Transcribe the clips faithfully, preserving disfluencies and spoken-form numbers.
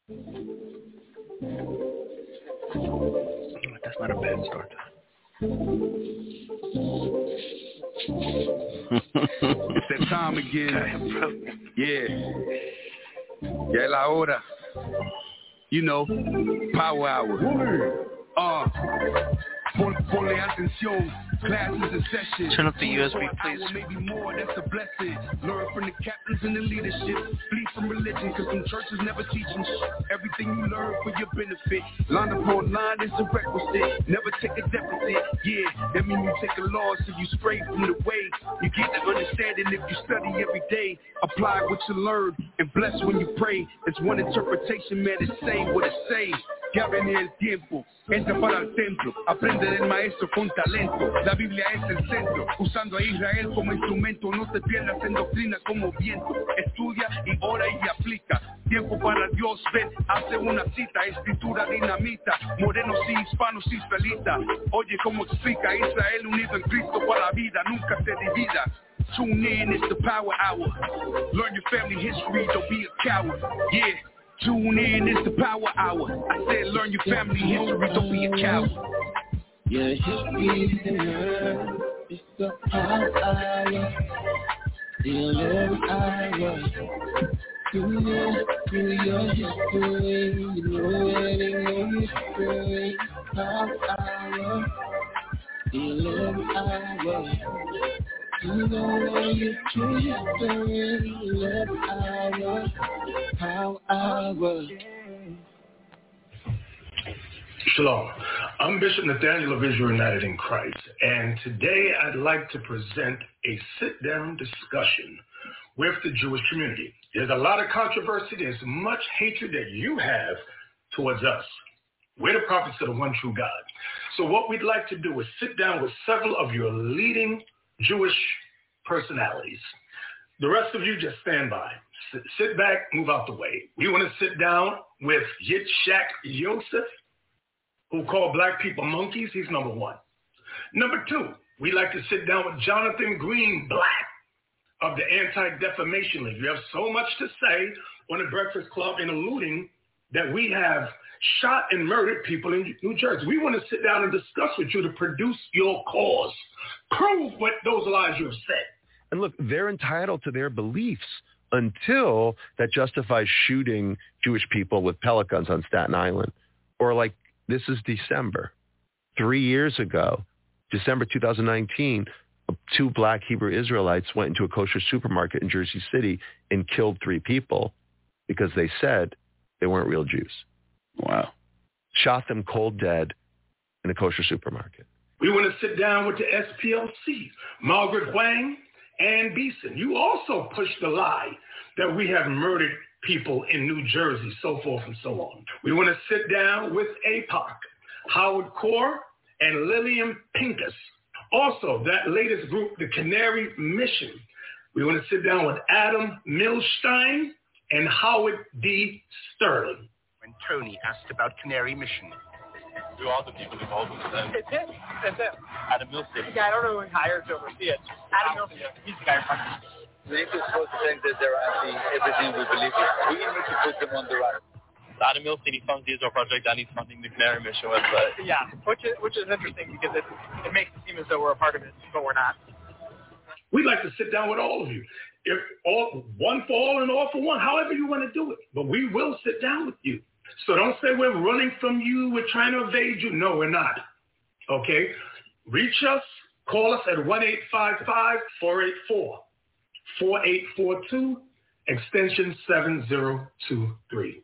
That's not a bad start. It's that time again. Yeah. Ya es la hora. You know, power hour. Uh, ponle atención. Class is in session. Turn up the U S B, please. Maybe more, that's a blessing. Learn from the captains and the leadership. Flee from religion, cause some churches never teaching everything you learn for your benefit. Line upon line is a requisite. Never take a deficit. Yeah, that mean you take a loss so you spray from the way. You get the understanding if you study every day. Apply what you learn and bless when you pray. It's one interpretation, man, it's say what it say. Ya viene el tiempo, entra para el templo, aprende del maestro con talento. La Biblia es el centro, usando a Israel como instrumento. No te pierdas en doctrina como viento. Estudia y ora y aplica. Tiempo para Dios, ven, hace una cita. Escritura dinamita, morenos y hispanos israelitas. Oye cómo explica Israel unido en Cristo para la vida, nunca se divida. Tune in, it's the power hour. Learn your family history, don't be a coward. Yeah. Tune in, it's the power hour. I said learn your family history, don't be a coward. Yeah, history in her, it's the power hour. The eleven hour. Tune in to your history, you know it ain't no mystery. Power hour, the eleven hour. You know you true history, eleven hour, power hour. Shalom. I'm Bishop Nathaniel of Israel United in Christ, and today I'd like to present a sit-down discussion with the Jewish community. There's a lot of controversy. There's much hatred that you have towards us. We're the prophets of the one true God. So what we'd like to do is sit down with several of your leading Jewish personalities. The rest of you just stand by. Sit, sit back, move out the way. We want to sit down with Yitzhak Yosef, who called black people monkeys. He's number one. Number two, we like to sit down with Jonathan Greenblatt of the Anti-Defamation League. You have so much to say on the Breakfast Club and alluding that we have shot and murdered people in New Jersey. We want to sit down and discuss with you to produce your cause. Prove what those lies you have said. And look, they're entitled to their beliefs until that justifies shooting Jewish people with pellet guns on Staten Island. Or like, this is December. Three years ago, December two thousand nineteen, two black Hebrew Israelites went into a kosher supermarket in Jersey City and killed three people because they said they weren't real Jews. Wow. Shot them cold dead in a kosher supermarket. We want to sit down with the S P L C, Margaret Wang and Beeson. You also pushed the lie that we have murdered people in New Jersey, so forth and so on. We want to sit down with A P O C, Howard Core, and Lillian Pincus. Also, that latest group, the Canary Mission. We want to sit down with Adam Milstein and Howard D. Sterling. When Tony asked about Canary Mission. Who are the people involved with it? It's him. It's him. Adam Milstein. Yeah, I don't know who he hired to oversee it. Adam Milstein. He's the guy from We need to supposed to think that they're anti everything we believe in. We need to put them on the right. Adam Milstein, he funds the Israel Project and he's funding the Canary Mission website. Yeah, which is, which is interesting because it, it makes it seem as though we're a part of it, but we're not. We'd like to sit down with all of you. If all, one for all and all for one, however you want to do it. But we will sit down with you. So don't say we're running from you, we're trying to evade you. No, we're not. Okay? Reach us, call us at one eight five five, four eight four, four eight four two, extension seven zero two three.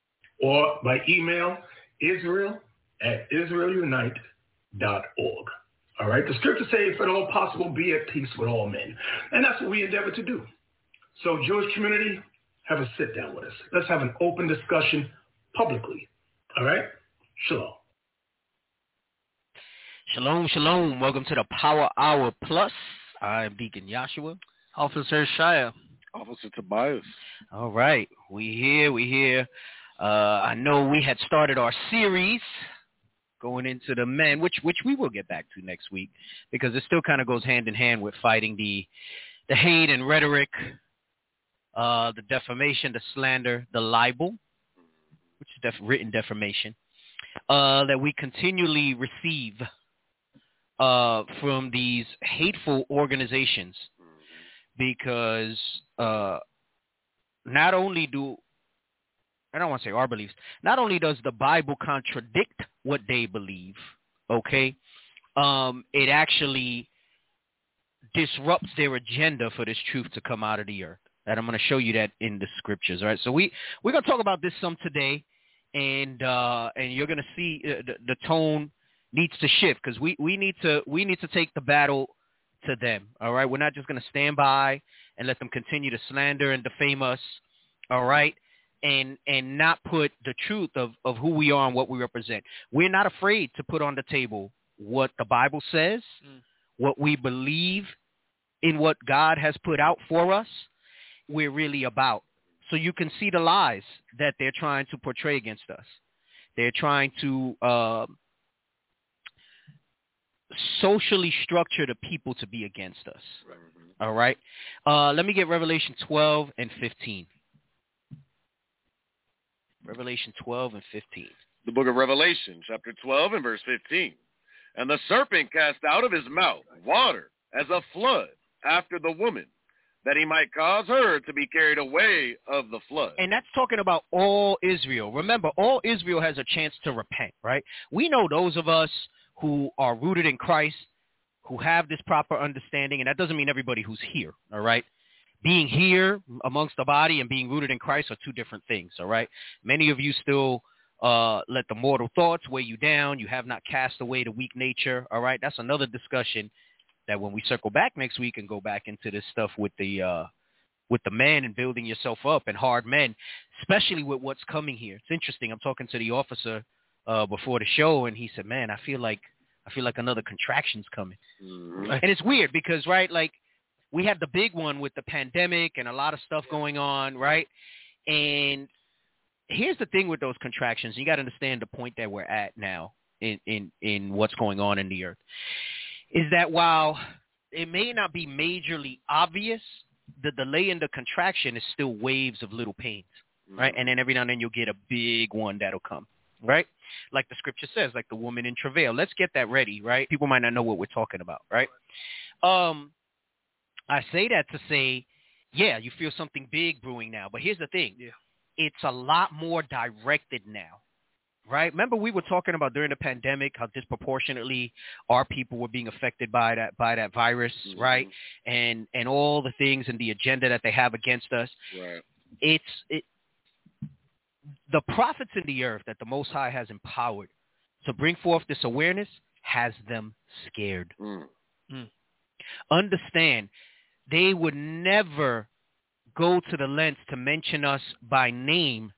Or by email, Israel at israel unite dot org. All right? The scriptures say, if at all possible, be at peace with all men. And that's what we endeavor to do. So, Jewish community, have a sit down with us. Let's have an open discussion publicly. All right? Shalom. Shalom, shalom. Welcome to the Power Hour Plus. I'm Deacon Joshua. Officer Shia. Officer Tobias. All right. We here, we here. Uh, I know we had started our series going into the men, which which we will get back to next week because it still kind of goes hand in hand with fighting the the hate and rhetoric, uh, the defamation, the slander, the libel. which is def- written defamation, uh, that we continually receive uh, from these hateful organizations, because uh, not only do, I don't want to say our beliefs, not only does the Bible contradict what they believe, okay, um, it actually disrupts their agenda for this truth to come out of the earth. And I'm going to show you that in the scriptures, all right? So we, we're going to talk about this some today, and uh, and you're going to see uh, the, the tone needs to shift, because we, we need to we need to take the battle to them, all right? We're not just going to stand by and let them continue to slander and defame us, all right, and and not put the truth of, of who we are and what we represent. We're not afraid to put on the table what the Bible says, mm. what we believe in, what God has put out for us, we're really about. So you can see the lies that they're trying to portray against us. They're trying to uh, socially structure the people to be against us. Right. All right. Uh, let me get Revelation twelve and fifteen. Revelation twelve and fifteen. The book of Revelation, chapter twelve and verse fifteen. And the serpent cast out of his mouth water as a flood after the woman, that he might cause her to be carried away of the flood. And that's talking about all Israel. Remember, all Israel has a chance to repent, right? We know those of us who are rooted in Christ, who have this proper understanding, and that doesn't mean everybody who's here, all right? Being here amongst the body and being rooted in Christ are two different things, all right? Many of you still uh, let the mortal thoughts weigh you down. You have not cast away the weak nature, all right? That's another discussion that when we circle back next week and go back into this stuff with the uh, with the man and building yourself up and hard men, especially with what's coming here. It's interesting. I'm talking to the officer uh, before the show, and he said, man, I feel like I feel like another contraction's coming. Mm-hmm. And it's weird because, right, like we had the big one with the pandemic and a lot of stuff going on, right? And here's the thing with those contractions. You got to understand the point that we're at now in, in, in what's going on in the earth. Is that while it may not be majorly obvious, the delay in the contraction is still waves of little pains, right? Mm-hmm. And then every now and then you'll get a big one that'll come, right? Like the scripture says, like the woman in travail. Let's get that ready, right? People might not know what we're talking about, right? Um, I say that to say, yeah, you feel something big brewing now. But here's the thing. Yeah. It's a lot more directed now. Right. Remember, we were talking about during the pandemic how disproportionately our people were being affected by that by that virus. Mm-hmm. Right. And and all the things and the agenda that they have against us. Right. It's it. The prophets in the earth that the Most High has empowered to bring forth this awareness has them scared. Mm. Mm. Understand, they would never go to the lengths to mention us by name.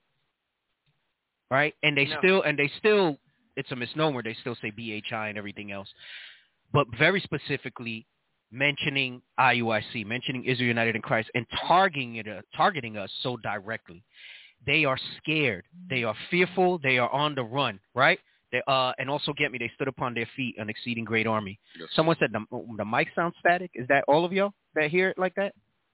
Right. And they no. still and they still it's a misnomer. They still say B H I and everything else. But very specifically mentioning I U I C, mentioning Israel United in Christ and targeting it, uh, targeting us so directly. They are scared. They are fearful. They are on the run. Right. They, uh, and also get me. They stood upon their feet, an exceeding great army. Yes. Someone said the, the mic sounds static. Is that all of y'all that hear it like that?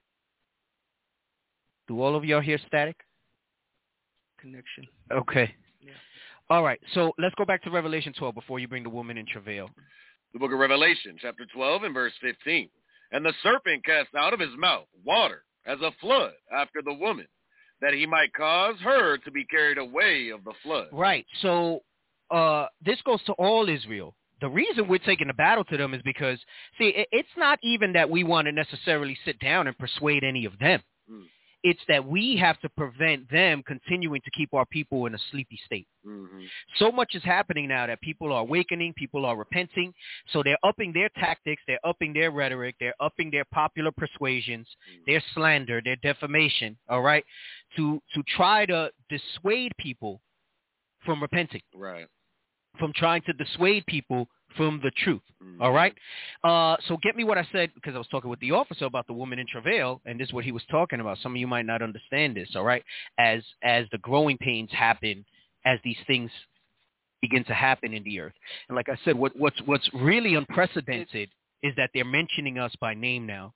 Do all of y'all hear static? Connection. Okay. Yeah. All right. So let's go back to Revelation twelve before you bring the woman in travail. The book of Revelation, chapter twelve and verse fifteen. And the serpent cast out of his mouth water as a flood after the woman, that he might cause her to be carried away of the flood. Right. So uh, this goes to all Israel. The reason we're taking the battle to them is because, see, it, it's not even that we want to necessarily sit down and persuade any of them. Mm. It's that we have to prevent them continuing to keep our people in a sleepy state. Mm-hmm. So much is happening now that people are awakening, people are repenting. So they're upping their tactics, they're upping their rhetoric, they're upping their popular persuasions, mm-hmm. their slander, their defamation, all right, to to try to dissuade people from repenting. Right. From trying to dissuade people from the truth. Mm-hmm. All right. Uh, so get me what I said, because I was talking with the officer about the woman in travail, and this is what he was talking about. Some of you might not understand this. All right. As as the growing pains happen, as these things begin to happen in the earth. And like I said, what what's what's really unprecedented is that they're mentioning us by name now.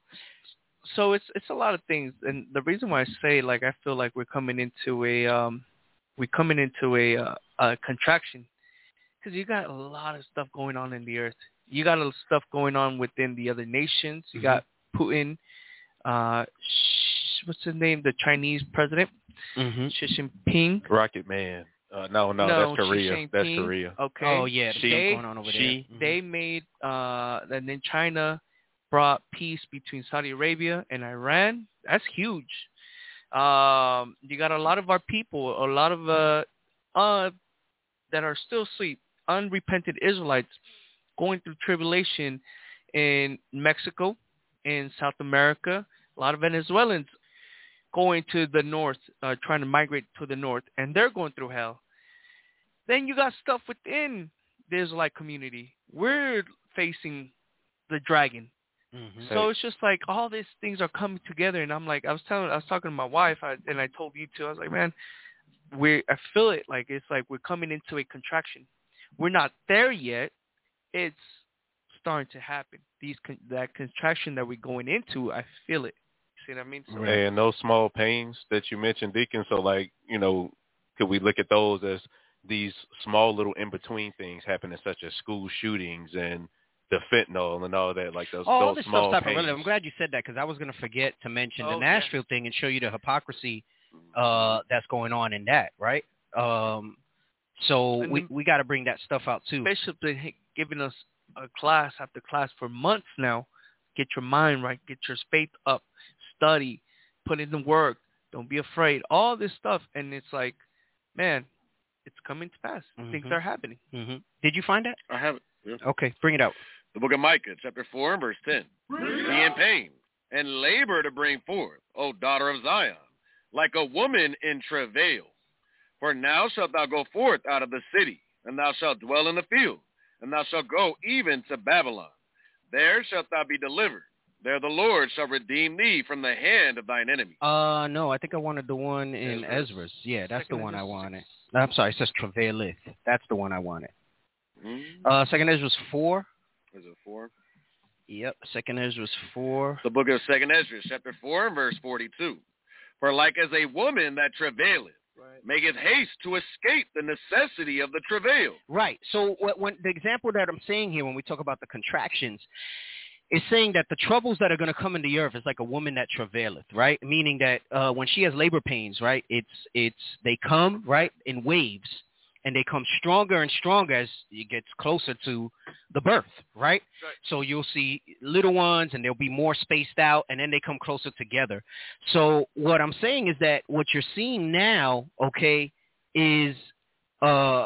So it's it's a lot of things. And the reason why I say, like, I feel like we're coming into a um we're coming into a, uh, a contraction because you got a lot of stuff going on in the earth. You got a lot of stuff going on within the other nations. You mm-hmm. got Putin. Uh, what's his name? The Chinese president, mm-hmm. Xi Jinping. Rocket Man. Uh, no, no, no, that's Korea. That's Korea. Okay. Oh yeah, they, they, going on over she, there. They mm-hmm. made, uh, and then China brought peace between Saudi Arabia and Iran. That's huge. Um, you got a lot of our people, a lot of uh, uh, that are still asleep, unrepentant Israelites, going through tribulation in Mexico, in South America. A lot of Venezuelans going to the north, uh, trying to migrate to the north, and they're going through hell. Then you got stuff within the Israelite community. We're facing the dragon. Mm-hmm. So it's just like all these things are coming together, and I'm like, I was telling, I was talking to my wife, I, and I told you too. I was like, man, we, I feel it. Like it's like we're coming into a contraction. We're not there yet. It's starting to happen. These that contraction that we're going into, I feel it. See what I mean? So, and those small pains that you mentioned, Deacon, so like, you know, could we look at those as these small little in-between things happening, such as school shootings and the fentanyl and all that, like those, all those this small stuff pains. Really, I'm glad you said that because I was going to forget to mention oh, the Nashville yeah. thing and show you the hypocrisy uh, that's going on in that, right? Um, so and we, we got to bring that stuff out too. Bishop's been giving us a class after class for months now. Get your mind right. Get your faith up. Study. Put in the work. Don't be afraid. All this stuff. And it's like, man, it's coming to pass. Mm-hmm. Things are happening. Mm-hmm. Did you find that? I have it. Yeah. Okay, bring it out. The book of Micah, chapter four, verse ten. Be in pain and labor to bring forth, O daughter of Zion, like a woman in travail. For now shalt thou go forth out of the city, and thou shalt dwell in the field, and thou shalt go even to Babylon. There shalt thou be delivered. There the Lord shall redeem thee from the hand of thine enemy. Uh, no, I think I wanted the one in Ezra's. Ezra's. Yeah, that's Second the one Ezra's I wanted. No, I'm sorry, it says travaileth. That's the one I wanted. Mm-hmm. Uh, Second Ezra's four. Is it four? Yep, Second Ezra's four. The book of Second Ezra, chapter four, and verse forty-two. For like as a woman that travaileth, right, maketh haste to escape the necessity of the travail. Right. So what, when the example that I'm saying here when we talk about the contractions is saying that the troubles that are going to come in the earth is like a woman that travaileth, right? Meaning that uh, when she has labor pains, right, it's it's they come, right, in waves, and they come stronger and stronger as it gets closer to the birth, right? right? So you'll see little ones, and they'll be more spaced out, and then they come closer together. So what I'm saying is that what you're seeing now, okay, is uh,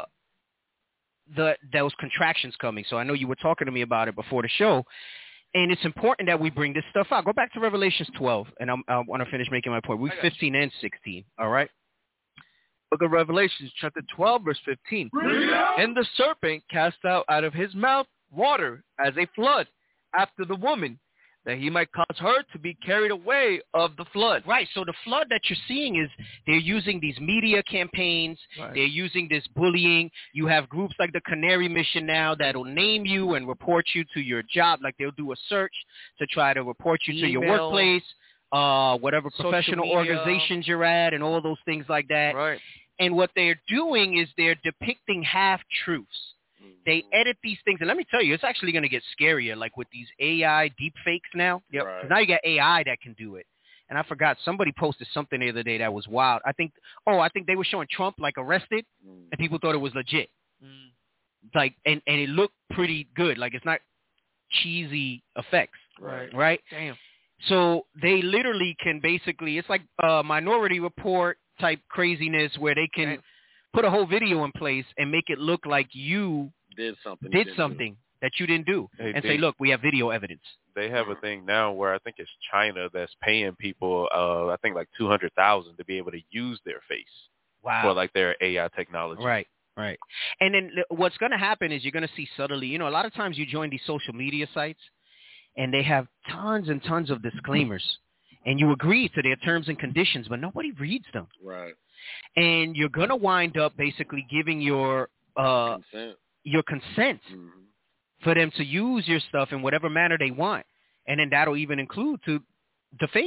the those contractions coming. So I know you were talking to me about it before the show. And it's important that we bring this stuff out. Go back to Revelations twelve, and I'm, I want to finish making my point. Week fifteen and sixteen, all right? Book of Revelations, chapter twelve, verse fifteen. And the serpent cast out out of his mouth water as a flood after the woman, that he might cause her to be carried away of the flood. Right. So the flood that you're seeing is they're using these media campaigns. Right. They're using this bullying. You have groups like the Canary Mission now that'll name you and report you to your job. Like they'll do a search to try to report you Email, to your workplace, uh, whatever professional organizations you're at, and all those things like that. Right. And what they're doing is they're depicting half-truths. They edit these things, and let me tell you, it's actually going to get scarier, like with these A I deep fakes now. Yep. Right. Now you got A I that can do it. And I forgot, somebody posted something the other day that was wild. I think, oh, I think they were showing Trump, like, arrested, mm. and people thought it was legit. Mm. Like, and, and it looked pretty good. Like, it's not cheesy effects. Right. Right? Damn. So they literally can basically, it's like a Minority Report type craziness where they can right. put a whole video in place and make it look like you did something did something do. that you didn't do, hey, and say, look, we have video evidence. They have a thing now where I think it's China that's paying people, uh, I think like two hundred thousand to be able to use their face wow. for like their A I technology. Right, right. And then what's going to happen is you're going to see subtly, you know, a lot of times you join these social media sites and they have tons and tons of disclaimers and you agree to their terms and conditions, but nobody reads them. Right. And you're going to wind up basically giving your uh, consent. your consent mm-hmm. for them to use your stuff in whatever manner they want. And then that'll even include to defame you.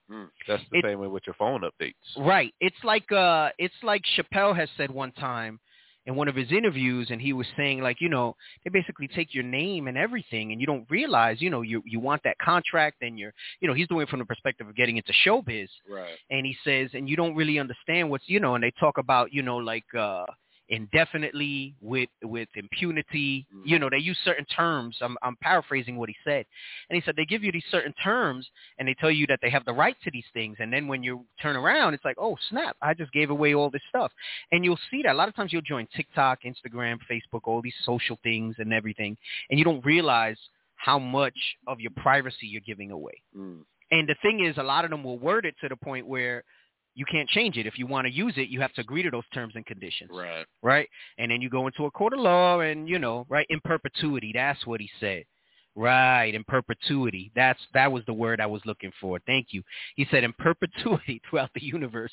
Mm. That's the It- same way with your phone updates. Right. It's like uh, it's like Chappelle has said one time in one of his interviews, and he was saying, like, you know, they basically take your name and everything, and you don't realize, you know, you you want that contract, and you're, you know, he's doing it from the perspective of getting into showbiz. Right. And he says, and you don't really understand what's, you know, and they talk about, you know, like uh, indefinitely with with impunity. Mm-hmm. You know, they use certain terms. I'm I'm paraphrasing what he said. And he said they give you these certain terms, and they tell you that they have the right to these things. And then when you turn around, it's like, oh, snap, I just gave away all this stuff. And you'll see that. A lot of times you'll join TikTok, Instagram, Facebook, all these social things and everything, and you don't realize how much of your privacy you're giving away. Mm. And the thing is, a lot of them will word it to the point where you can't change it. If you want to use it, you have to agree to those terms and conditions. Right. Right? And then you go into a court of law and, you know, right, in perpetuity. That's what he said. Right, in perpetuity. That's that was the word I was looking for. Thank you. He said in perpetuity throughout the universe.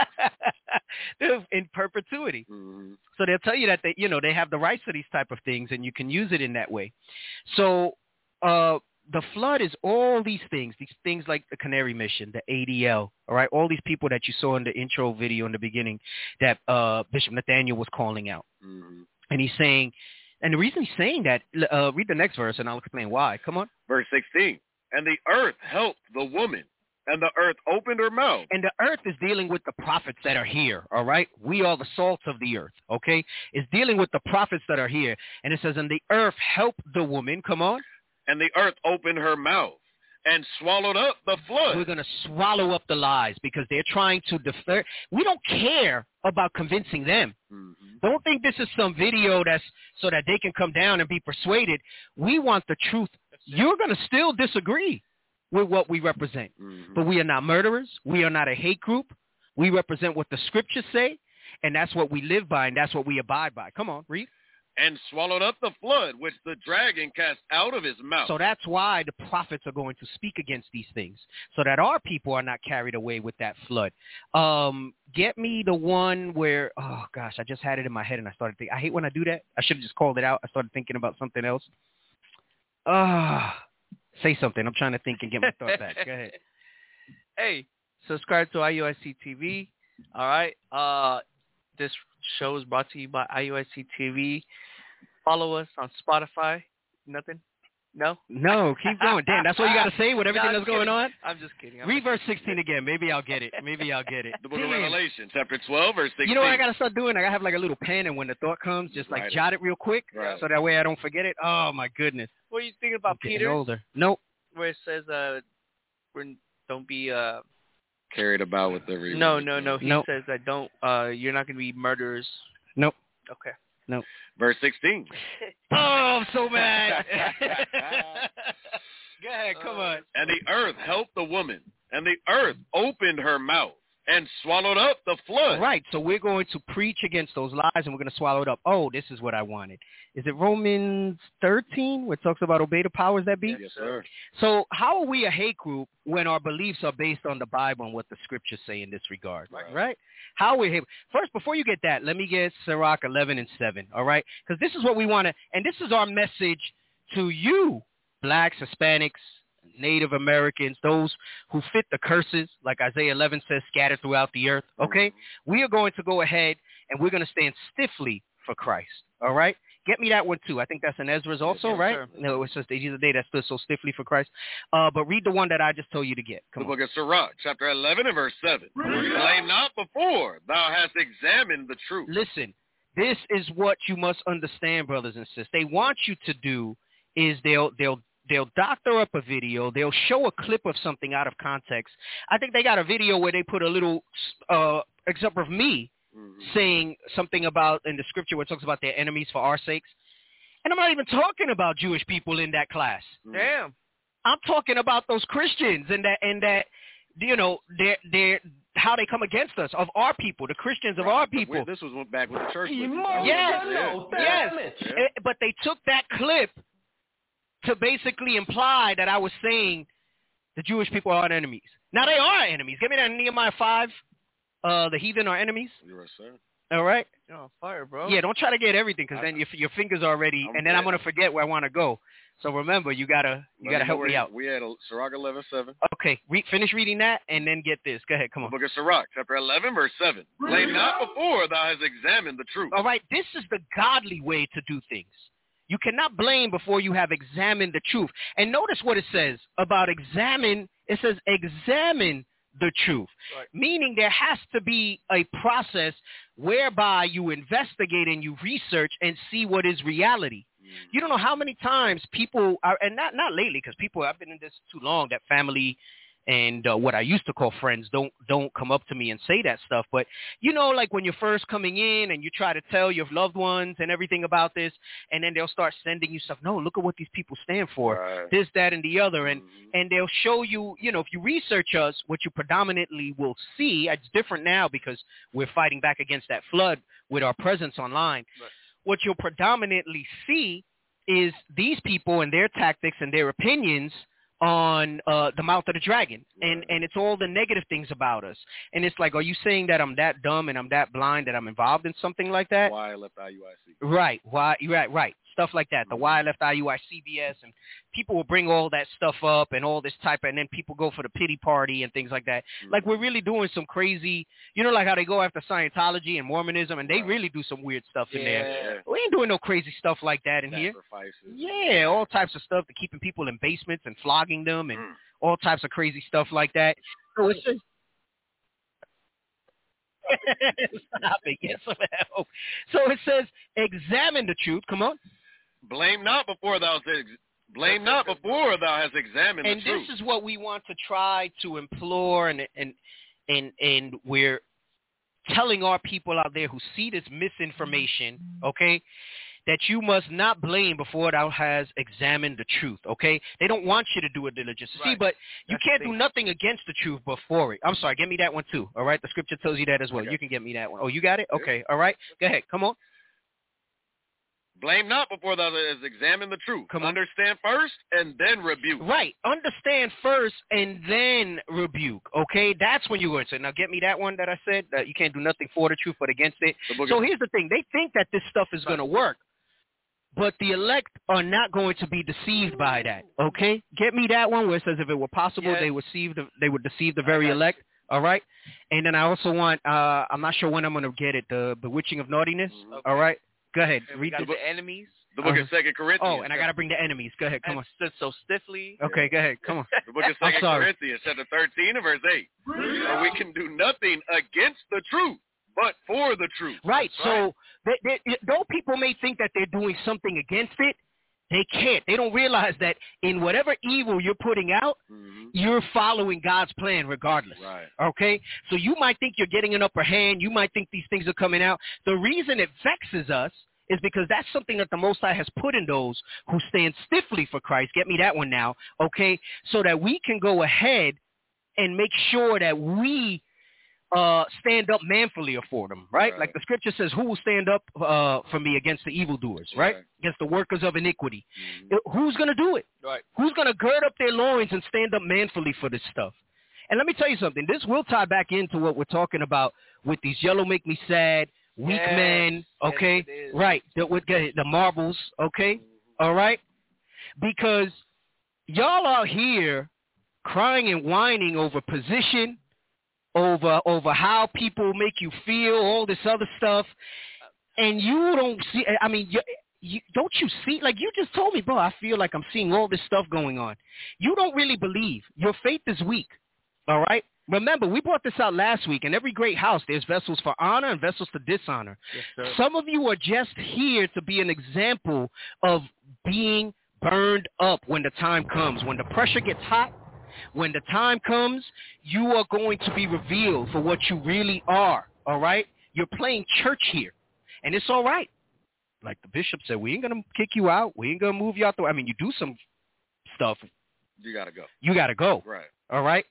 In perpetuity. Mm-hmm. So they'll tell you that they, you know, they have the rights to these type of things, and you can use it in that way. So uh the flood is all these things, these things like the Canary Mission, the A D L, all right, all these people that you saw in the intro video in the beginning that uh, Bishop Nathaniel was calling out. Mm-hmm. And he's saying, and the reason he's saying that, uh, read the next verse and I'll explain why. Come on. Verse sixteen, and the earth helped the woman, and the earth opened her mouth. And the earth is dealing with the prophets that are here, all right? We are the salt of the earth, okay? It's dealing with the prophets that are here. And it says, and the earth helped the woman, come on. And the earth opened her mouth and swallowed up the flood. We're going to swallow up the lies because they're trying to defer. We don't care about convincing them. Mm-hmm. Don't think this is some video that's so that they can come down and be persuaded. We want the truth. You're going to still disagree with what we represent. Mm-hmm. But we are not murderers. We are not a hate group. We represent what the scriptures say, and that's what we live by, and that's what we abide by. Come on, read. And swallowed up the flood, which the dragon cast out of his mouth. So that's why the prophets are going to speak against these things, so that our people are not carried away with that flood. Um, get me the one where, oh, gosh, I just had it in my head, and I started thinking. I hate when I do that. I should have just called it out. I started thinking about something else. Ah, uh, say something. I'm trying to think and get my thought back. Go ahead. Hey, subscribe to I U I C T V. All right. Uh, this show is brought to you by I U I C T V. Follow us on Spotify. Nothing? No? No, keep going. Damn, that's what you got to say with everything no, that's going kidding. on? I'm just kidding. I'm Read just verse kidding. sixteen again. Maybe I'll get it. Maybe I'll get it. The book Damn. of Revelation, chapter twelve, verse sixteen. You know what I got to start doing? I got to have like a little pen, and when the thought comes, just like Right. jot it real quick Right. so that way I don't forget it. Oh, my goodness. What are you thinking about I'm getting Peter? older. Nope. Where it says, uh, we're, don't be, uh, Carried about with every... no, no, no. He Nope. says that don't, uh, you're not going to be murderers. Nope. Okay. Nope. Verse sixteen. Oh, I'm so mad. Go ahead. Come on. And the earth helped the woman, and the earth opened her mouth and swallowed up the flood. Right. So we're going to preach against those lies, and we're going to swallow it up. Oh, this is what I wanted. Is it Romans thirteen where it talks about obey the powers that be? Yes, sir. So how are we a hate group when our beliefs are based on the Bible and what the scriptures say in this regard? Right. Right? How are we hate? First, before you get that, let me get Sirach eleven and seven, all right? Because this is what we want to, and this is our message to you, blacks, Hispanics, Native Americans, those who fit the curses, like Isaiah eleven says, scattered throughout the earth, okay? We are going to go ahead, and we're going to stand stiffly for Christ, all right? Get me that one, too. I think that's in Ezra's also, Yes, right? sir. No, it says these are the day that stood so stiffly for Christ. Uh, but read the one that I just told you to get. Come The on. book of Sirach, chapter eleven and verse seven. Claim not before thou hast examined the truth. Listen, this is what you must understand, brothers and sisters. They want you to do is they'll they'll they'll doctor up a video. They'll show a clip of something out of context. I think they got a video where they put a little uh, example of me mm-hmm. saying something about in the scripture where it talks about their enemies for our sakes. And I'm not even talking about Jewish people in that class. Damn. I'm talking about those Christians and that and that you know they're they're how they come against us, of our people, the Christians of our people. This was back with the church. Yes, Yeah. yes. Yeah. Eh, But they took that clip to basically imply that I was saying the Jewish people are our enemies. Now, they are our enemies. Give me that in Nehemiah five. Uh, the heathen are enemies. Yes, sir. All right? You're on fire, bro. Yeah, don't try to get everything because then your your fingers are already, I'm and then I'm good. gonna forget where I want to go. So remember, you gotta you Let gotta me know help where me you- out. We had a Sirach eleven seven. Okay, re- finish reading that and then get this. Go ahead, come The on. book of Sirach, chapter eleven, verse seven. Blame not before thou hast examined the truth. All right, this is the godly way to do things. You cannot blame before you have examined the truth. And notice what it says about examine. It says examine the truth, Right. meaning there has to be a process whereby you investigate and you research and see what is reality. You don't know how many times people are, and not not lately, because people, I've been in this too long, that family and uh, what I used to call friends don't don't come up to me and say that stuff. But, you know, like when you're first coming in and you try to tell your loved ones and everything about this, and then they'll start sending you stuff. No, look at what these people stand for, Right. this, that, and the other. And, and they'll show you, you know, if you research us, what you predominantly will see, it's different now because we're fighting back against that flood with our presence online. Right. What you'll predominantly see is these people and their tactics and their opinions on uh, the mouth of the dragon. And, and it's all the negative things about us. And it's like, are you saying that I'm that dumb and I'm that blind that I'm involved in something like that? Why I left I U I C. Right. Why? Right. Right. Stuff like that. The why I left I U I C B S, and people will bring all that stuff up and all this type, and then people go for the pity party and things like that. Mm-hmm. Like we're really doing some crazy, you know, like how they go after Scientology and Mormonism, and they really do some weird stuff in there. We ain't doing no crazy stuff like that in here. Sacrifices. Yeah, all types of stuff to keeping people in basements and flogging them and Mm. all types of crazy stuff like that. So it's just stop it. Get some help. So it says, examine the truth. Come on. Blame not before thou hast ex- blame not before thou hast examined And the truth. this is what we want to try to implore, and and and and we're telling our people out there who see this misinformation, okay, that you must not blame before thou has examined the truth, okay? They don't want you to do it diligence. See, Right. but you That's can't the do thing. nothing against the truth before it. I'm sorry, get me that one too, all right? The scripture tells you that as well. Okay. You can get me that one. Oh, you got it? Okay, all right. Go ahead. Come on. Blame not before thou hast examined the truth. Come on. Understand first and then rebuke. Right. Understand first and then rebuke. Okay? That's when you go and say, now get me that one that I said, that you can't do nothing for the truth but against it. The book So of- here's the thing. They think that this stuff is going to work. But the elect are not going to be deceived by that. Okay? Get me that one where it says if it were possible, Yes. they would deceive the, they would deceive the very got you. elect. All right? And then I also want, uh, I'm not sure when I'm going to get it, the bewitching of naughtiness. Okay. All right? Go ahead. And we Read got the the enemies. The book Uh-huh. of Second Corinthians. Oh, and I got to bring the enemies. Go ahead. Come and on. stood so stiffly. Okay, go ahead. Come on. The book of I'm Second sorry. Corinthians, chapter thirteen and verse eight. For we can do nothing against the truth, but for the truth. Right. That's So they, they, though people may think that they're doing something against it, they can't. They don't realize that in whatever evil you're putting out, Mm-hmm. you're following God's plan regardless. Right. Okay? So you might think you're getting an upper hand. You might think these things are coming out. The reason it vexes us is because that's something that the Most High has put in those who stand stiffly for Christ. Get me that one now. Okay? So that we can go ahead and make sure that we uh, stand up manfully for them, right? Right. Like the scripture says, who will stand up uh, for me against the evildoers, right? Right. Against the workers of iniquity. Mhm. Uh, Who's going to do it? Right. Who's going to gird up their loins and stand up manfully for this stuff? And let me tell you something. This will tie back into what we're talking about with these yellow make me sad, weak Yes. men, okay? Yes, it is. Right. The, with the, the marbles, okay? All right? Because y'all are here crying and whining over position, over over how people make you feel, all this other stuff, and you don't see, I mean, you, you, don't you see, like you just told me, bro, I feel like I'm seeing all this stuff going on. You don't really believe. Your faith is weak, all right? Remember, we brought this out last week. In every great house, there's vessels for honor and vessels to dishonor. Yes, sir. Some of you are just here to be an example of being burned up when the time comes. When the pressure gets hot, when the time comes, you are going to be revealed for what you really are, all right? You're playing church here, and it's all right. Like the bishop said, we ain't going to kick you out. We ain't going to move you out the way. I mean, you do some stuff. You got to go. You got to go, Right. all right?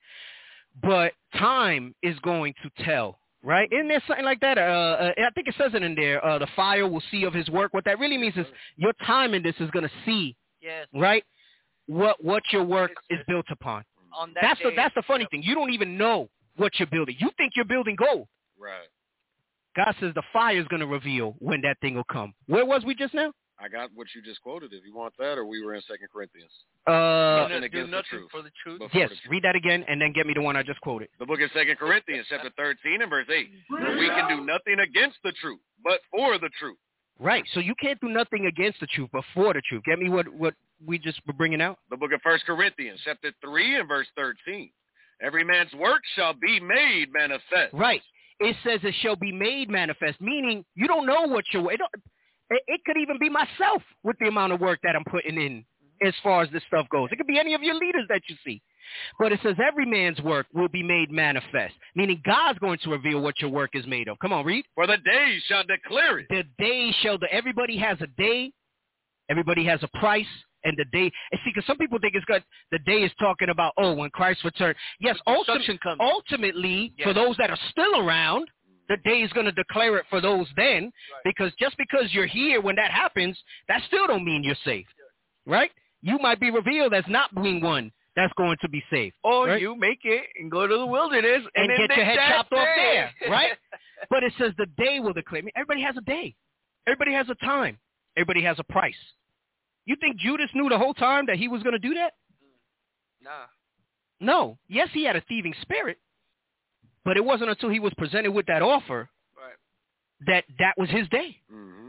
But time is going to tell, right? Isn't there something like that? Uh, uh, I think it says it in there. Uh, the fire will see of his work. What that really means is your time in this is going to see, Yes. right, what what your work is built upon. On that That's the day, that's the funny thing. You don't even know what you're building. You think you're building gold. Right. God says the fire is going to reveal when that thing will come. Where was we just now? I got what you just quoted. If you want that, or we were in Second Corinthians. Uh, nothing do against nothing the truth. for the truth. yes, The truth. read that again and then get me the one I just quoted. The book of Second Corinthians, chapter thirteen and verse eight. For we can do nothing against the truth, but for the truth. Right. So you can't do nothing against the truth, but for the truth. Get me what, what we just were bringing out? The book of First Corinthians, chapter three and verse thirteen. Every man's work shall be made manifest. Right. It says it shall be made manifest, meaning you don't know what you're... It, it, it could even be myself with the amount of work that I'm putting in as far as this stuff goes. It could be any of your leaders that you see. But it says every man's work will be made manifest, meaning God's going to reveal what your work is made of. Come on, read. For the day shall declare it. The day shall... De- everybody has a day. Everybody has a price. And the day, and see, because some people think it's good. The day is talking about, oh, when Christ returns. Yes, ulti- comes. ultimately, yes. for those that are still around, the day is going to declare it for those then. Right. Because just because you're here when that happens, that still don't mean you're saved, right? You might be revealed as not being one that's going to be saved. Or right? you make it and go to the wilderness and, and then get your head chopped day. off there, right? But it says the day will declare. I mean, everybody has a day. Everybody has a time. Everybody has a price. You think Judas knew the whole time that he was going to do that? Nah. No. Yes, he had a thieving spirit, but it wasn't until he was presented with that offer right. that that was his day. Mm-hmm.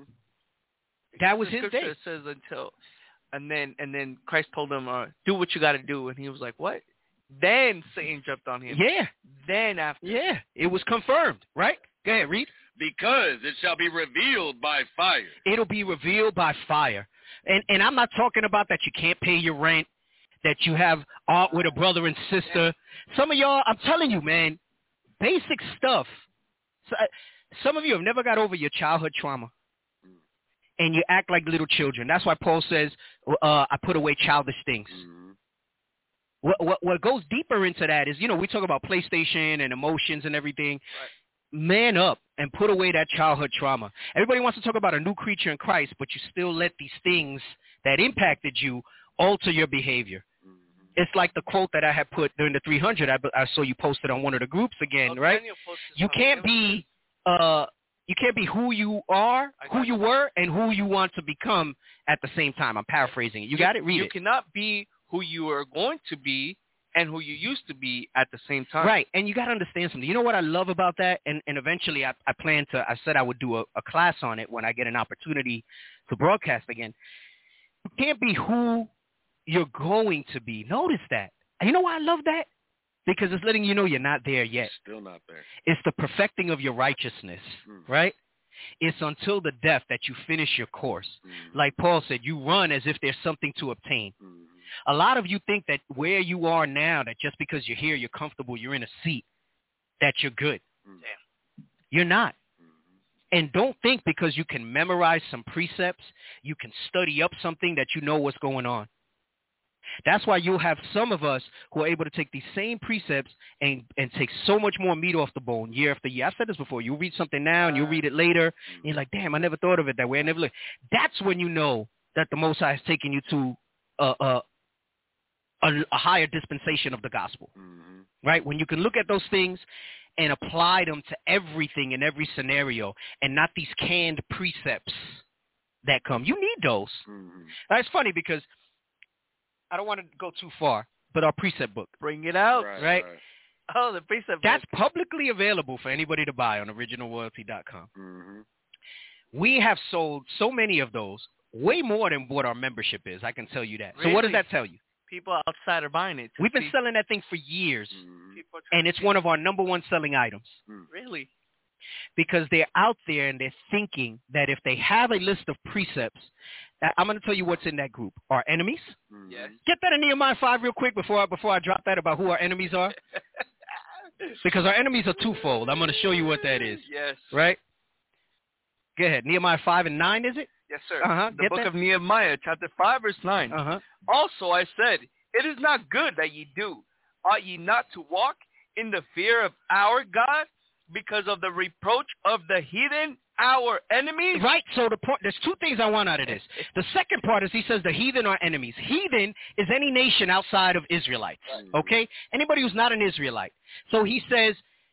That was the his scripture day. says until, and then and then Christ told him, uh, "Do what you got to do," and he was like, "What?" Then Satan jumped on him. Yeah. Then after. Yeah. It was confirmed, right? Go ahead, read. Because it shall be revealed by fire. It'll be revealed by fire. And and I'm not talking about that you can't pay your rent, that you have art with a brother and sister. Some of y'all, I'm telling you, man, basic stuff. So, uh, some of you have never got over your childhood trauma, and you act like little children. That's why Paul says, uh, I put away childish things. Mm-hmm. What, what what goes deeper into that is, you know, we talk about PlayStation and emotions and everything. Right. Man up and put away that childhood trauma. Everybody wants to talk about a new creature in Christ, but you still let these things that impacted you alter your behavior. Mm-hmm. It's like the quote that I had put during the three hundred. I, I saw you posted on one of the groups again, oh, right? You can't be uh, you can't be who you are, who you were, and who you want to become at the same time. I'm paraphrasing it. You, you got it? Read you it. You cannot be who you are going to be and who you used to be at the same time. Right. And you got to understand something. You know what I love about that? And and eventually I, I plan to, I said I would do a, a class on it when I get an opportunity to broadcast again. You can't be who you're going to be. Notice that. And you know why I love that? Because it's letting you know you're not there yet. Still not there. It's the perfecting of your righteousness, mm. right? It's until the death that you finish your course. Mm. Like Paul said, you run as if there's something to obtain. Mm. A lot of you think that where you are now, that just because you're here, you're comfortable, you're in a seat, that you're good. Mm. You're not. Mm-hmm. And don't think because you can memorize some precepts, you can study up something that you know what's going on. That's why you'll have some of us who are able to take these same precepts and, and take so much more meat off the bone year after year. I've said this before. You read something now and you read it later, and you're like, damn, I never thought of it that way. I never looked. That's when you know that the Most High is taking you to a, a, a, a higher dispensation of the gospel, mm-hmm. right? When you can look at those things and apply them to everything in every scenario and not these canned precepts that come. You need those. Mm-hmm. Now, it's funny because I don't want to go too far, but our precept book. Bring it out. Right. right? right. Oh, the precept That's book. That's publicly available for anybody to buy on original royalty dot com. Mm-hmm. We have sold so many of those, way more than what our membership is. I can tell you that. Really? So what does that tell you? People outside are buying it. We've been see. selling that thing for years, mm-hmm. and it's one of our number one selling items. Mm. Really? Because they're out there and they're thinking that if they have a list of precepts, I'm going to tell you what's in that group. Our enemies. Yes. Get that in Nehemiah five real quick before I, before I drop that about who our enemies are. Because our enemies are twofold. I'm going to show you what that is. Yes. Right? Go ahead. Nehemiah five and nine, is it? Yes, sir. Uh-huh. The Get book that? of Nehemiah, chapter five, verse nine. Uh-huh. Also I said, it is not good that ye do. Ought ye not to walk in the fear of our God because of the reproach of the heathen, our enemies? Right. So the point, there's two things I want out of this. The second part is he says the heathen are enemies. Heathen is any nation outside of Israelites. Okay? Anybody who's not an Israelite. So he says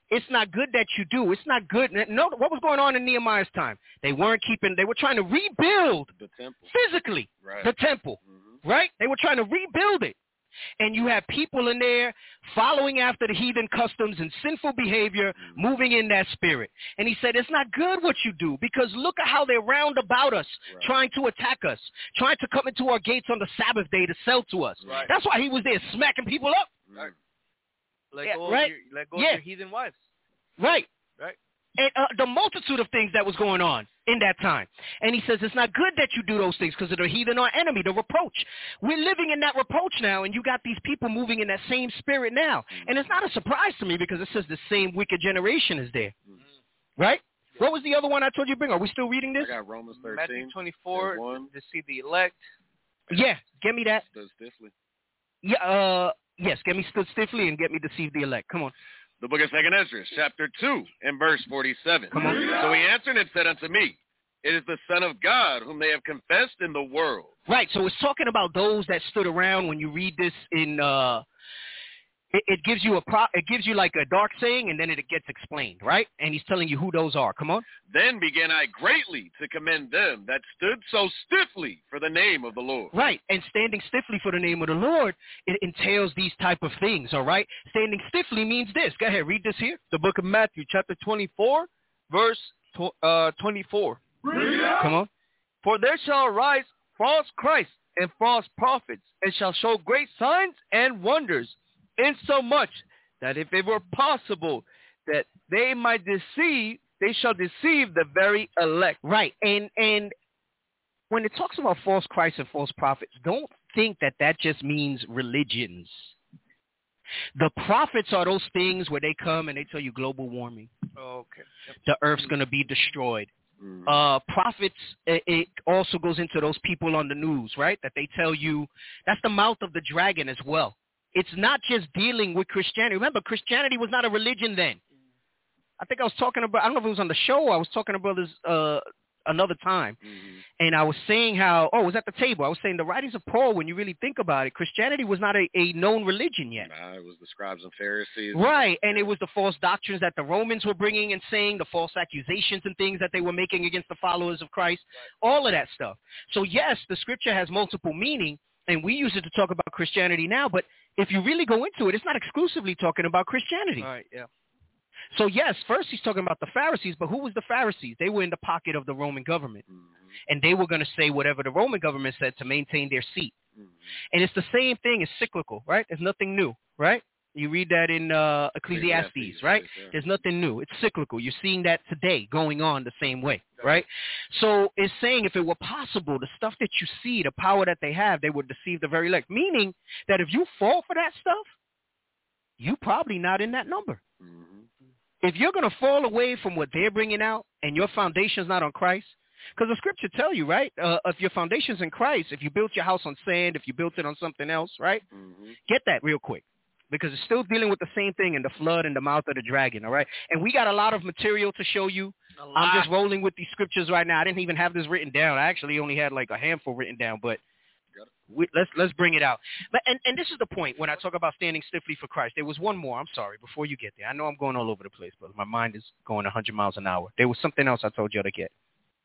it's not good that you do. It's not good. No, what was going on in Nehemiah's time? They weren't keeping, they were trying to rebuild the temple. physically, right. the temple, mm-hmm. right? They were trying to rebuild it. And you have people in there following after the heathen customs and sinful behavior, mm-hmm. moving in that spirit. And he said, it's not good what you do, because look at how they're round about us, right. trying to attack us, trying to come into our gates on the Sabbath day to sell to us. Right. That's why he was there smacking people up. Right. Let yeah, go right? of your, let go yeah. of your heathen wives. Right. Right. And uh, the multitude of things that was going on in that time. And he says, it's not good that you do those things because of the heathen or enemy, the reproach. We're living in that reproach now, and you got these people moving in that same spirit now. And it's not a surprise to me because it says the same wicked generation is there. Mm-hmm. Right? What was the other one I told you to bring? Are we still reading this? I got Romans thirteen. Matthew twenty-four, to see the elect. Yeah, give me that. Stood stiffly. Yeah, uh, yes, get me stood stiffly and get me deceive the elect. Come on. The book of Second Ezra, chapter two, and verse forty-seven. Come on. So he answered and said unto me, it is the Son of God whom they have confessed in the world. Right, so it's talking about those that stood around. When you read this in, uh, it, it gives you a pro, it gives you like a dark saying, and then it gets explained, right? And he's telling you who those are. Come on. Then began I greatly to commend them that stood so stiffly for the name of the Lord. Right, and standing stiffly for the name of the Lord, it entails these type of things, all right? Standing stiffly means this. Go ahead, read this here. The book of Matthew, chapter twenty-four, verse tw- uh, twenty-four. Come on. For there shall arise false Christs and false prophets, and shall show great signs and wonders, insomuch that if it were possible that they might deceive, they shall deceive the very elect. Right, and and when it talks about false Christs and false prophets, don't think that that just means religions. The prophets are those things where they come and they tell you global warming. Oh, okay. Yep. The earth's going to be destroyed. Mm-hmm. Uh, prophets, it, it also goes into those people on the news, right? That they tell you, that's the mouth of the dragon as well. It's not just dealing with Christianity. Remember, Christianity was not a religion then. I think I was talking about, I don't know if it was on the show, I was talking about this uh, another time. Mm-hmm. And I was saying how, oh, it was at the table. I was saying the writings of Paul, when you really think about it, Christianity was not a, a known religion yet. Nah, it was the scribes and Pharisees. Right, and it was the false doctrines that the Romans were bringing and saying, the false accusations and things that they were making against the followers of Christ, all of that stuff. So yes, the scripture has multiple meaning, and we use it to talk about Christianity now, but if you really go into it, it's not exclusively talking about Christianity. All right, yeah. So yes, first he's talking about the Pharisees, but who was the Pharisees? They were in the pocket of the Roman government, Mm-hmm. and they were going to say whatever the Roman government said to maintain their seat. Mm-hmm. And it's the same thing. It's cyclical, right? There's nothing new, right? You read that in uh, Ecclesiastes, Ecclesiastes, right? yes, yeah. There's nothing new. It's cyclical. You're seeing that today going on the same way, right? So it's saying if it were possible, the stuff that you see, the power that they have, they would deceive the very elect. Meaning that if you fall for that stuff, you probably not in that number. Mm-hmm. If you're going to fall away from what they're bringing out and your foundation's not on Christ, because the scripture tell you, right, uh, if your foundation's in Christ, if you built your house on sand, if you built it on something else, right, Mm-hmm. get that real quick, because it's still dealing with the same thing in the flood and the mouth of the dragon, all right? And we got a lot of material to show you. I'm just rolling with these scriptures right now. I didn't even have this written down. I actually only had like a handful written down, but we, let's let's bring it out. But and, and this is the point when I talk about standing stiffly for Christ. There was one more. I'm sorry. Before you get there, I know I'm going all over the place, but my mind is going one hundred miles an hour. There was something else I told you to get.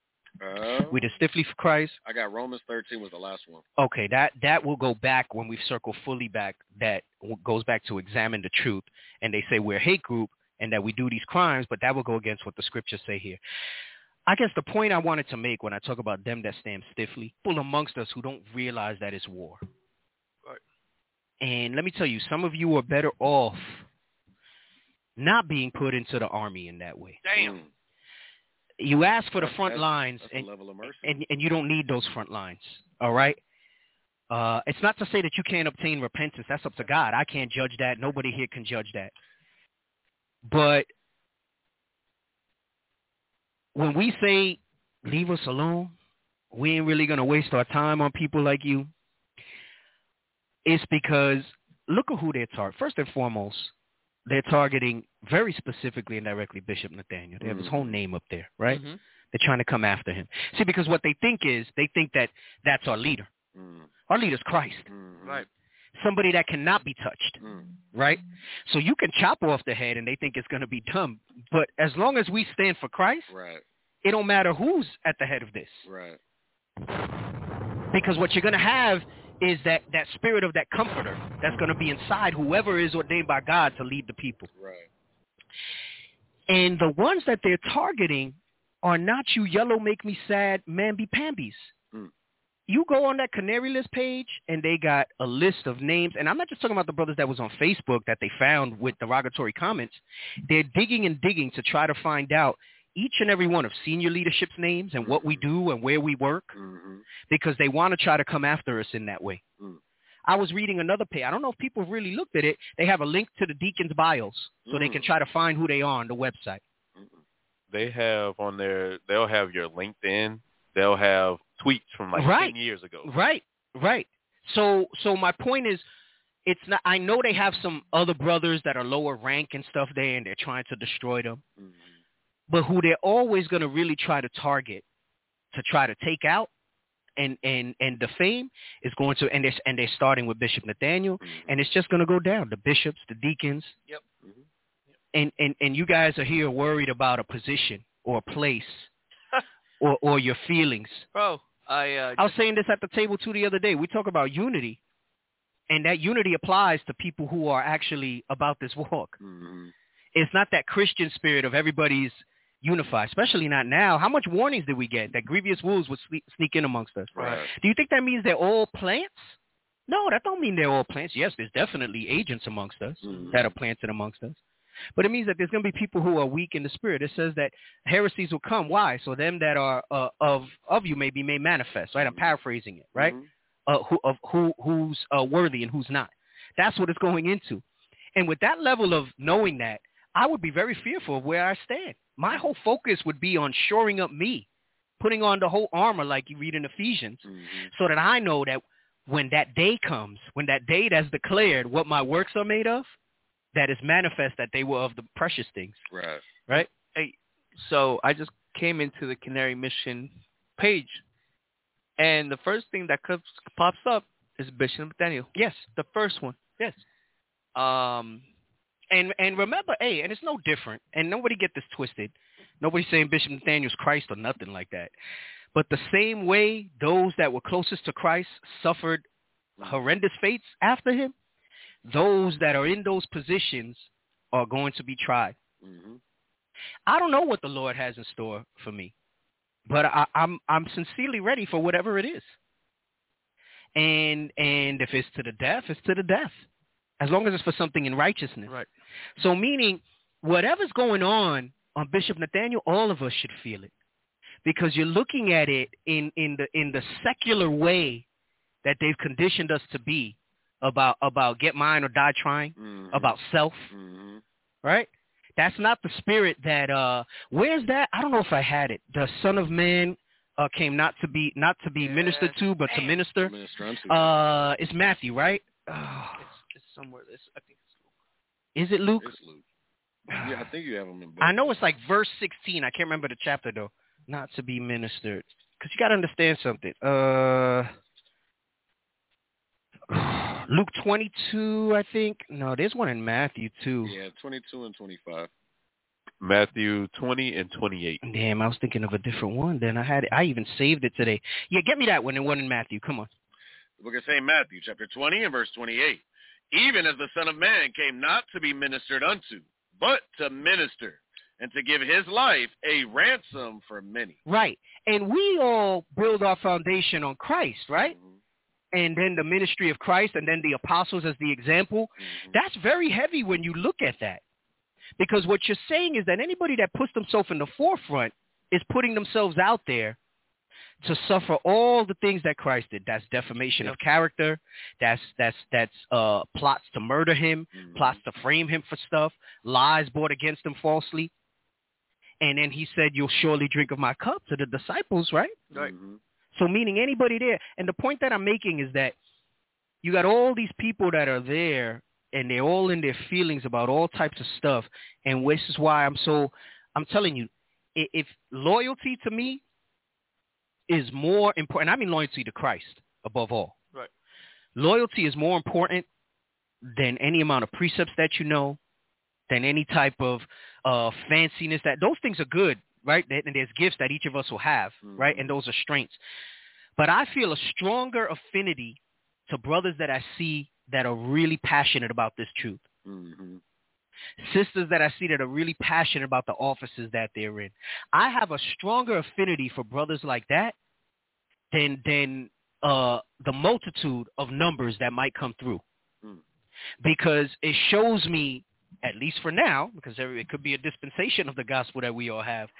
Uh, We did stiffly for Christ. I got Romans thirteen was the last one. Okay, that that will go back when we circle fully back. That goes back to examine the truth, and they say we're a hate group and that we do these crimes, but that will go against what the scriptures say here. I guess the point I wanted to make when I talk about them that stand stiffly, people amongst us who don't realize that it's war. Right. And let me tell you, some of you are better off not being put into the army in that way. Damn. Mm. You ask for the That's- front that's- lines, that's a and, level of mercy. and and you don't need those front lines. All right. Uh, it's not to say that you can't obtain repentance. That's up to God. I can't judge that. Nobody here can judge that. But when we say, leave us alone, we ain't really going to waste our time on people like you, it's because look at who they're targeting. First and foremost, they're targeting very specifically and directly Bishop Nathaniel. They have his whole name up there, right? Mm-hmm. They're trying to come after him. See, because what they think is, they think that that's our leader. Mm. Our leader's Christ. Mm-hmm. Right. somebody that cannot be touched, Mm. right? So you can chop off the head and they think it's going to be dumb. But as long as we stand for Christ, Right. it don't matter who's at the head of this. Right. Because what you're going to have is that, that spirit of that comforter that's going to be inside whoever is ordained by God to lead the people. Right. And the ones that they're targeting are not you yellow make me sad mamby-pambies. Mm. You go on that Canary List page, and they got a list of names. And I'm not just talking about the brothers that was on Facebook that they found with derogatory comments. They're digging and digging to try to find out each and every one of senior leadership's names and what we do and where we work, Mm-hmm. because they want to try to come after us in that way. Mm. I was reading another page. I don't know if people really looked at it. They have a link to the deacons' bios so Mm. they can try to find who they are on the website. They have on their, they'll have your LinkedIn. They'll have tweets from like Right. ten years ago. Right, right. So, so my point is, it's not. I know they have some other brothers that are lower rank and stuff there, and they're trying to destroy them. Mm-hmm. But who they're always going to really try to target, to try to take out, and and and defame is going to, and they're and they're starting with Bishop Nathaniel, Mm-hmm. and it's just going to go down. The bishops, the deacons. Yep. And, and and you guys are here worried about a position or a place or or your feelings. Bro, I uh, I was saying this at the table too the other day. We talk about unity, and that unity applies to people who are actually about this walk. Mm-hmm. It's not that Christian spirit of everybody's unified, especially not now. How much warnings did we get that grievous wolves would sneak, sneak in amongst us? Right. Do you think that means they're all plants? No, that don't mean they're all plants. Yes, there's definitely agents amongst us Mhm. that are planted amongst us. But it means that there's going to be people who are weak in the spirit. It says that heresies will come. Why? So them that are uh, of of you maybe may manifest. Right? I'm paraphrasing it. Right? Mhm. Uh, who of who who's uh, worthy and who's not. That's what it's going into. And with that level of knowing that, I would be very fearful of where I stand. My whole focus would be on shoring up me, putting on the whole armor like you read in Ephesians, Mhm. so that I know that when that day comes, when that day that's declared what my works are made of, that is manifest that they were of the precious things. Right. Right? Hey, so I just came into the Canary Mission page, and the first thing that comes, pops up is Bishop Nathaniel. Yes. The first one. Yes. Um, And and remember, hey, and it's no different. And nobody get this twisted. Nobody's saying Bishop Nathaniel's Christ or nothing like that. But the same way those that were closest to Christ suffered horrendous fates after him, those that are in those positions are going to be tried. Mm-hmm. I don't know what the Lord has in store for me, but I, I'm I'm sincerely ready for whatever it is. And and if it's to the death, it's to the death, as long as it's for something in righteousness. Right. So meaning, whatever's going on on Bishop Nathaniel, all of us should feel it, because you're looking at it in in the in the secular way that they've conditioned us to be about about get mine or die trying, Mm-hmm. about self. Mm-hmm. Right? That's not the spirit that, uh, where's that? I don't know if I had it. The Son of Man uh, came not to be, not to be Yeah. ministered to, but to minister. Minister unto. Uh, it's Matthew, right? Oh, it's, it's somewhere. This I think it's is it Luke? It's Luke. Yeah, I think you have them in both. I know it's like verse sixteen. I can't remember the chapter though. Not to be ministered. Because you got to understand something. Uh, Luke twenty-two, I think. No, there's one in Matthew too. Yeah, twenty-two and twenty-five. Matthew twenty and twenty-eight. Damn, I was thinking of a different one. Then I had it. I even saved it today. Yeah, get me that one. And one in Matthew. Come on. The book of Saint Matthew, chapter twenty and verse twenty-eight. Even as the Son of Man came not to be ministered unto, but to minister, and to give his life a ransom for many. Right. And we all build our foundation on Christ, right? Mm-hmm. And then the ministry of Christ, and then the apostles as the example. Mm-hmm. That's very heavy when you look at that. Because what you're saying is that anybody that puts themselves in the forefront is putting themselves out there to suffer all the things that Christ did. That's defamation of character. That's that's that's uh, plots to murder him, Mm-hmm. plots to frame him for stuff, lies brought against him falsely. And then he said, "You'll surely drink of my cup," to the disciples, right? Right. Mm-hmm. So meaning anybody there. And the point that I'm making is that you got all these people that are there, and they're all in their feelings about all types of stuff. And this is why I'm so, I'm telling you, if, if loyalty to me is more important, I mean loyalty to Christ above all. Right. loyalty is more important than any amount of precepts that you know, than any type of uh, fanciness. That those things are good, right? And there's gifts that each of us will have, mm-hmm. right? And those are strengths. But I feel a stronger affinity to brothers that I see that are really passionate about this truth. Mm-hmm. Sisters that I see that are really passionate about the offices that they're in. I have a stronger affinity for brothers like that than than uh, the multitude of numbers that might come through. Mm. Because it shows me, at least for now, because it could be a dispensation of the gospel that we all have,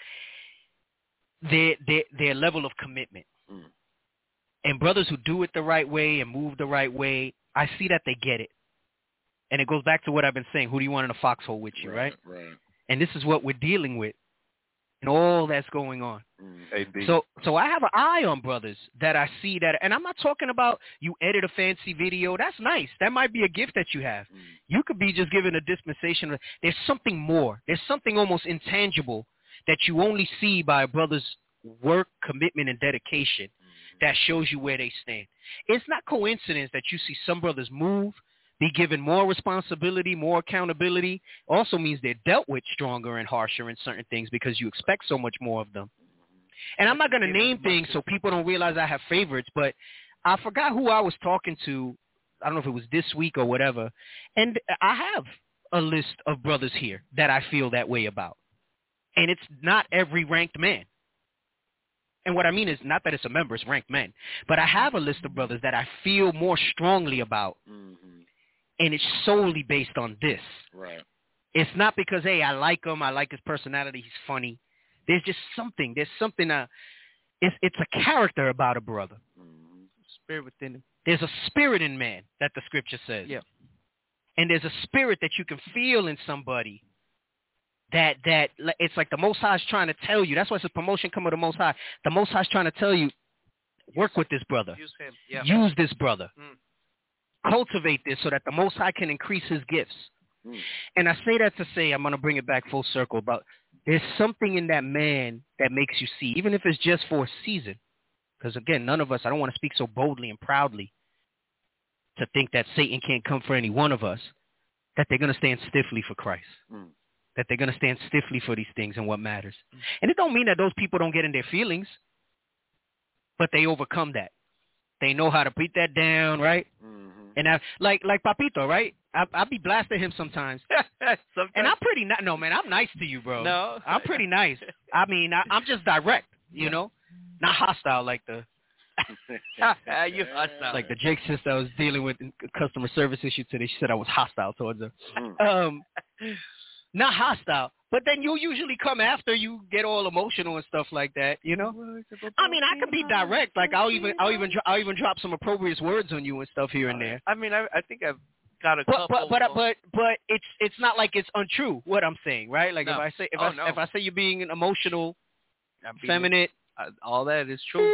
their, their, their level of commitment. Mm. And brothers who do it the right way and move the right way, I see that they get it. And it goes back to what I've been saying. Who do you want in a foxhole with you, right? Right. right. And this is what we're dealing with and all that's going on. Mm. So so I have an eye on brothers that I see that, and I'm not talking about you edit a fancy video. That's nice. That might be a gift that you have. Mm. You could be just given a dispensation. There's something more. There's something almost intangible that you only see by a brother's work, commitment, and dedication that shows you where they stand. It's not coincidence that you see some brothers move, be given more responsibility, more accountability. Also means they're dealt with stronger and harsher in certain things because you expect so much more of them. And I'm not going to name things so people don't realize I have favorites, but I forgot who I was talking to. I don't know if it was this week or whatever. And I have a list of brothers here that I feel that way about. And it's not every ranked man. And what I mean is not that it's a member, it's ranked men. But I have a list of brothers that I feel more strongly about. Mm-hmm. And it's solely based on this. Right. It's not because, hey, I like him, I like his personality, he's funny. There's just something. There's something. Uh, it's it's a character about a brother. Mm-hmm. Spirit within him. There's a spirit in man that the scripture says. Yeah. And there's a spirit that you can feel in somebody. That that it's like the Most High is trying to tell you. That's why it's a promotion come of the Most High. The Most High is trying to tell you, work with this brother. Use him. Yeah. Use this brother. Mm. Cultivate this so that the Most High can increase his gifts. Mm. And I say that to say, I'm going to bring it back full circle, but there's something in that man that makes you see, even if it's just for a season. Because, again, none of us, I don't want to speak so boldly and proudly to think that Satan can't come for any one of us, that they're going to stand stiffly for Christ. Mm. That they're going to stand stiffly for these things and what matters. Mm. And it don't mean that those people don't get in their feelings, but they overcome that. They know how to beat that down, right? Mm-hmm. And I, like like Papito, right? I I be blasting him sometimes. sometimes. And I'm pretty nice. No, man, I'm nice to you, bro. No. I'm pretty nice. I mean, I, I'm just direct, you know? Not hostile like the... you hostile. Like the Jake sister I was dealing with in customer service issue today. She said I was hostile towards her. Mm. Um, not hostile. But then you usually come after you get all emotional and stuff like that, you know. I mean, I could be direct. Like I'll even, I'll even, I'll even drop some opprobrious words on you and stuff here and there. I mean, I, I think I've got a but, couple. But, but, but, but it's, it's not like it's untrue what I'm saying, right? Like no. if I say, if oh, I, no. if I say you're being emotional, I'm being, feminine, uh, all that is true.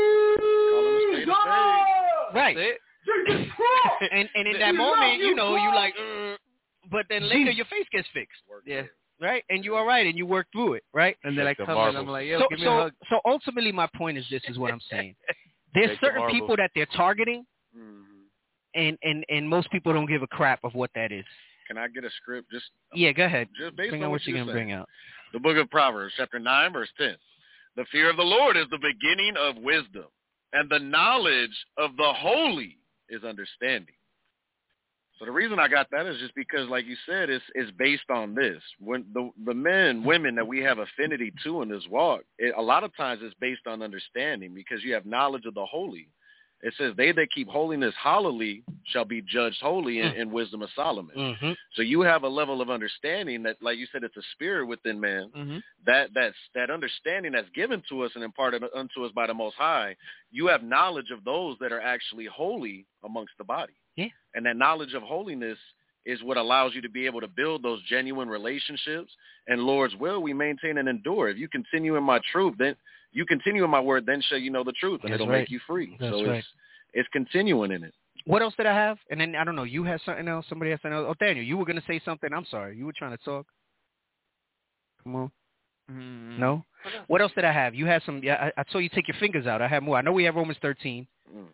Right. That's it. and and in that moment, you know, you like, uh, but then later your face gets fixed. Yeah. Right, and you all right, and you work through it, right? And then Like I the come marbles. and I'm like, yo, so, give me so, a hug. so ultimately, my point is this: is what I'm saying. There's Take the certain marbles. people that they're targeting, Mm-hmm. and, and and most people don't give a crap of what that is. Can I get a script? Just Yeah, go ahead. Just based Bring on out what what you're you're gonna saying. bring out. The book of Proverbs, chapter nine, verse ten. The fear of the Lord is the beginning of wisdom, and the knowledge of the holy is understanding. So the reason I got that is just because, like you said, it's, it's based on this. When the the men, women that we have affinity to in this walk, it, a lot of times it's based on understanding because you have knowledge of the holy. It says, they that keep holiness hollowly shall be judged holy in, in wisdom of Solomon. Mm-hmm. So you have a level of understanding that, like you said, it's a spirit within man. Mm-hmm. That that's that understanding that's given to us and imparted unto us by the Most High. You have knowledge of those that are actually holy amongst the body. Yeah. And that knowledge of holiness is what allows you to be able to build those genuine relationships. And Lord's will, we maintain and endure. If you continue in my truth, then you continue in my word, then shall you know the truth, and That's it'll right. make you free. That's so right. it's it's continuing in it. What else did I have? And then I don't know. You had something else. Somebody had something else. Oh, Daniel, you were gonna say something. I'm sorry. You were trying to talk. Come on. Mm-hmm. No. What else did I have? You had some. Yeah, I, I saw you take your fingers out. I had more. I know we have Romans thirteen. Mm.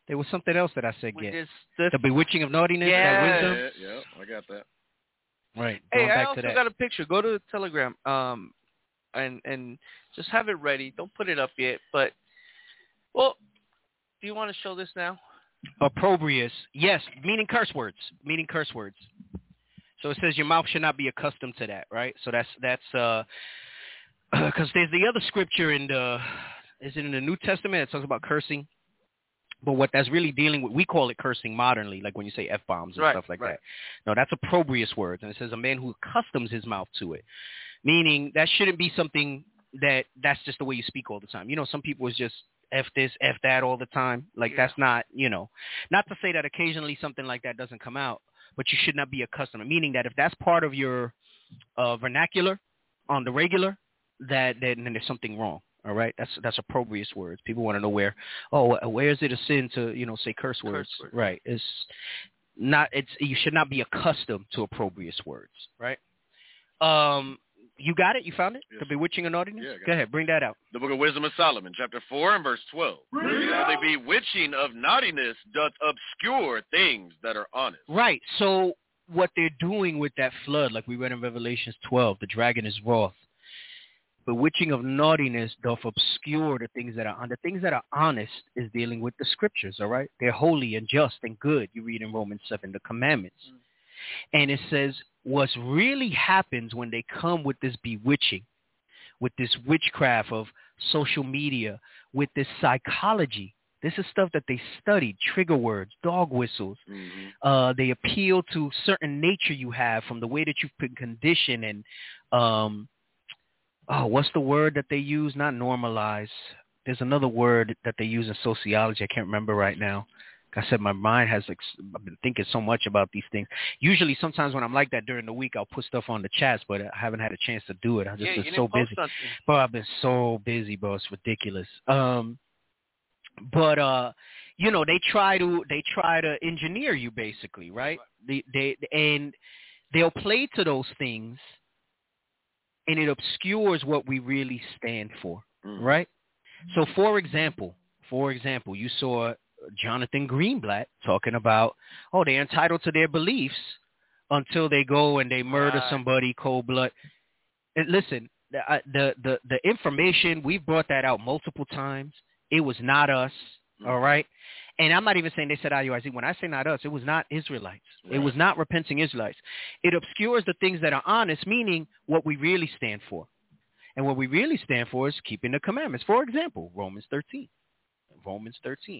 There was something else that I said We get. just- this- The bewitching of naughtiness, Yeah. that wisdom. Yeah, yeah, I got that. Right. Hey, Going I back also to that. got a picture. Go to the Telegram, um, and and just have it ready. Don't put it up yet. But, well, do you want to show this now? Opprobrious. Yes, meaning curse words. Meaning curse words. So it says your mouth should not be accustomed to that, right? So that's that's uh, because there's the other scripture in the is it in the New Testament that talks about cursing. But what that's really dealing with, we call it cursing modernly, like when you say F-bombs and Right, stuff like right. that. No, that's opprobrious words. And it says a man who accustoms his mouth to it, meaning that shouldn't be something that that's just the way you speak all the time. You know, some people is just F this, F that all the time. Like Yeah. that's not, you know, not to say that occasionally something like that doesn't come out, but you should not be accustomed. Meaning that if that's part of your uh, vernacular on the regular, that then, then there's something wrong. All right, that's that's opprobrious words. People want to know where. Oh, where is it a sin to you know say curse words? words. Right. It's not. It's you should not be accustomed to opprobrious words. Right. Um, you got it. You found it. Yes. The bewitching of naughtiness. Yeah, I got Go it. ahead. Bring that out. The Book of Wisdom of Solomon, chapter four and verse twelve. For the bewitching of naughtiness doth obscure things that are honest. Right. So what they're doing with that flood, like we read in Revelations twelve, the dragon is wroth. Bewitching of naughtiness doth obscure the things that are on. The things that are honest is dealing with the scriptures, all right? They're holy and just and good. You read in Romans seven, the commandments. Mm. And it says what really happens when they come with this bewitching, with this witchcraft of social media, with this psychology. This is stuff that they studied, trigger words, dog whistles. Mm-hmm. Uh, they appeal to certain nature you have from the way that you've been conditioned and um, oh, what's the word that they use? Not normalize. There's another word that they use in sociology. I can't remember right now. Like I said, my mind has, ex- I've been thinking so much about these things. Usually sometimes when I'm like that during the week, I'll put stuff on the chats, but I haven't had a chance to do it. I've just Yeah, been you so didn't post busy. something. Bro, I've been so busy, bro. It's ridiculous. Um, but, uh, you know, they try to, they try to engineer you basically, right? They, they, and they'll play to those things, and it obscures what we really stand for, Mm. right? So, for example, for example, you saw Jonathan Greenblatt talking about, oh, they're entitled to their beliefs until they go and they murder Right. somebody cold blood. And listen, the, I- the the the information, we've brought that out multiple times. It was not us, Mm. all right? And I'm not even saying they said I U I Z. When I say not us, it was not Israelites. It Right. was not repenting Israelites. It obscures the things that are honest, meaning what we really stand for. And what we really stand for is keeping the commandments. For example, Romans thirteen. Romans thirteen.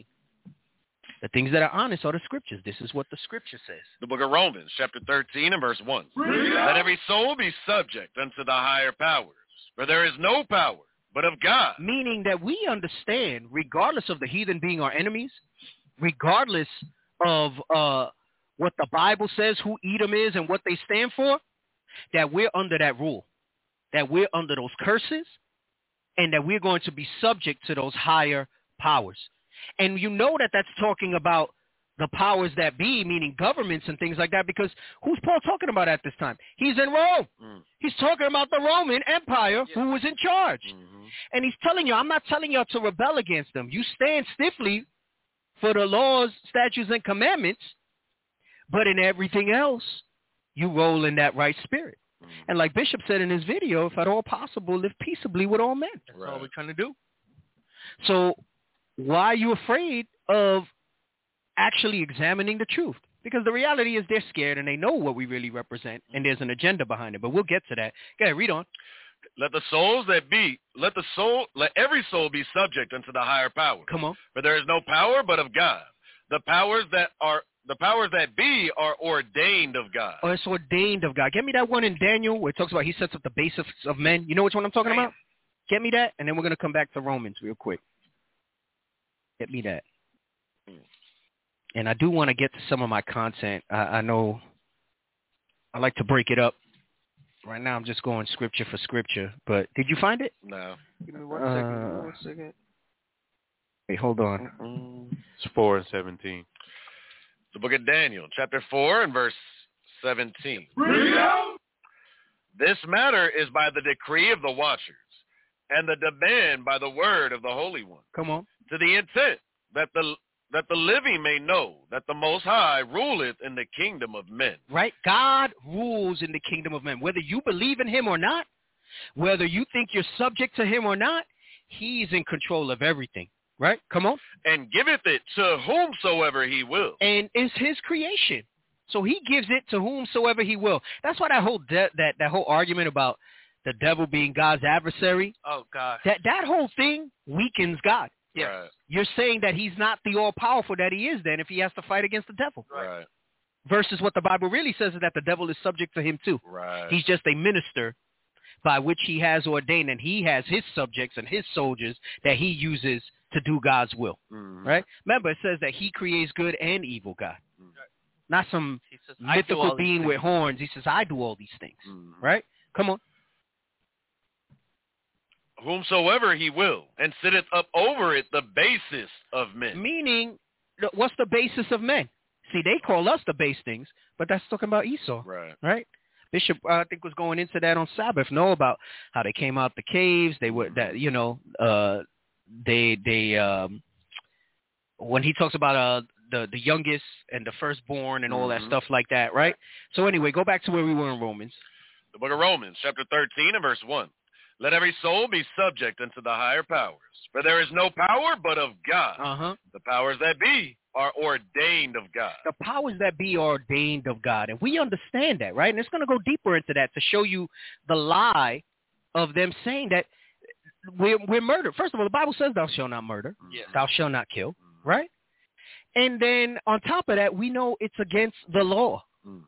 The things that are honest are the scriptures. This is what the scripture says. The Book of Romans, chapter thirteen and verse one. Let every soul be subject unto the higher powers, for there is no power but of God. Meaning that we understand, regardless of the heathen being our enemies, regardless of uh, what the Bible says, who Edom is and what they stand for, that we're under that rule, that we're under those curses, and that we're going to be subject to those higher powers. And you know that that's talking about the powers that be, meaning governments and things like that, because who's Paul talking about at this time? He's in Rome. Mm. He's talking about the Roman Empire who was in charge. Mm-hmm. And he's telling you, I'm not telling y'all to rebel against them. You stand stiffly for the laws, statutes, and commandments, but in everything else, you roll in that right spirit. Mm. And like Bishop said in his video, if at all possible, live peaceably with all men. That's all we're trying to do. So why are you afraid of actually examining the truth? Because the reality is they're scared and they know what we really represent, and there's an agenda behind it. But we'll get to that. Go ahead, read on. Let the souls that be, let the soul, let every soul be subject unto the higher power. Come on. For there is no power but of God. The powers that are, the powers that be are ordained of God. Oh, it's ordained of God. Get me that one in Daniel where it talks about he sets up the base of, of men. You know which one I'm talking about? Get me that, and then we're going to come back to Romans real quick. Get me that. And I do want to get to some of my content. I, I know I like to break it up. Right now I'm just going scripture for scripture. But did you find it? No. Give me one Uh, second. Give me one second. Wait, hold on. Mm-hmm. It's four and seventeen. The Book of Daniel, chapter four and verse seventeen. This matter is by the decree of the watchers, and the demand by the word of the Holy One, Come on. to the intent that the that the living may know that the Most High ruleth in the kingdom of men. Right? God rules in the kingdom of men. Whether you believe in him or not, whether you think you're subject to him or not, he's in control of everything. Right? Come on. And giveth it to whomsoever he will. And it's his creation. So he gives it to whomsoever he will. That's why that whole de- that, that whole argument about the devil being God's adversary, Oh, God. that, that whole thing weakens God. Yes. Right. You're saying that he's not the all-powerful that he is then if he has to fight against the devil. Right. Versus what the Bible really says is that the devil is subject to him too. Right. He's just a minister by which he has ordained, and he has his subjects and his soldiers that he uses to do God's will. Mm-hmm. Right? Remember, it says that he creates good and evil, God. Mm-hmm. Not some He says, I do all mythical these being things. with horns. He says, I do all these things. Mm-hmm. Right? Come on. Whomsoever he will, and sitteth up over it the basis of men. Meaning, th- what's the basis of men? See, they call us the base things, but that's talking about Esau. Right. Right? Bishop, uh, I think, was going into that on Sabbath. Know about how they came out the caves. They were that you know, uh, they they um, when he talks about uh the the youngest and the firstborn and all Mm-hmm. that stuff like that, right? So anyway, go back to where we were in Romans. The book of Romans, chapter thirteen and verse one. Let every soul be subject unto the higher powers. For there is no power but of God. Uh-huh. The powers that be are ordained of God. The powers that be are ordained of God. And we understand that, right? And it's going to go deeper into that to show you the lie of them saying that we're, we're murdered. First of all, the Bible says thou shalt not murder. Yes. Thou shalt not kill, right? And then on top of that, we know it's against the law. Mm.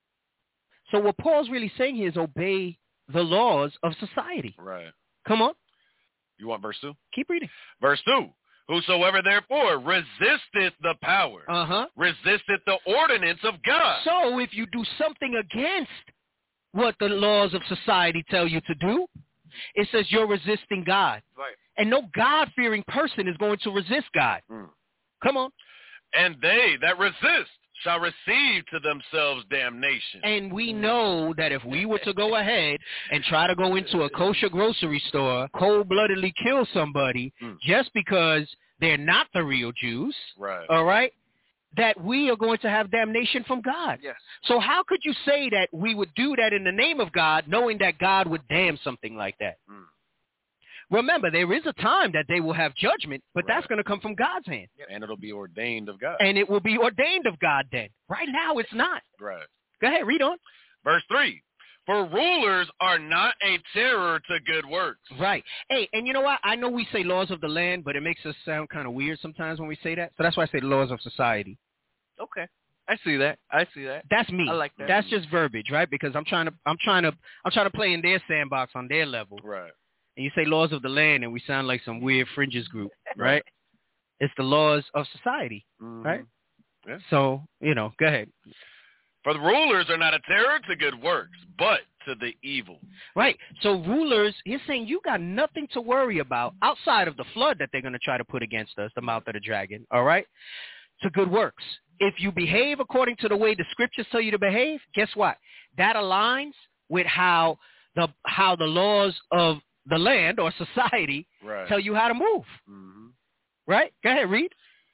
So what Paul's really saying here is obey the laws of society. Right. Come on. You want verse two? Keep reading. Verse two. Whosoever therefore resisteth the power, Uh-huh. resisteth the ordinance of God. So if you do something against what the laws of society tell you to do, it says you're resisting God. Right. And no God-fearing person is going to resist God. Mm. Come on. And they that resist shall receive to themselves damnation. And we know that if we were to go ahead and try to go into a kosher grocery store, cold-bloodedly kill somebody Mm. just because they're not the real Jews, Right. all right, that we are going to have damnation from God. Yes. So how could you say that we would do that in the name of God, knowing that God would damn something like that? Mm. Remember, there is a time that they will have judgment, but Right. that's going to come from God's hand. And it'll be ordained of God. And it will be ordained of God then. Right now, it's not. Right. Go ahead, read on. Verse three. For rulers are not a terror to good works. Right. Hey, and you know what? I know we say laws of the land, but it makes us sound kind of weird sometimes when we say that. So that's why I say laws of society. Okay. I see that. I see that. That's me. I like that. That's just verbiage, right? Because I'm trying to, I'm trying to, I'm trying to play in their sandbox on their level. Right. And you say laws of the land, and we sound like some weird fringes group, right? It's the laws of society, Mm-hmm. right? Yeah. So, you know, go ahead. For the rulers are not a terror to good works, but to the evil. Right. So rulers, he's saying you got nothing to worry about outside of the flood that they're going to try to put against us, the mouth of the dragon, all right, to good works. If you behave according to the way the scriptures tell you to behave, guess what? That aligns with how the how the laws of the land or society Right. tell you how to move. Mm-hmm. Right? Go ahead, read.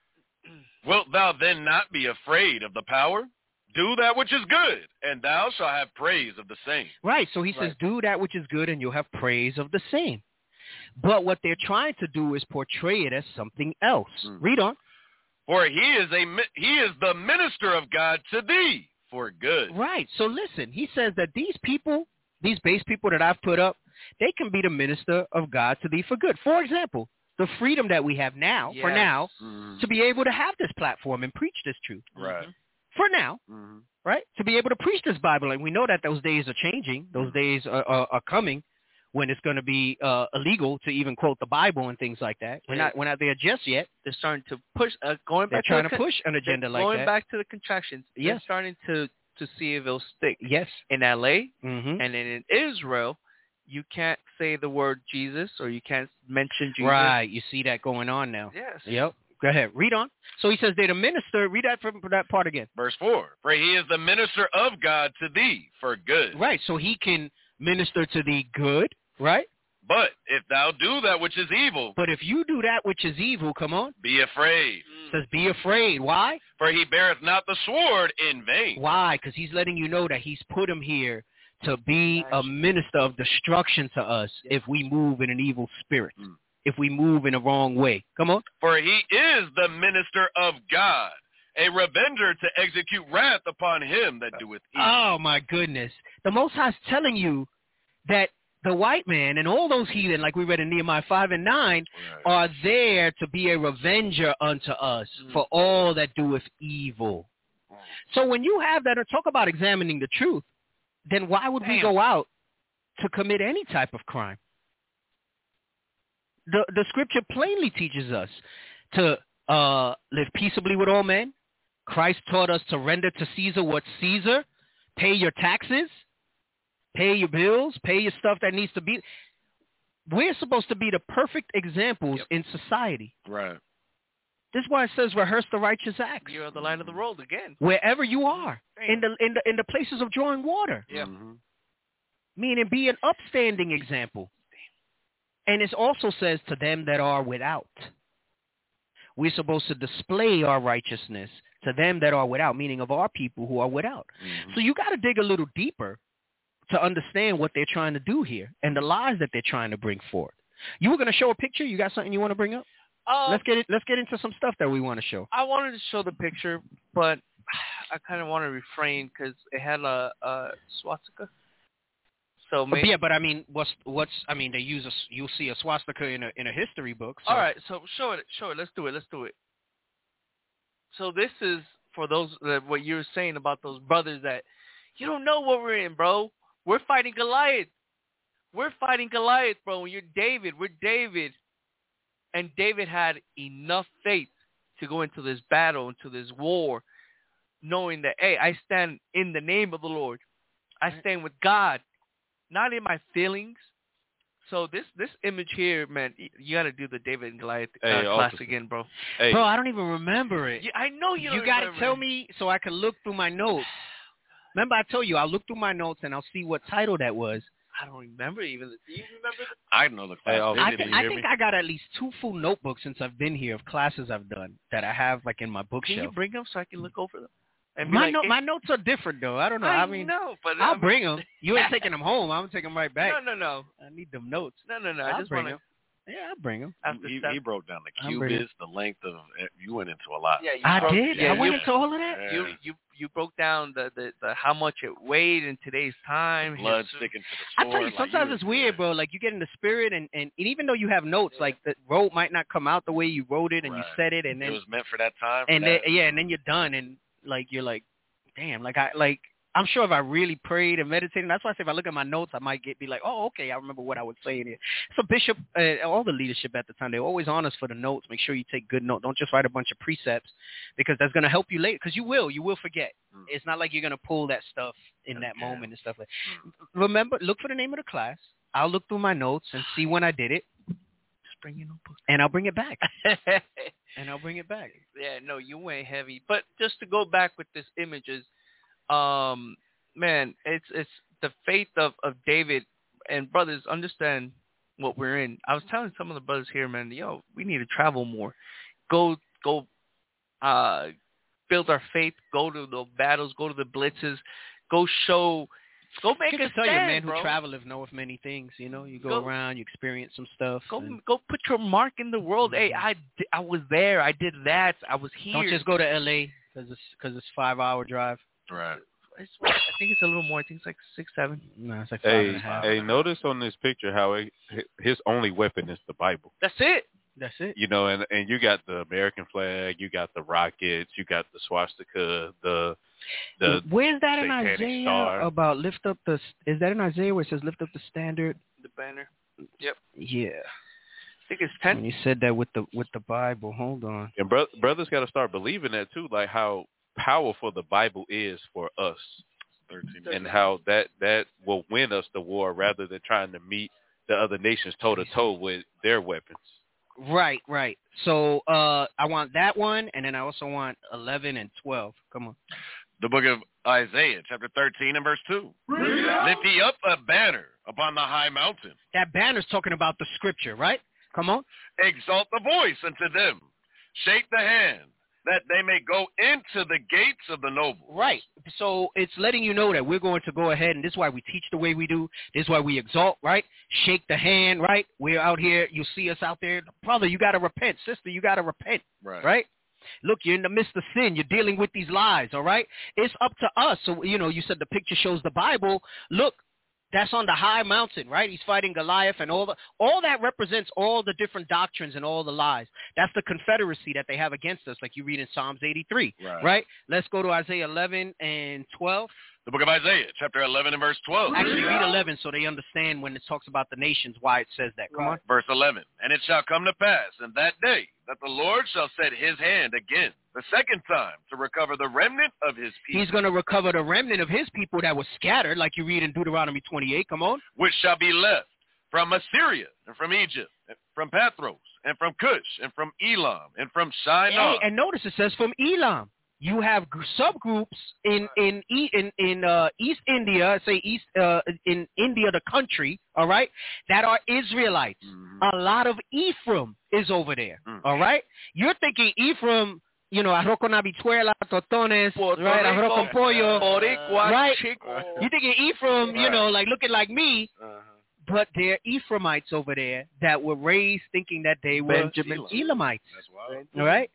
Wilt thou then not be afraid of the power? Do that which is good, and thou shalt have praise of the same. Right. So he says, Right. do that which is good and you'll have praise of the same. But what they're trying to do is portray it as something else. Mm. Read on. For he is a mi- he is the minister of God to thee for good. Right. So listen, he says that these people, these base people that I've put up, they can be the minister of God to thee for good. For example, the freedom that we have now, for Yes. now, Mhm. to be able to have this platform and preach this truth. Right. For now, Mm-hmm. right? To be able to preach this Bible. And we know that those days are changing. Those days are, are, are coming when it's going to be uh, illegal to even quote the Bible and things like that. We're Yeah. not we're not there just yet. They're starting to push, uh, going They're back trying to, to the con- push an agenda they're like going that. back to the contractions. They're Yes. starting to, to see if it'll stick. Yes. In L A Mm-hmm. and then in Israel, you can't say the word Jesus or you can't mention Jesus. Right. You see that going on now. Yes. Yep. Go ahead. Read on. So he says they're the minister. Read that from that part again. Verse four. For he is the minister of God to thee for good. Right. So he can minister to the good, right? But if thou do that which is evil, But if you do that which is evil, come on, be afraid. it says be afraid. Why? For he beareth not the sword in vain. Why? Because he's letting you know that he's put him here to be a minister of destruction to us if we move in an evil spirit, Mm. if we move in a wrong way. Come on. For he is the minister of God, a revenger to execute wrath upon him that doeth evil. Oh, my goodness. The Most High is telling you that the white man and all those heathen, like we read in Nehemiah five and nine, Right. are there to be a revenger unto us Mm. for all that doeth evil. So when you have that, or talk about examining the truth, then why would we Damn. go out to commit any type of crime? The the scripture plainly teaches us to uh, live peaceably with all men. Christ taught us to render to Caesar what's Caesar, pay your taxes, pay your bills, pay your stuff that needs to be. We're supposed to be the perfect examples Yep. in society. Right. This is why it says rehearse the righteous acts. You're the light of the world again. Wherever you are, in the in the in the places of drawing water, Yeah. Mhm. meaning be an upstanding example. And it also says to them that are without. We're supposed to display our righteousness to them that are without, meaning of our people who are without. Mhm. So you got to dig a little deeper to understand what they're trying to do here and the lies that they're trying to bring forth. You were going to show a picture. You got something you want to bring up? Um, let's get it. Let's get into some stuff that we want to show. I wanted to show the picture, but I kind of want to refrain because it had a, a swastika. So maybe. Yeah, but I mean, what's what's? I mean, they use a. You'll see a swastika in a in a history book. So. All right, so show it. Show it. Let's do it. Let's do it. So this is for those that what you were saying about those brothers that you don't know what we're in, bro. We're fighting Goliath. We're fighting Goliath, bro. You're David. We're David. And David had enough faith to go into this battle, into this war, knowing that, hey, I stand in the name of the Lord. I stand with God, not in my feelings. So this this image here, man, you got to do the David and Goliath uh, Hey, class officer. again, bro. Hey, Bro, I don't even remember it. You, I know you. You don't got to remember. tell me so I can look through my notes. Remember, I told you I'll look through my notes and I'll see what title that was. I don't remember even. Do you remember? I know the class. Hey, officer, I, did th- you I hear think me? I got at least two full notebooks since I've been here of classes I've done that I have like in my Can bookshelf. you bring them so I can look over them? And be my like, no- hey, my notes are different though. I don't know. I, I mean, know, but I'll I mean, bring them. You ain't taking them home. I'm taking them right back. No, no, no, I need them notes. no, no, no. I'll I just bring want to. them. Yeah, I'll bring them. After He, step. he broke down the I'm bringing- cubits, the length of. You went into a lot. Yeah, you I broke, did. Yeah, I went you, into all of that. Yeah. you you you broke down the, the, the how much it weighed in today's time. Blood his- sticking to the I sword. tell you, like sometimes was- it's weird, bro. Like you get in the spirit, and, and, and even though you have notes, like the road might not come out the way you wrote it, and Right. you said it, and It then was meant for that time. For and then, that. yeah, and then you're done, and like you're like, damn, like I like I'm sure if I really prayed and meditated, that's why I say if I look at my notes, I might get be like, oh, okay, I remember what I was saying here. So Bishop, uh, all the leadership at the time, they were always on us for the notes. Make sure you take good notes. Don't just write a bunch of precepts because that's going to help you later. Because you will, you will forget. Mm. It's not like you're going to pull that stuff in that Okay. moment and stuff like. Remember, look for the name of the class. I'll look through my notes and see when I did it, Just bring your notebook. and I'll bring it back. and I'll bring it back. Yeah, no, you went heavy. But just to go back with this images, um, man, it's it's the faith of, of David and brothers understand what we're in. I was telling some of the brothers here, man, yo, we need to travel more. Go go uh build our faith, go to the battles, go to the blitzes, go show go make You a can tell you, stand, man who bro. traveleth knoweth many things. You know, you go, Go- around, you experience some stuff. Go and go put your mark in the world. Hey, I, di- I was there. I did that. I was here. don't just go to L A because it's because it's five hour drive. Right. It's, I think it's a little more. I think it's like six, seven. No, it's like five Hey, and a half. hey, notice on this picture how he, his only weapon is the Bible. That's it. That's it. You know, and and you got the American flag, you got the rockets, you got the swastika, the the Where's that in satanic Isaiah star. about lift up the? Is that in Isaiah where it says lift up the standard? The banner. Yep. Yeah. I think it's ten. When you said that with the with the Bible, hold on. And bro- brothers got to start believing that too, like how powerful the Bible is for us, and how that that will win us the war rather than trying to meet the other nations toe to toe with their weapons. Right, right. So uh, I want that one, and then I also want eleven and twelve. Come on. The book of Isaiah, chapter thirteen and verse two. Lift ye up a banner upon the high mountain. That banner's talking about the scripture, right? Come on. Exalt the voice unto them. Shake the hand, that they may go into the gates of the noble. Right. So it's letting you know that we're going to go ahead, and this is why we teach the way we do. This is why we exalt, right? Shake the hand, right? We're out here. You see us out there. Brother, you got to repent. Sister, you got to repent, right. right? Look, you're in the midst of sin. You're dealing with these lies, all right? It's up to us. So, you know, you said the picture shows the Bible. Look. That's on the high mountain, right? He's fighting Goliath, and all the all that represents all the different doctrines and all the lies. That's the confederacy that they have against us, like you read in Psalms eighty-three, right? right? Let's go to Isaiah eleven and twelve. The book of Isaiah, chapter eleven and verse twelve. Actually, read eleven so they understand when it talks about the nations why it says that. Come right. on. Verse eleven. And it shall come to pass in that day that the Lord shall set his hand again, the second time, to recover the remnant of his people. He's going to recover the remnant of his people that was scattered, like you read in Deuteronomy twenty-eight. Come on. Which shall be left from Assyria and from Egypt, and from Pathros and from Cush and from Elam and from Shinar. Hey, and notice it says from Elam. You have subgroups in in in in uh, East India, say East uh, in India, the country, all right, that are Israelites. Mm-hmm. A lot of Ephraim is over there, mm-hmm. all right. You're thinking Ephraim, you know, arroz con habichuela, totones, right, arroz con pollo, Boricua, right? Chico. You're thinking Ephraim, you know, like looking like me. Uh-huh. But they're Ephraimites over there that were raised thinking that they were Benjamin Elamites. That's wild. All right.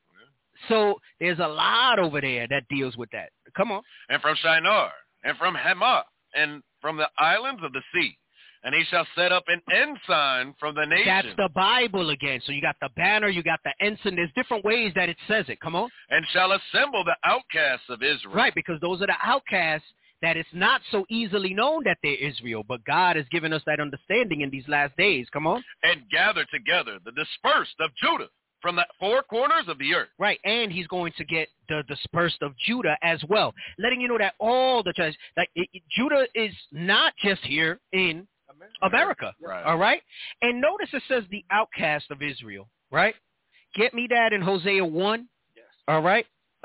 So there's a lot over there that deals with that. Come on. And from Shinar, and from Hamath, and from the islands of the sea. And he shall set up an ensign from the nation. That's the Bible again. So you got the banner, you got the ensign. There's different ways that it says it. Come on. And shall assemble the outcasts of Israel. Right, because those are the outcasts that it's not so easily known that they're Israel. But God has given us that understanding in these last days. Come on. And gather together the dispersed of Judah from the four corners of the earth. Right, and he's going to get the dispersed of Judah as well, letting you know that all the tribes, like it, it, Judah is not just here in America, America right. all right? And notice it says the outcast of Israel, right? Get me that in Hosea one, yes. all right?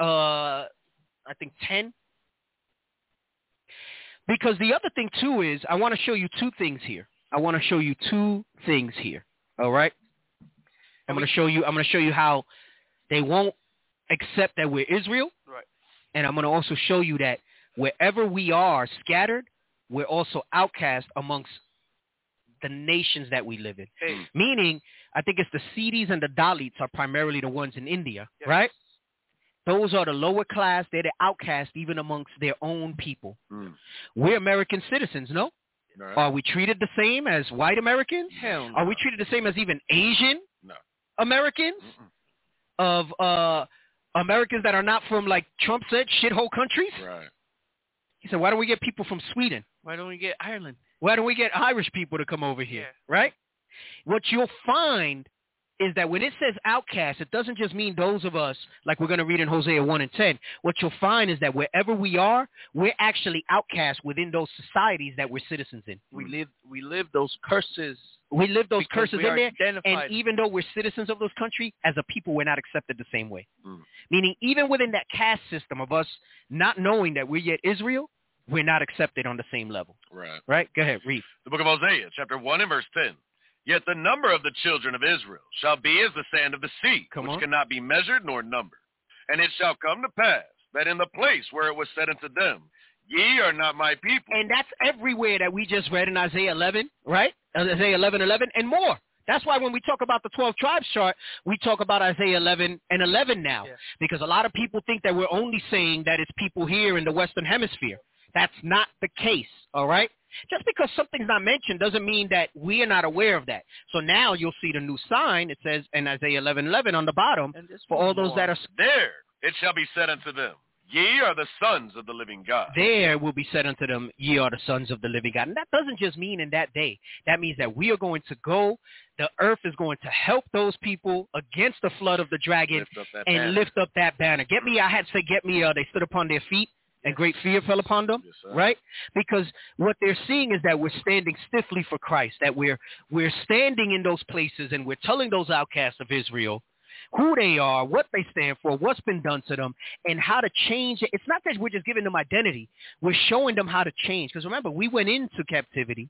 Uh, I think ten. Because the other thing, too, is I want to show you two things here. I want to show you two things here, all right? I'm going to show you. I'm going to show you how they won't accept that we're Israel, right? And I'm going to also show you that wherever we are scattered, we're also outcast amongst the nations that we live in. Hey. Meaning, I think it's the Siddhis and the Dalits are primarily the ones in India, yes. right? Those are the lower class. They're the outcast even amongst their own people. Mm. We're American citizens, no? Right. Are we treated the same as white Americans? Hell no. Are we treated the same as even Asian? No. Americans Mm-mm. of uh, Americans that are not from, like Trump said, shithole countries. Right. He said, why don't we get people from Sweden? Why don't we get Ireland? Why don't we get Irish people to come over here, yeah. right? What you'll find is that when it says outcast, it doesn't just mean those of us, like we're going to read in Hosea one and ten. What you'll find is that wherever we are, we're actually outcasts within those societies that we're citizens in. We live, we live those curses. We live those because curses we in there, identified. and even though we're citizens of those countries, as a people, we're not accepted the same way. Mm. Meaning, even within that caste system of us not knowing that we're yet Israel, we're not accepted on the same level. Right. Right? Go ahead, read. The book of Hosea, chapter one and verse ten. Yet the number of the children of Israel shall be as the sand of the sea, Come which on. cannot be measured nor numbered. And it shall come to pass that in the place where it was said unto them, ye are not my people. And that's everywhere that we just read in Isaiah eleven, right? Isaiah eleven, eleven, and more. That's why when we talk about the twelve tribes chart, we talk about Isaiah eleven and eleven now. Yeah. Because a lot of people think that we're only saying that it's people here in the Western Hemisphere. That's not the case, all right? Just because something's not mentioned doesn't mean that we are not aware of that. So now you'll see the new sign. It says in Isaiah eleven, eleven on the bottom, for all those that are... There it shall be said unto them, ye are the sons of the living God. There will be said unto them, ye are the sons of the living God. And that doesn't just mean in that day. That means that we are going to go, the earth is going to help those people against the flood of the dragon Lift and banner. lift up that banner. Get me, I had to say, get me, uh, they stood upon their feet. And great fear fell upon them, yes, right? Because what they're seeing is that we're standing stiffly for Christ, that we're we're standing in those places and we're telling those outcasts of Israel who they are, what they stand for, what's been done to them, and how to change it. It's not that we're just giving them identity. We're showing them how to change. Because remember, we went into captivity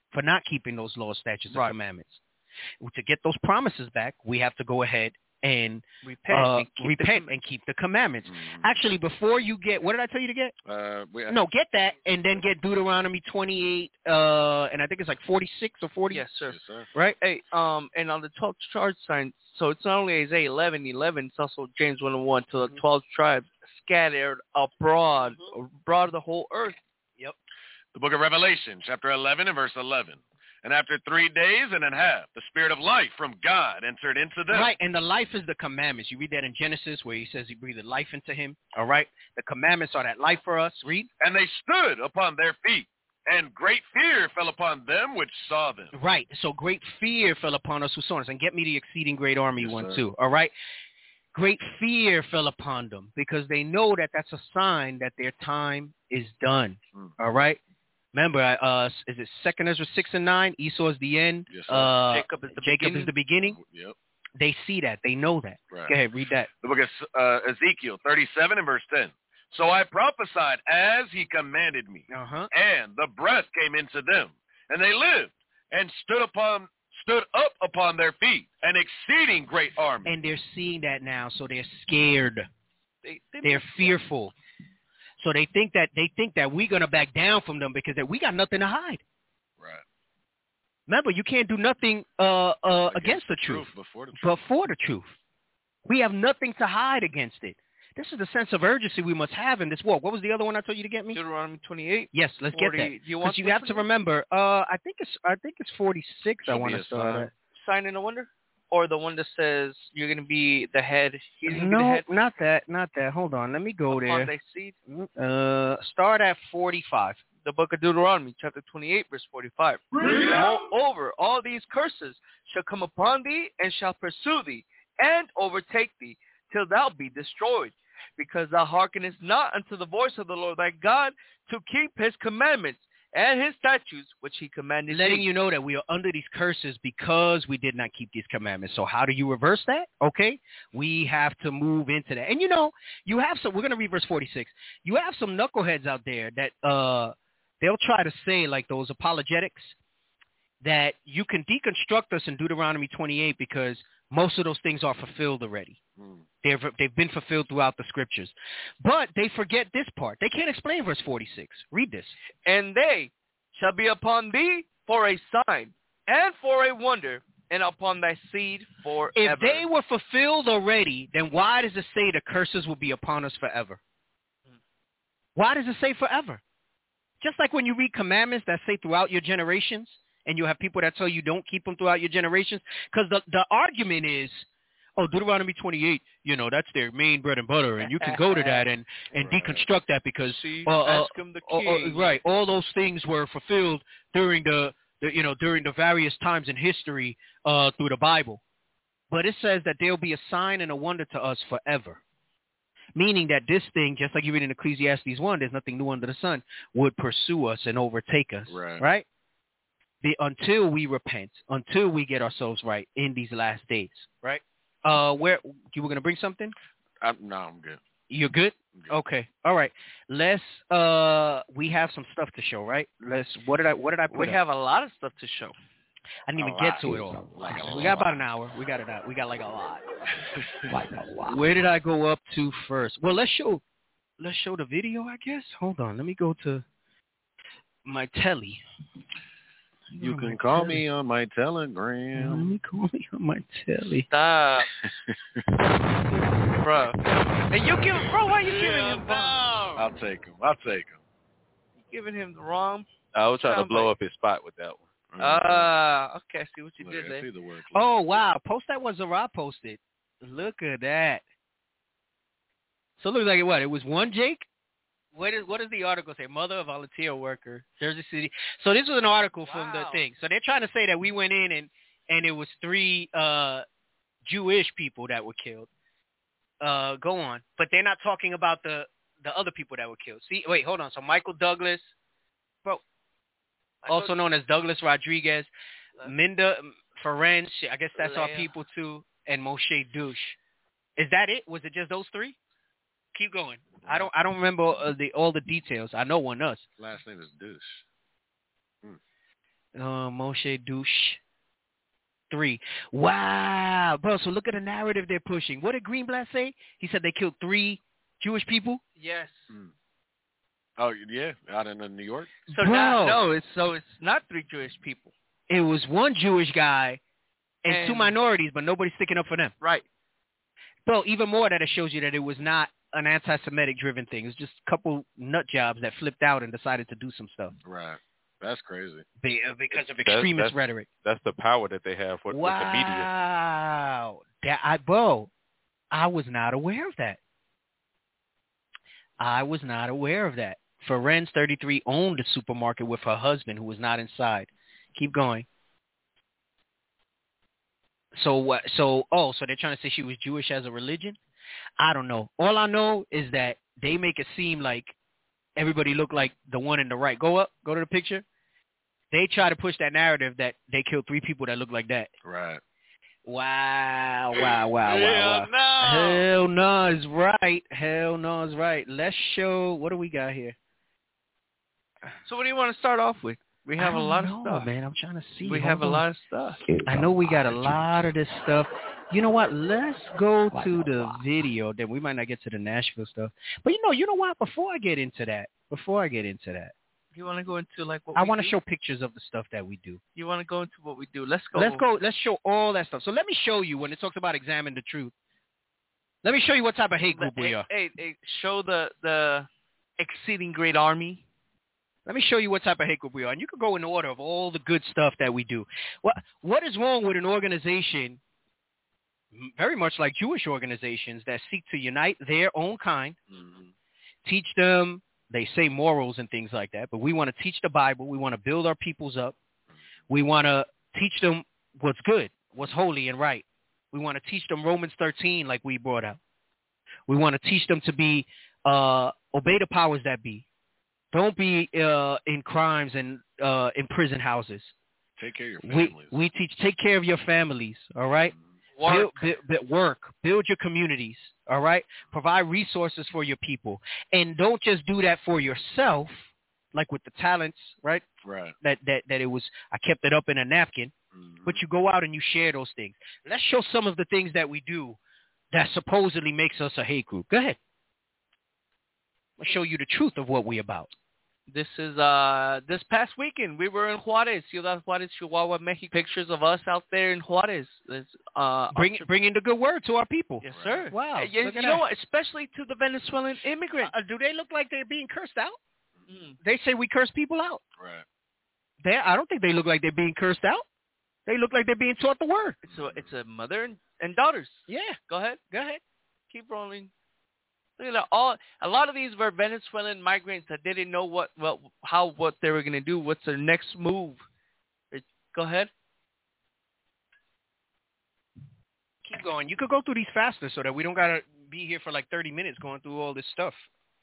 for not keeping those laws, statutes, Right. and commandments. To get those promises back, we have to go ahead and repent, uh, and, keep repent the and keep the commandments. Mm. Actually, before you get, what did I tell you to get? Uh, we, No, get that, and then get Deuteronomy twenty-eight, uh, and I think it's like forty-six or forty. Yes, sir. Yes, sir. Right? Hey, um, and on the twelve charge sign, so it's not only Isaiah eleven, eleven, it's also James one and one, to the twelve tribes scattered abroad, abroad the whole earth. Yep. The book of Revelation, chapter eleven and verse eleven. And after three days and a half, the spirit of life from God entered into them. Right, and the life is the commandments. You read that in Genesis where he says he breathed life into him. All right? The commandments are that life for us. Read. And they stood upon their feet, and great fear fell upon them which saw them. Right, so great fear fell upon us who saw us. And get me the exceeding great army Yes, one sir. too. All right? Great fear fell upon them because they know that that's a sign that their time is done. Hmm. All right? Remember, uh, is it Second Ezra six and nine? Esau is the end. Yes, sir. uh, Jacob is the Jacob beginning. is the beginning. Yep. They see that. They know that. Right. Go ahead, read that. The book of uh, Ezekiel thirty-seven and verse ten. So I prophesied as he commanded me, Uh-huh. and the breath came into them, and they lived and stood upon stood up upon their feet, an exceeding great army. And they're seeing that now, so they're scared. They, they They're fearful. So they think that they think that we're gonna back down from them because that we got nothing to hide. Right. Remember, you can't do nothing uh, uh, against, the truth. Before the truth. Before the truth. We have nothing to hide against it. This is the sense of urgency we must have in this war. What was the other one I told you to get me? Deuteronomy twenty-eight. Yes, let's forty. get that. Do you Because want you this have one? to remember. Uh, I think it's I think it's forty-six. I Should want be to a start sign. at. Sign in a wonder? Or the one that says you're going to be the head. He's going to be the No, head not that, not that. Hold on, let me go upon there. thy seed. Uh, start at forty-five. The book of Deuteronomy, chapter twenty-eight, verse forty-five. Moreover, all these curses shall come upon thee, and shall pursue thee, and overtake thee, till thou be destroyed, because thou hearkenest not unto the voice of the Lord thy God, to keep his commandments and his statutes, which he commanded Letting thee. you know that we are under these curses because we did not keep these commandments. So how do you reverse that? Okay, we have to move into that. And you know, you have some. We're gonna read verse forty-six. You have some knuckleheads out there that uh, they'll try to say, like those apologetics, that you can deconstruct us in Deuteronomy twenty-eight because most of those things are fulfilled already. Hmm. They've, they've been fulfilled throughout the scriptures. But they forget this part. They can't explain verse forty-six. Read this. And they shall be upon thee for a sign, and for a wonder, and upon thy seed forever. If they were fulfilled already, then why does it say the curses will be upon us forever? Why does it say forever? Just like when you read commandments that say throughout your generations, and you have people that tell you don't keep them throughout your generations, because the, the argument is, oh, Deuteronomy twenty-eight, you know, that's their main bread and butter, and you can go to that and, and Right. deconstruct that because, See, uh, uh, ask him the uh, uh, king. right, all those things were fulfilled during the, the, you know, during the various times in history uh, through the Bible. But it says that there will be a sign and a wonder to us forever. Meaning that this thing, just like you read in Ecclesiastes one, there's nothing new under the sun, would pursue us and overtake us. Right. Right? The, until we repent, until we get ourselves right in these last days. Right? Uh, where you were going to bring something? I'm, no, I'm good. You're good? I'm good. Okay. All right. Let's, uh, we have some stuff to show, right? Let's, what did I, what did I put We up? have a lot of stuff to show. I didn't even A get lot. to it all. Like a We got lot. about an hour. We got it out. We got like a lot. Like a lot. Where did I go up to first? Well, let's show let's show the video, I guess. Hold on. Let me go to my telly. You Oh, can my call telly. me on my Let telegram. me call me on my telly. Stop. Bro. And you give, bro, why you giving him wrong? I'll take him. I'll take him. You giving him the wrong? I was trying to Sound blow like- up his spot with that one. Ah, uh, okay, I see what you Look, did I there. see the word. Oh, wow. Post that one Zara posted. Look at that. So it looks like it what? It was one Jake? What is what does the article say? Mother of volunteer worker, Jersey City. So this was an article from the Wow. thing. So they're trying to say that we went in and, and it was three uh, Jewish people that were killed. Uh, go on. But they're not talking about the, the other people that were killed. See, wait, hold on. So Michael Douglas, bro, also known as Douglas Rodriguez, Minda Ferenc, I guess that's our Leia. people too, and Moshe Douche. Is that it? Was it just those three? Keep going. I don't. I don't remember uh, the all the details. I know one us. Last name is Douche. Uh, Moshe douche. Three. Wow, bro. So look at the narrative they're pushing. What did Greenblatt say? He said they killed three Jewish people. Yes. Mm. Oh yeah, out in uh, New York. So Bro. now, no, it's so it's not three Jewish people. It was one Jewish guy and, And- two minorities, but nobody's sticking up for them. Right. Bro, even more that it shows you that it was not an anti-Semitic driven thing. It was just a couple nut jobs that flipped out and decided to do some stuff. Right. That's crazy. Be- uh, because of That's- extremist that's- rhetoric. That's the power that they have with, with the media. Wow. That, I, bro, I was not aware of that. I was not aware of that. Ferenz, thirty-three, owned a supermarket with her husband who was not inside. Keep going. So what? So, oh, so they're trying to say she was Jewish as a religion? I don't know. All I know is that they make it seem like everybody looked like the one in the right. Go up. Go to the picture. They try to push that narrative that they killed three people that look like that. Right. Wow, wow, wow, Hell wow, wow. no. Hell no is right. Hell no is right. Let's show, what do we got here? So what do you want to start off with? We have I a don't lot know, of stuff. man. I'm trying to see. We Hold have a on. lot of stuff. I know we got a lot of this stuff. You know what? Let's go to the video. Then we might not get to the Nashville stuff. But you know, you know what? Before I get into that, before I get into that, You want to go into like what I we want to do? show pictures of the stuff that we do. You want to go into what we do? Let's go. Let's go. Let's show all that stuff. So let me show you when it talks about examine the truth. Let me show you what type of hate group we Hey, are. hey, hey, show the the exceeding great army. Let me show you what type of hate group we are. And you can go in order of all the good stuff that we do. What What is wrong with an organization, very much like Jewish organizations, that seek to unite their own kind, Mm-hmm. teach them, they say morals and things like that, but we want to teach the Bible. We want to build our peoples up. We want to teach them what's good, what's holy and right. We want to teach them Romans thirteen like we brought out. We want to teach them to be, uh, obey the powers that be. Don't be uh, in crimes and uh, in prison houses. Take care of your We families. we teach take care of your families. All right. Work. Build, build, build, work. Build your communities. All right. Provide resources for your people, and don't just do that for yourself, like with the talents, right? Right. That that that it was. I kept it up in a napkin, Mm-hmm. but you go out and you share those things. Let's show some of the things that we do that supposedly makes us a hate group. Go ahead. I'll show you the truth of what we about. This is uh this past weekend we were in Juarez, Ciudad Juarez, Chihuahua, Mexico. Pictures of us out there in Juarez. It's, uh, Bring bringing the good word to our people. Yes, sir. Wow. Uh, you look at you know that. what? Especially to the Venezuelan immigrant. Uh, do they look like they're being cursed out? Mm. They say we curse people out. Right. They, I don't think they look like they're being cursed out. They look like they're being taught the word. It's a it's a mother and, and daughters. Yeah. Go ahead. Go ahead. Keep rolling. Look at that. All a lot of these were Venezuelan migrants that didn't know what what how what they were gonna do. What's their next move? It, go ahead. Keep going. You could go through these faster so that we don't gotta be here for like thirty minutes going through all this stuff.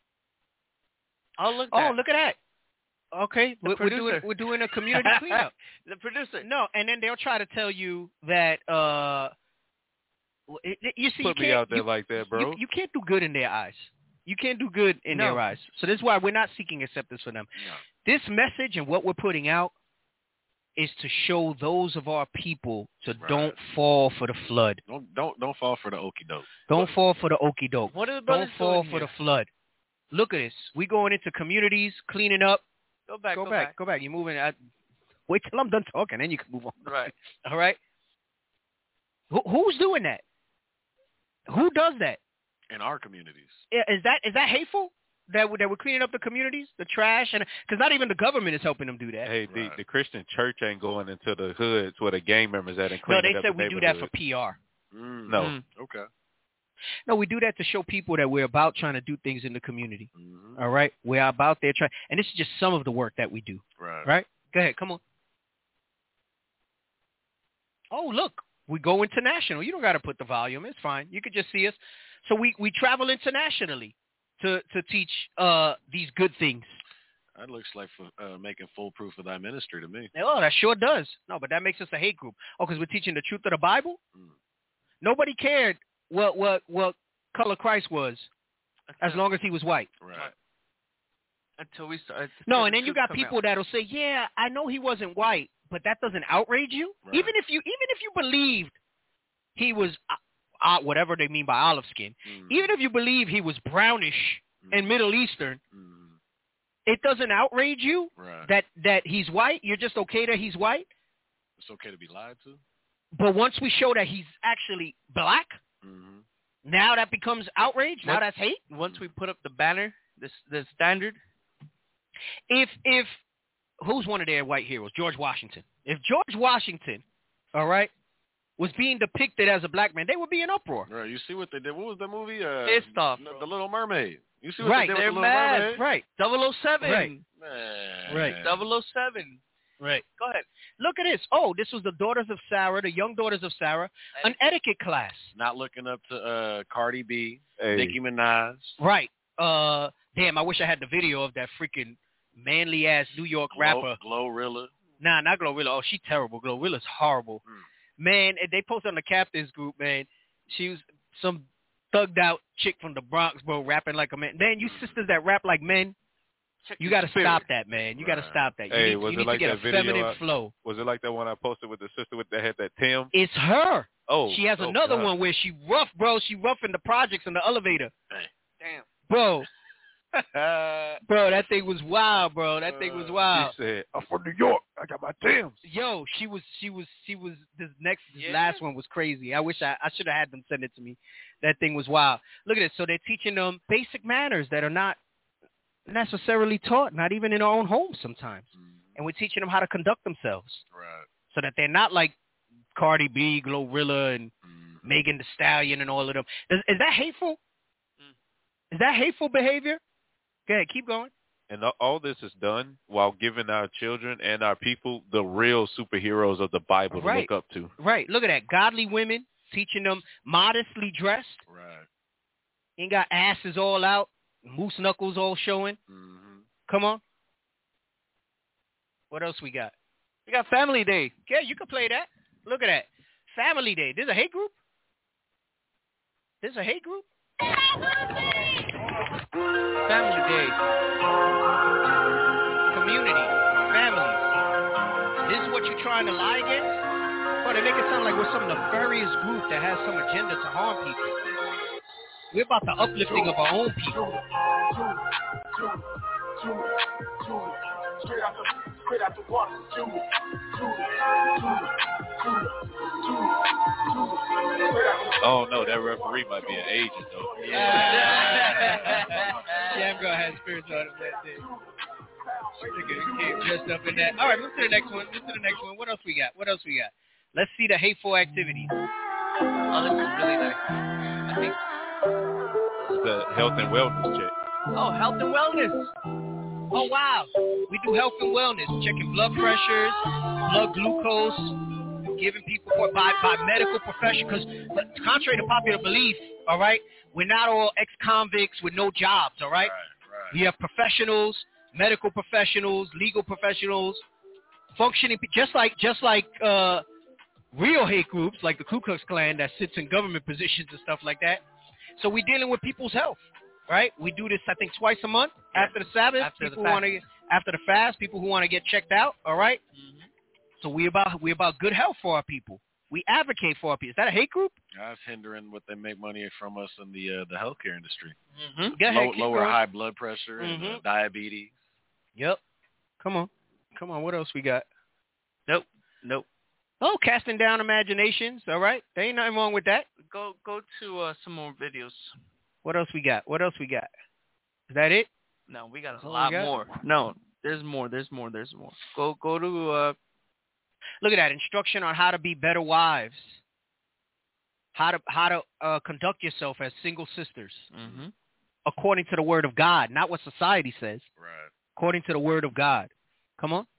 Oh look. Oh, that. look at that. Okay, The we're, we're doing producer. we're doing a community cleanup. The producer. No, and then they'll try to tell you that uh, it, it- you see, Put you me can't, out there you, like that, bro. You, you can't do good in their eyes. You can't do good in No. their eyes. So this is why we're not seeking acceptance from them. No. This message and what we're putting out is to show those of our people to Right. don't fall for the flood. Don't don't don't fall for the okie doke. Don't fall for the okie doke. What are the Don't brothers fall doing for here? the flood. Look at this. We going into communities, cleaning up. Go back. Go, Go, back, Go back. You're moving. I, wait till I'm done talking, then you can move on. Right. All right. Who, who's doing that? Who does that? In our communities. I- Is that is that hateful? That we- that we're cleaning up the communities, the trash, and because not even the government is helping them do that. Hey, the, Right. the Christian church ain't going into the hoods where the gang members at and No, cleaning they up said the we do that for neighborhood. P R. Mm. No. Mm. Okay. No, we do that to show people that we're about trying to do things in the community. Mm-hmm. All right, we're about there trying, and this is just some of the work that we do. Right. Right? Go ahead, come on. Oh, look, we go international. You don't got to put the volume. It's fine. You could just see us. So we, we travel internationally to to teach uh, these good things. That looks like uh, making full proof of thy ministry to me. Oh, that sure does. No, but that makes us a hate group. Oh, because we're teaching the truth of the Bible? Mm. Nobody cared what what what color Christ was as long as he was white. Right. Until we start. No, and then you got people that'll say, yeah, I know he wasn't white, but that doesn't outrage you, Right. even if you even if you believed he was uh, uh, whatever they mean by olive skin, Mm. even if you believe he was brownish Mm. and Middle Eastern, Mm. it doesn't outrage you Right. that that he's white. You're just okay that he's white. It's okay to be lied to. But once we show that he's actually black, Mm-hmm. now that becomes outrage. Now What- that's hate. Once we put up the banner, this the standard. If if who's one of their white heroes? George Washington. If George Washington, all right, was being depicted as a black man, they would be in uproar. Right. You see what they did? What was the movie? Uh, Pissed off. The, the Little Mermaid. You see what Right. they did They're with the Little mad. Mermaid? Right. double oh seven. Right. Man. Right. double oh seven. Right. Go ahead. Look at this. Oh, this was the Daughters of Sarah, the Young Daughters of Sarah, an etiquette class. Not looking up to uh, Cardi B, Hey. Nicki Minaj. Right. Uh, damn, I wish I had the video of that freaking manly ass New York rapper. Glo- Glorilla. Nah, not Glorilla. Oh, she terrible. Glorilla's horrible. Mm. Man, and they posted on the captain's group, man. She was some thugged out chick from the Bronx, bro, rapping like a man. Man, you sisters that rap like men, Check you the got to spirit. stop that, man. You got to Right. stop that. You Hey, need, was you it need like to get that a video feminine I- flow. Was it like that one I posted with the sister with that had that Tim? It's her. Oh, She has oh, another God. one where she rough, bro. She rough in the projects in the elevator. Damn. Bro, Uh, bro, that thing was wild, bro. That thing was wild. She said, "I'm from New York. I got my Tims." Yo, she was, she was, she was. This next, this Yeah. last one was crazy. I wish I, I should have had them send it to me. That thing was wild. Look at this. So they're teaching them basic manners that are not necessarily taught, not even in our own homes sometimes. And we're teaching them how to conduct themselves, right. so that they're not like Cardi B, Glorilla, and Mm. Megan Thee Stallion, and all of them. Is, is that hateful? Is that hateful behavior? Go ahead, keep going. And a- all this is done while giving our children and our people the real superheroes of the Bible to Right. look up to. Right. Look at that. Godly women teaching them modestly dressed. Right. Ain't got asses all out, moose knuckles all showing. Mm-hmm. Come on. What else we got? We got Family Day. Yeah, you can play that. Look at that. Family Day. There's a hate group? There's a hate group? Family Day. Community. Families. This is what you're trying to lie against? Oh, they make it sound like we're some nefarious group that has some agenda to harm people. We're about the uplifting of our own people. Oh no, that referee might be an agent though. Jam Girl has spirits on him that day. Nigga came dressed up in that. All right, move to the next one. Move to the next one. What else we got? What else we got? Let's see the hateful activities. Oh, this is really nice. I think. It's the health and wellness check. Oh, health and wellness. Oh, wow. We do health and wellness, checking blood pressures, blood glucose, giving people by, by medical professionals. Because contrary to popular belief, all right, we're not all ex-convicts with no jobs, all right? Right, right. We have professionals, medical professionals, legal professionals, functioning, just like just like uh, real hate groups like the Ku Klux Klan that sits in government positions and stuff like that. So we're dealing with people's health, right? We do this, I think, twice a month after the Sabbath. After the people fast. want to after the fast, people who want to get checked out, all right? Mm-hmm. So we about we about good health for our people. We advocate for our people. Is that a hate group? That's hindering what they make money from us in the uh, the healthcare industry. Mm-hmm. Go ahead, Low, keep lower going. high blood pressure and uh, Mhm. diabetes. Yep. Come on. Come on. What else we got? Nope. Nope. Oh, casting down imaginations. All right. There ain't nothing wrong with that. Go go to uh, some more videos. What else we got? What else we got? Is that it? No, we got That's a all lot we got? more. No, there's more. There's more. There's more. Go go to uh, Look at that. Instruction on how to be better wives. How to how to uh, conduct yourself as single sisters mm-hmm. according to the word of God, not what society says. Right. According to the word of God. Come on.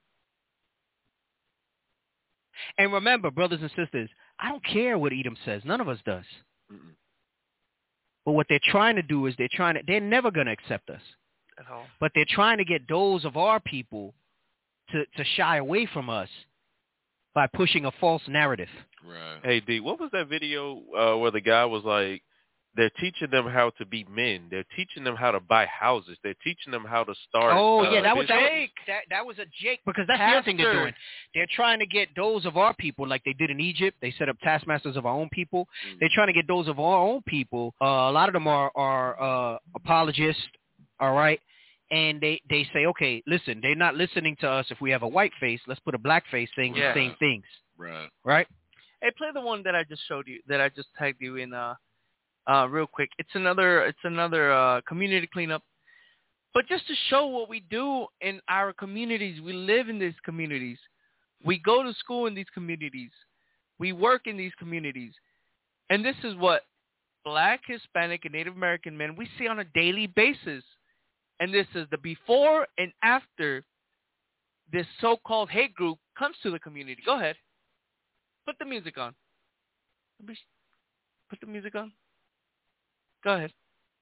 And remember, brothers and sisters, I don't care what Edom says. None of us does. Mm-mm. But what they're trying to do is they're trying to, they're never going to accept us. at all. But they're trying to get those of our people to, to shy away from us by pushing a false narrative. Right. Hey, D, what was that video uh, where the guy was like, They're teaching them how to be men. They're teaching them how to buy houses. They're teaching them how to start. Oh uh, yeah, that was business. Jake. That that was a Jake because that's the other thing they're doing. They're trying to get those of our people, like they did in Egypt. They set up taskmasters of our own people. Mm-hmm. They're trying to get those of our own people. Uh, a lot of them are are uh, apologists. All right. And they, they say, okay, listen, they're not listening to us if we have a white face. Let's put a black face saying yeah. the same things. Right. Right? Hey, play the one that I just showed you, that I just tagged you in uh, uh, real quick. It's another it's another uh, community cleanup. But just to show what we do in our communities, we live in these communities. We go to school in these communities. We work in these communities. And this is what Black, Hispanic, and Native American men we see on a daily basis. And this is the before and after this so-called hate group comes to the community. Go ahead. Put the music on. Put the music on. Go ahead.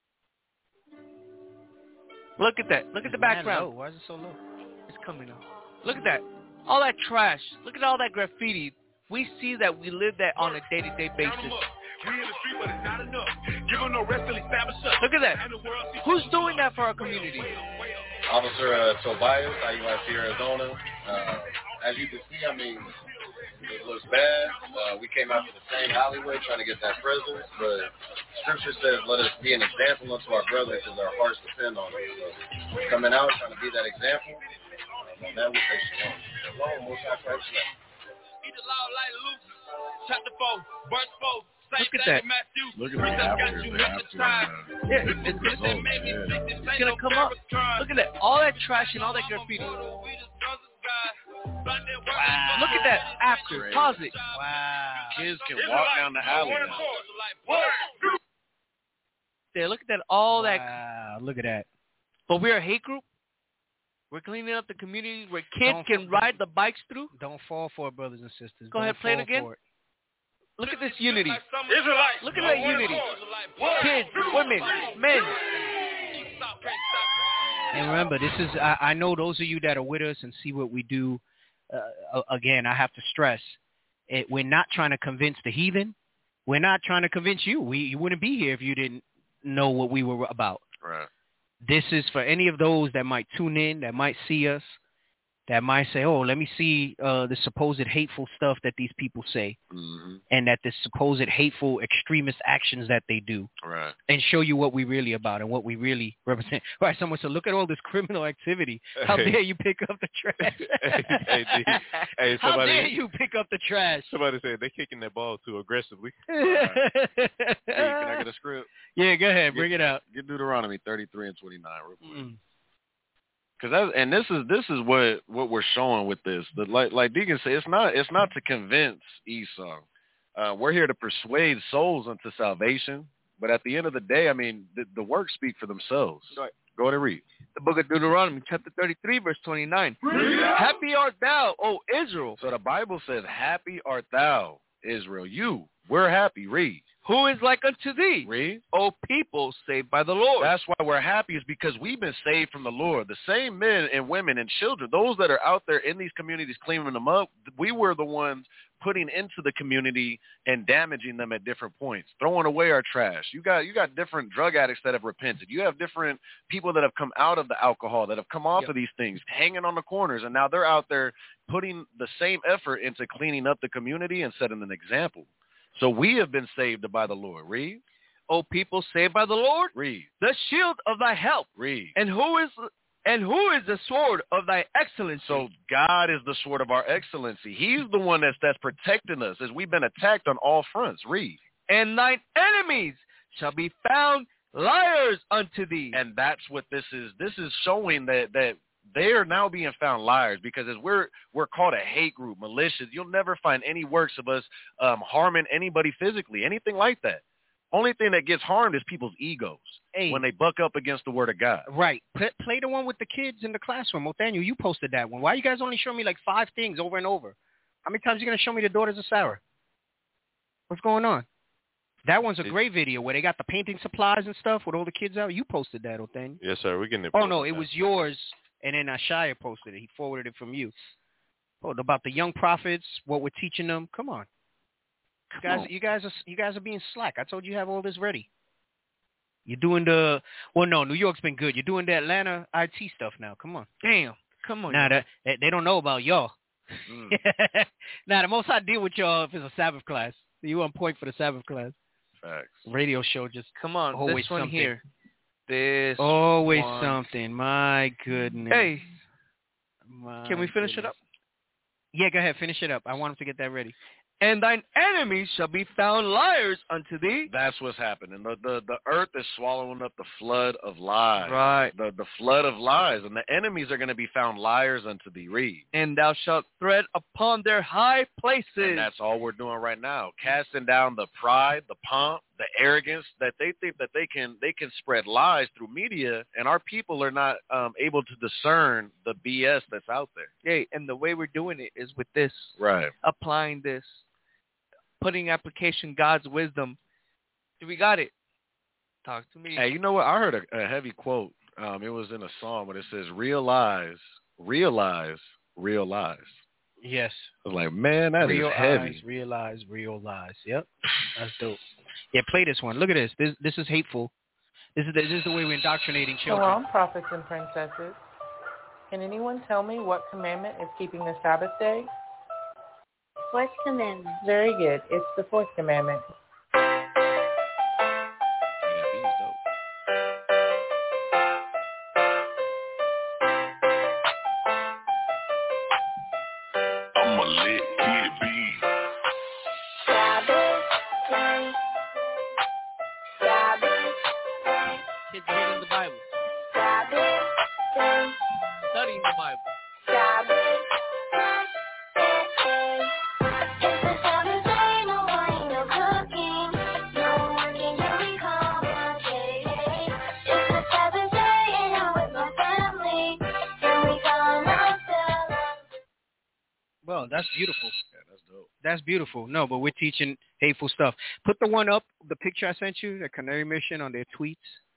Look at that. Look at the background. Why is it so low? It's coming up. Look at that. All that trash. Look at all that graffiti. We see that we live that on a day-to-day basis. We in the street, but it's not enough. Give them no rest till he stab us up. Look at that. Who's doing that for our community? Officer uh, Tobias, I U I C Arizona. Uh, as you can see, I mean, it looks bad. Uh, we came out to the same alleyway trying to get that presence, but Scripture says, let us be an example unto our brothers because our hearts depend on it. So coming out, trying to be that example, uh, that will say shalom. Shalom, most high Christ. Eat the law like Luke, chapter four, verse four. Look at that. Look at that after, after, yeah, it's, it's, it's, it's going to come up. Look at that. All that trash and all that graffiti. Wow. Look at that after. Great. Pause it. Wow. Kids can walk down the alley now. There, look at that. All that. Wow. Look at that. But we're a hate group. We're cleaning up the communities where kids Don't can ride the bikes through. Don't fall for it, brothers and sisters. Go Don't ahead, play it fall again. for it. Look at this unity. Israelites. Look at that unity. Kids, women, men. And remember, this is, I, I know those of you that are with us and see what we do, uh, again, I have to stress, it, we're not trying to convince the heathen. We're not trying to convince you. We You wouldn't be here if you didn't know what we were about. Right. This is for any of those that might tune in, that might see us, that might say, oh, let me see uh, the supposed hateful stuff that these people say, mm-hmm. and that the supposed hateful extremist actions that they do, right, and show you what we really about and what we really represent. Right, someone said, look at all this criminal activity. How dare you pick up the trash? hey, hey, hey, somebody, How dare you pick up the trash? Somebody said they're kicking that ball too aggressively. Right. Hey, can I get a script? Yeah, go ahead. Get, bring it out. Get Deuteronomy thirty-three and twenty-nine real quick. Mm. Cause that, and this is this is what, what we're showing with this. That like like Deacon said, it's not it's not to convince Esau. Uh, we're here to persuade souls unto salvation. But at the end of the day, I mean, the, the works speak for themselves. Right. Go ahead and read. The book of Deuteronomy, chapter thirty-three, verse twenty-nine. Happy art thou, O Israel. So the Bible says, happy art thou, Israel. You, we're happy. Read. Who is like unto thee, Read. O people saved by the Lord. That's why we're happy, is because we've been saved from the Lord. The same men and women and children, those that are out there in these communities cleaning them up, we were the ones putting into the community and damaging them at different points, throwing away our trash. You got you got different drug addicts that have repented. You have different people that have come out of the alcohol, that have come off yep. of these things, hanging on the corners, and now they're out there putting the same effort into cleaning up the community and setting an example. So we have been saved by the Lord. Read. O people saved by the Lord. Read. The shield of thy help. Read. And who is and who is the sword of thy excellency? So God is the sword of our excellency. He's the one that's that's protecting us as we've been attacked on all fronts. Read. And thine enemies shall be found liars unto thee. And that's what this is. This is showing that that they are now being found liars, because as we're we're called a hate group, malicious. You'll never find any works of us um, harming anybody physically, anything like that. Only thing that gets harmed is people's egos hey. when they buck up against the word of God. Right. Play, play the one with the kids in the classroom. Nathaniel, you posted that one. Why you guys only show me like five things over and over? How many times are you going to show me the daughters of Sarah? What's going on? That one's a great video where they got the painting supplies and stuff with all the kids out. You posted that, Nathaniel. Yes, sir. We're getting it. Oh, no, it was yours. And then Ashaya posted it. He forwarded it from you. Oh, about the young prophets, what we're teaching them. Come on, you guys. You guys are you guys are being slack. I told you you have all this ready. You're doing the well. No, New York's been good. You're doing the Atlanta I T stuff now. Come on. Damn. Come on. Now that they, they don't know about y'all. Mm. Now the most I deal with y'all if it's a Sabbath class. You on point for the Sabbath class. Facts. Radio show just come on. Always This one something. here. This always one. something. My goodness. Hey. My Can we finish goodness. it up? Yeah, go ahead. Finish it up. I want him to get that ready. And thine enemies shall be found liars unto thee. That's what's happening. The, the the earth is swallowing up the flood of lies. Right. The the flood of lies, and the enemies are going to be found liars unto thee. Read. And thou shalt tread upon their high places. And that's all we're doing right now, casting down the pride, the pomp, the arrogance that they think that they can they can spread lies through media, and our people are not um, able to discern the B S that's out there. Hey, and the way we're doing it is with this. Right. Applying this. Putting application God's wisdom. We got it. Talk to me. Hey, you know what? I heard a, a heavy quote. Um, it was in a song, but it says, realize, realize, realize. Yes. I was like, man, that real is heavy. Eyes, realize, realize. Yep. That's dope. Yeah, play this one. Look at this. This this is hateful. This is the, this is the way we're indoctrinating children. Shalom, prophets and princesses. Can anyone tell me what commandment is keeping the Sabbath day? Fourth commandment. Very good. It's the fourth commandment. I'ma let it be. Sabbath day. Sabbath day. Kids reading the Bible. Sabbath day. Studying the Bible. Sabbath day. It's the Sabbath day, no wine, no cooking, no working, here we come on J A. It's the Sabbath day and I'm with my family, here we come on celebrate. Well, that's beautiful. Yeah, that's dope. That's beautiful. No, but we're teaching hateful stuff. Put the one up, the picture I sent you, the Canary Mission on their tweets.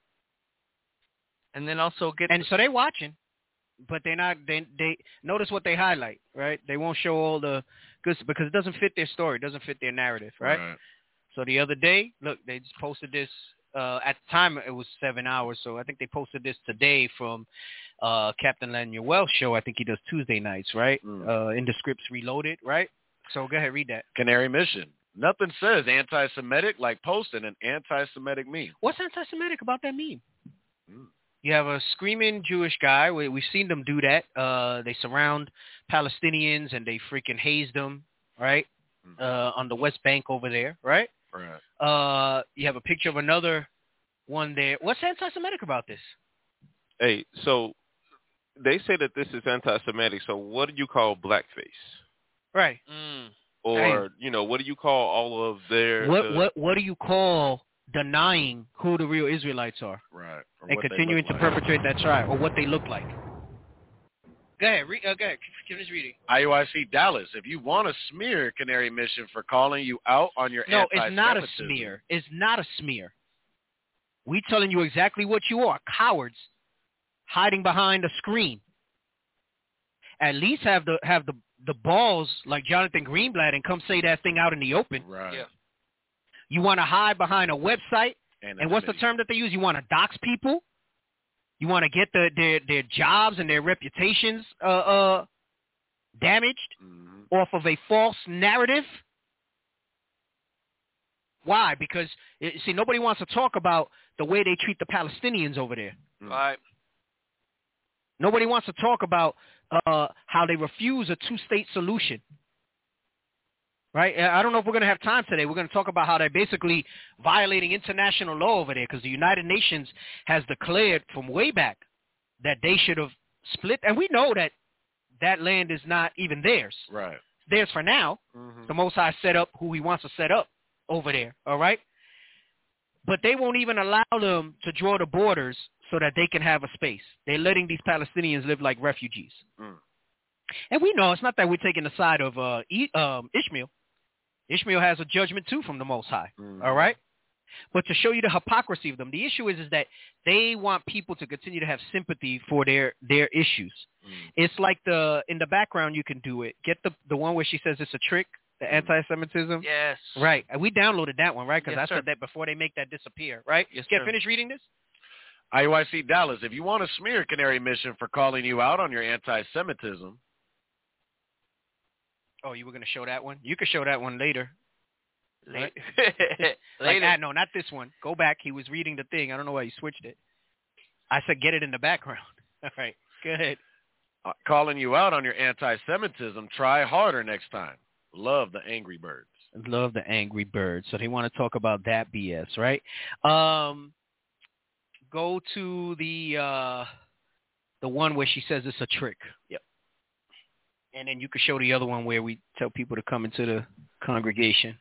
And then also get And so they're watching, but they're not. They they notice what they highlight, right? They won't show all the good stuff because it doesn't fit their story, it doesn't fit their narrative, right? Right. So the other day, look, they just posted this. Uh, at the time, it was seven hours, so I think they posted this today from uh, Captain Lanuel show. I think he does Tuesday nights, right? Mm. Uh, in the Scripts Reloaded, right? So go ahead, read that. Canary Mission. Nothing says anti-Semitic like posting an anti-Semitic meme. What's anti-Semitic about that meme? Mm. You have a screaming Jewish guy. We, we've seen them do that. Uh, they surround Palestinians and they freaking haze them, right? Mm. Uh, on the West Bank over there, right? Right. Uh, you have a picture of another one there. What's anti-Semitic about this? Hey, so they say that this is anti-Semitic. So what do you call blackface? Right. Mm. Or, Hey. you know, what do you call all of their... What uh, what what do you call denying who the real Israelites are Right. Or and what they continuing look to like. perpetrate that tribe or what they look like? Go ahead. Re- uh, go ahead. Finish reading. I U I C Dallas, if you want to smear Canary Mission for calling you out on your No, it's not a anti-Semitism, smear. It's not a smear. We telling you exactly what you are. Cowards hiding behind a screen. At least have the have the, the balls like Jonathan Greenblatt and come say that thing out in the open. Right. Yeah. You want to hide behind a website, And, and what's the term that they use? You want to dox people? You want to get the, their their jobs and their reputations uh, uh, damaged Mm-hmm. off of a false narrative? Why? Because, eh, see, nobody wants to talk about the way they treat the Palestinians over there. Mm. Right. Nobody wants to talk about uh, how they refuse a two-state solution. Right? I don't know if we're going to have time today. We're going to talk about how they're basically violating international law over there because the United Nations has declared from way back that they should have split. And we know that that land is not even theirs. Right. Theirs for now. Mm-hmm. The Most High set up who he wants to set up over there. All right? But they won't even allow them to draw the borders so that they can have a space. They're letting these Palestinians live like refugees. Mm. And we know it's not that we're taking the side of uh, e- um, Ishmael. Ishmael has a judgment too from the Most High. Mm. All right? But to show you the hypocrisy of them, the issue is, is that they want people to continue to have sympathy for their, their issues. Mm. It's like the in the background you can do it. Get the, the one where she says it's a trick The anti-Semitism? Yes. Right. And we downloaded that one, right? Because Yes, I sir. said that before they make that disappear, right? Yes, Get sir. finished reading this? I U I C Dallas, if you want to smear Canary Mission for calling you out on your anti-Semitism. Oh, you were going to show that one? You could show that one later. Later. Like, Later. ah, no, not this one. Go back. He was reading the thing. I don't know why you switched it. I said get it in the background. All right. Go ahead. Uh, calling you out on your anti-Semitism, try harder next time. Love the Angry Birds. Love the Angry Birds. So they want to talk about that B S, right? Um, go to the uh, the one where she says it's a trick. Yep. And then you could show the other one where we tell people to come into the congregation.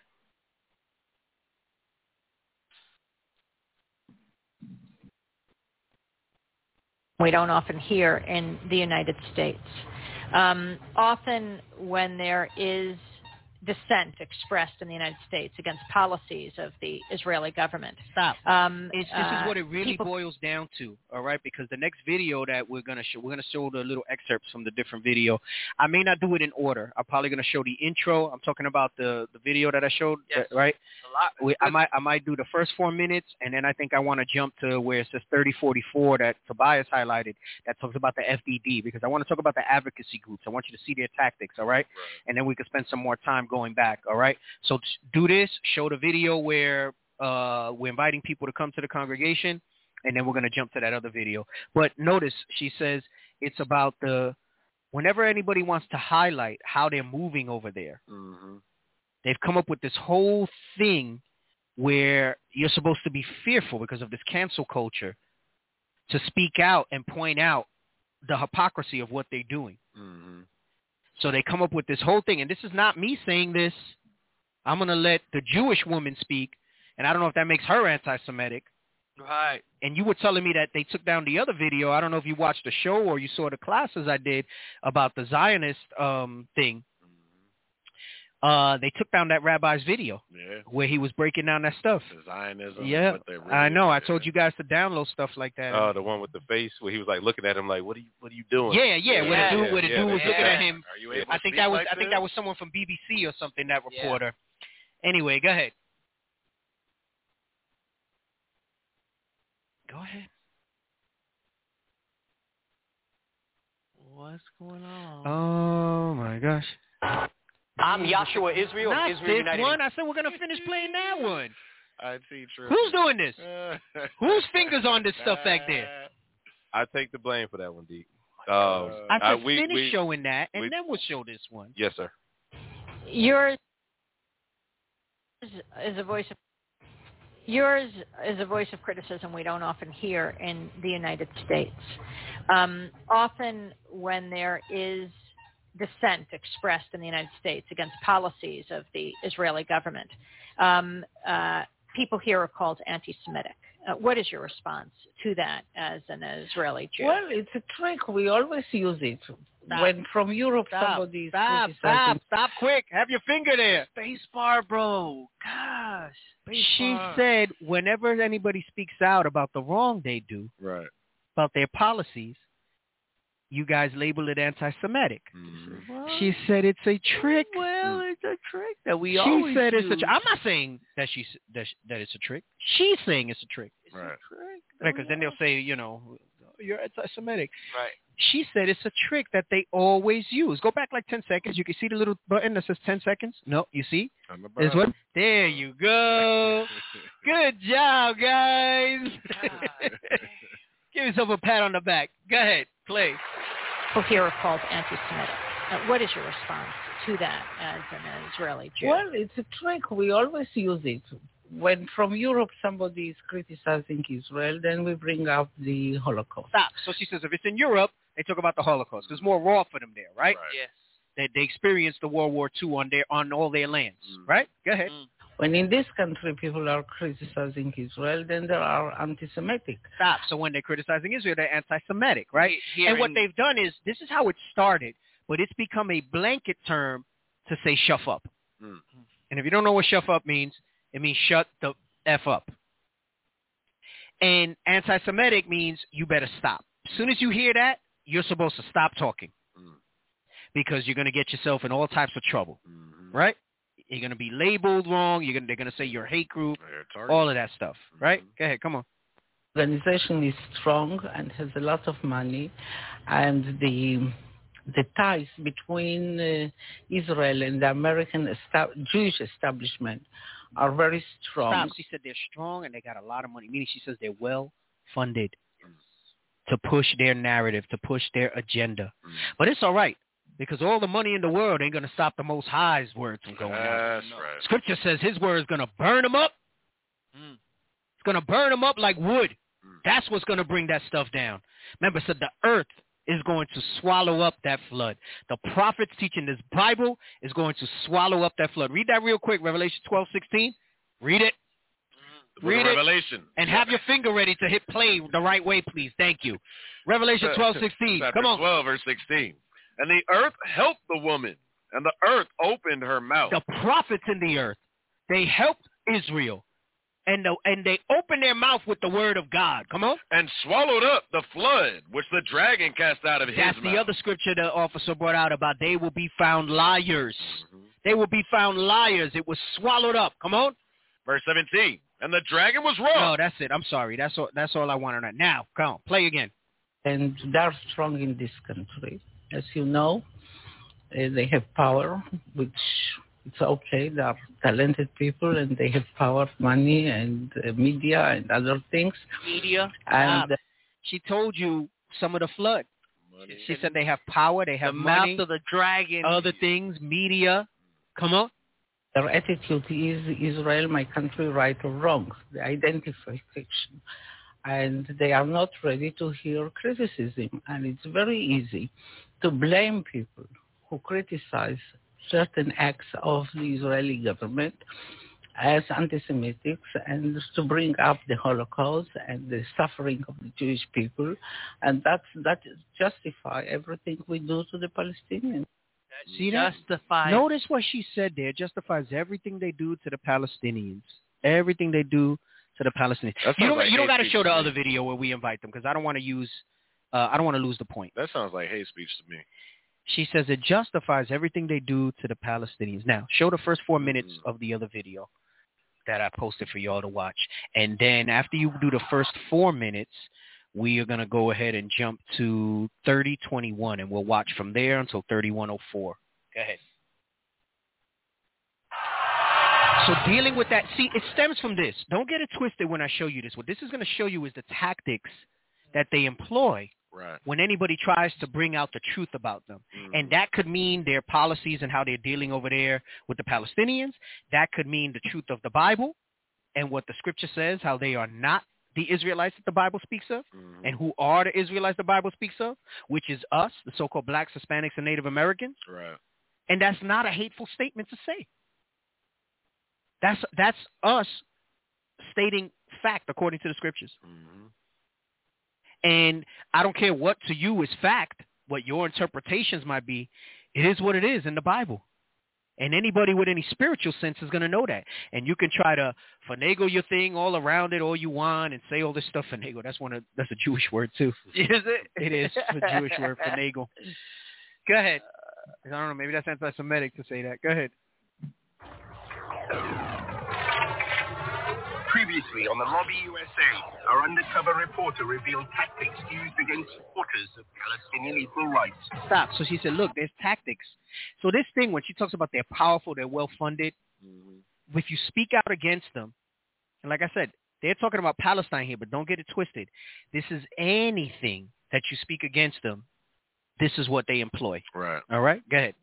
We don't often hear in the United States. Um, often when there is dissent expressed in the United States against policies of the Israeli government. Stop. Um, It's, this uh, is what it really people- boils down to, all right? Because the next video that we're gonna show, we're gonna show the little excerpts from the different video. I may not do it in order. I'm probably gonna show the intro. I'm talking about the the video that I showed, Yes. right? A lot. We, I might I might do the first four minutes, and then I think I want to jump to where it says thirty forty-four that Tobias highlighted that talks about the F D D, because I want to talk about the advocacy groups. I want you to see their tactics, all right? And then we can spend some more time going back, all right? So t- do this, show the video where uh, we're inviting people to come to the congregation, and then we're going to jump to that other video. But notice she says it's about the, whenever anybody wants to highlight how they're moving over there, Mm-hmm. they've come up with this whole thing where you're supposed to be fearful because of this cancel culture to speak out and point out the hypocrisy of what they're doing. Mm-hmm. So they come up with this whole thing. And this is not me saying this. I'm going to let the Jewish woman speak. And I don't know if that makes her anti-Semitic. Right. And you were telling me that they took down the other video. I don't know if you watched the show or you saw the classes I did about the Zionist um, thing. Uh, they took down that rabbi's video Yeah. where he was breaking down that stuff. The Zionism. Yeah, what they really I know. I is. told you guys to download stuff like that. Oh, the one with the face where he was like looking at him like, "What are you? What are you doing?" yeah, yeah. Where the dude, where the yeah, dude was yeah. looking at him. Are you able I to think speak that was. like I think this? that was someone from B B C or something. That Yeah. reporter. Anyway, go ahead. Go ahead. What's going on? Oh my gosh. I'm Yahshua Israel. Not Israel this United. one. I said we're gonna finish playing that one. I see. True. Who's doing this? Whose fingers on this stuff back there? I take the blame for that one, Deke. Um, I said we, finish we, showing that, and we- then we'll show this one. Yes, sir. Yours is a voice of yours is a voice of criticism we don't often hear in the United States. Um, often when there is dissent expressed in the United States against policies of the Israeli government, um, uh, people here are called anti-Semitic. Uh, what is your response to that as an Israeli Jew? Well, it's a trick. We always use it. Stop. When from Europe Stop. somebody is Stop, stop, criticizing. stop quick. Have your finger there. Space bar, bro. Gosh. Space She bar. said whenever anybody speaks out about the wrong they do, Right. about their policies, you guys label it anti-Semitic. Mm-hmm. She said it's a trick. Well, it's a trick that we she always said it's a use. trick. I'm not saying that she's that, sh- that it's a trick. She's saying it's a trick. Right. Because then they'll say, you know, you're anti-Semitic. Right. She said it's a trick that they always use. Go back like ten seconds. You can see the little button that says ten seconds. No, you see? I'm a There's one. There you go. Good job, guys. Give yourself a pat on the back. Go ahead. Play. People here are called anti-Semitic. Uh, what is your response to that as an Israeli Jew? Well, it's a trick. We always use it. When from Europe somebody is criticizing Israel, then we bring up the Holocaust. Stop. So she says if it's in Europe, they talk about the Holocaust. It's more raw for them there, right? Yes. They, they experienced the World War Two on their on all their lands, right? Go ahead. When in this country people are criticizing Israel, then they are anti-Semitic. Stop. So when they're criticizing Israel, they're anti-Semitic, right? Here and what in- they've done is, this is how it started, but it's become a blanket term to say shuff up. Mm. And if you don't know what shuff up means, it means shut the F up. And anti-Semitic means you better stop. As soon as you hear that, you're supposed to stop talking. Mm. Because you're going to get yourself in all types of trouble, Mm-hmm. right? You're going to be labeled wrong. You're gonna, they're going to say you're a hate group, all of that stuff, right? Go ahead, come on. Organization is strong and has a lot of money, and the the ties between uh, Israel and the American esta- Jewish establishment are very strong. Stop. She said they're strong and they got a lot of money, meaning she says they're well funded to push their narrative, to push their agenda. But it's all right, because all the money in the world ain't going to stop the Most High's words from going out. That's right. Scripture says his word is going to burn them up. Mm. It's going to burn them up like wood. Mm. That's what's going to bring that stuff down. Remember, it said the earth is going to swallow up that flood. The prophets teaching this Bible is going to swallow up that flood. Read that real quick, Revelation twelve sixteen. Read it. Read it. Revelation. And have your finger ready to hit play the right way, please. Thank you. Revelation twelve sixteen. Come on. twelve, verse sixteen. And the earth helped the woman, and the earth opened her mouth. The prophets in the earth, they helped Israel. And, the, and they opened their mouth with the word of God. Come on. And swallowed up the flood, which the dragon cast out of his That's mouth. That's the other scripture the officer brought out about they will be found liars. Mm-hmm. They will be found liars. It was swallowed up. Come on. Verse seventeen. And the dragon was wrong. No, that's it. I'm sorry. That's all, that's all I want on that. Now, come on. Play again. And they're strong in this country. As you know, uh, they have power, which it's okay. They are talented people, and they have power, money, and uh, media, and other things. Media. And uh, she told you some of the flood. Money. She said they have power, they have the money. mouth of the dragon. Other things, media. Come on. Their attitude is Israel, my country, right or wrong, the identification. And they are not ready to hear criticism. And it's very easy to blame people who criticize certain acts of the Israeli government as anti-Semitic, and to bring up the Holocaust and the suffering of the Jewish people. And that's, that justify everything we do to the Palestinians. See that? Justifies. Notice what she said there. Justifies everything they do to the Palestinians. Everything they do to the Palestinians. You don't, like you don't got to show the to other video where we invite them, because I don't want to use. Uh, I don't want to lose the point. That sounds like hate speech to me. She says it justifies everything they do to the Palestinians. Now, show the first four minutes mm-hmm. of the other video that I posted for y'all to watch, and then after you do the first four minutes, we are going to go ahead and jump to thirty twenty-one, and we'll watch from there until thirty-one oh four. Go ahead. So dealing with that, see, it stems from this. Don't get it twisted when I show you this. What this is going to show you is the tactics that they employ right. when anybody tries to bring out the truth about them. Mm-hmm. And that could mean their policies and how they're dealing over there with the Palestinians. That could mean the truth of the Bible and what the scripture says, how they are not the Israelites that the Bible speaks of, mm-hmm. and who are the Israelites the Bible speaks of, which is us, the so-called blacks, Hispanics, and Native Americans. Right. And that's not a hateful statement to say. That's that's us stating fact according to the scriptures. Mm-hmm. And I don't care what to you is fact, what your interpretations might be. It is what it is in the Bible. And anybody with any spiritual sense is going to know that. And you can try to finagle your thing all around it all you want and say all this stuff. Finagle, that's one of that's a Jewish word too. Is it? It is a Jewish word, finagle. Go ahead. I don't know, maybe that's anti-Semitic to say that. Go ahead. Previously on the Lobby U S A, our undercover reporter revealed tactics used against supporters of Palestinian equal rights. Stop. So she said, look, there's tactics. So this thing, when she talks about they're powerful, they're well-funded, mm-hmm. if you speak out against them, and like I said, they're talking about Palestine here, but don't get it twisted. This is anything that you speak against them, this is what they employ. Right. All right? Go ahead.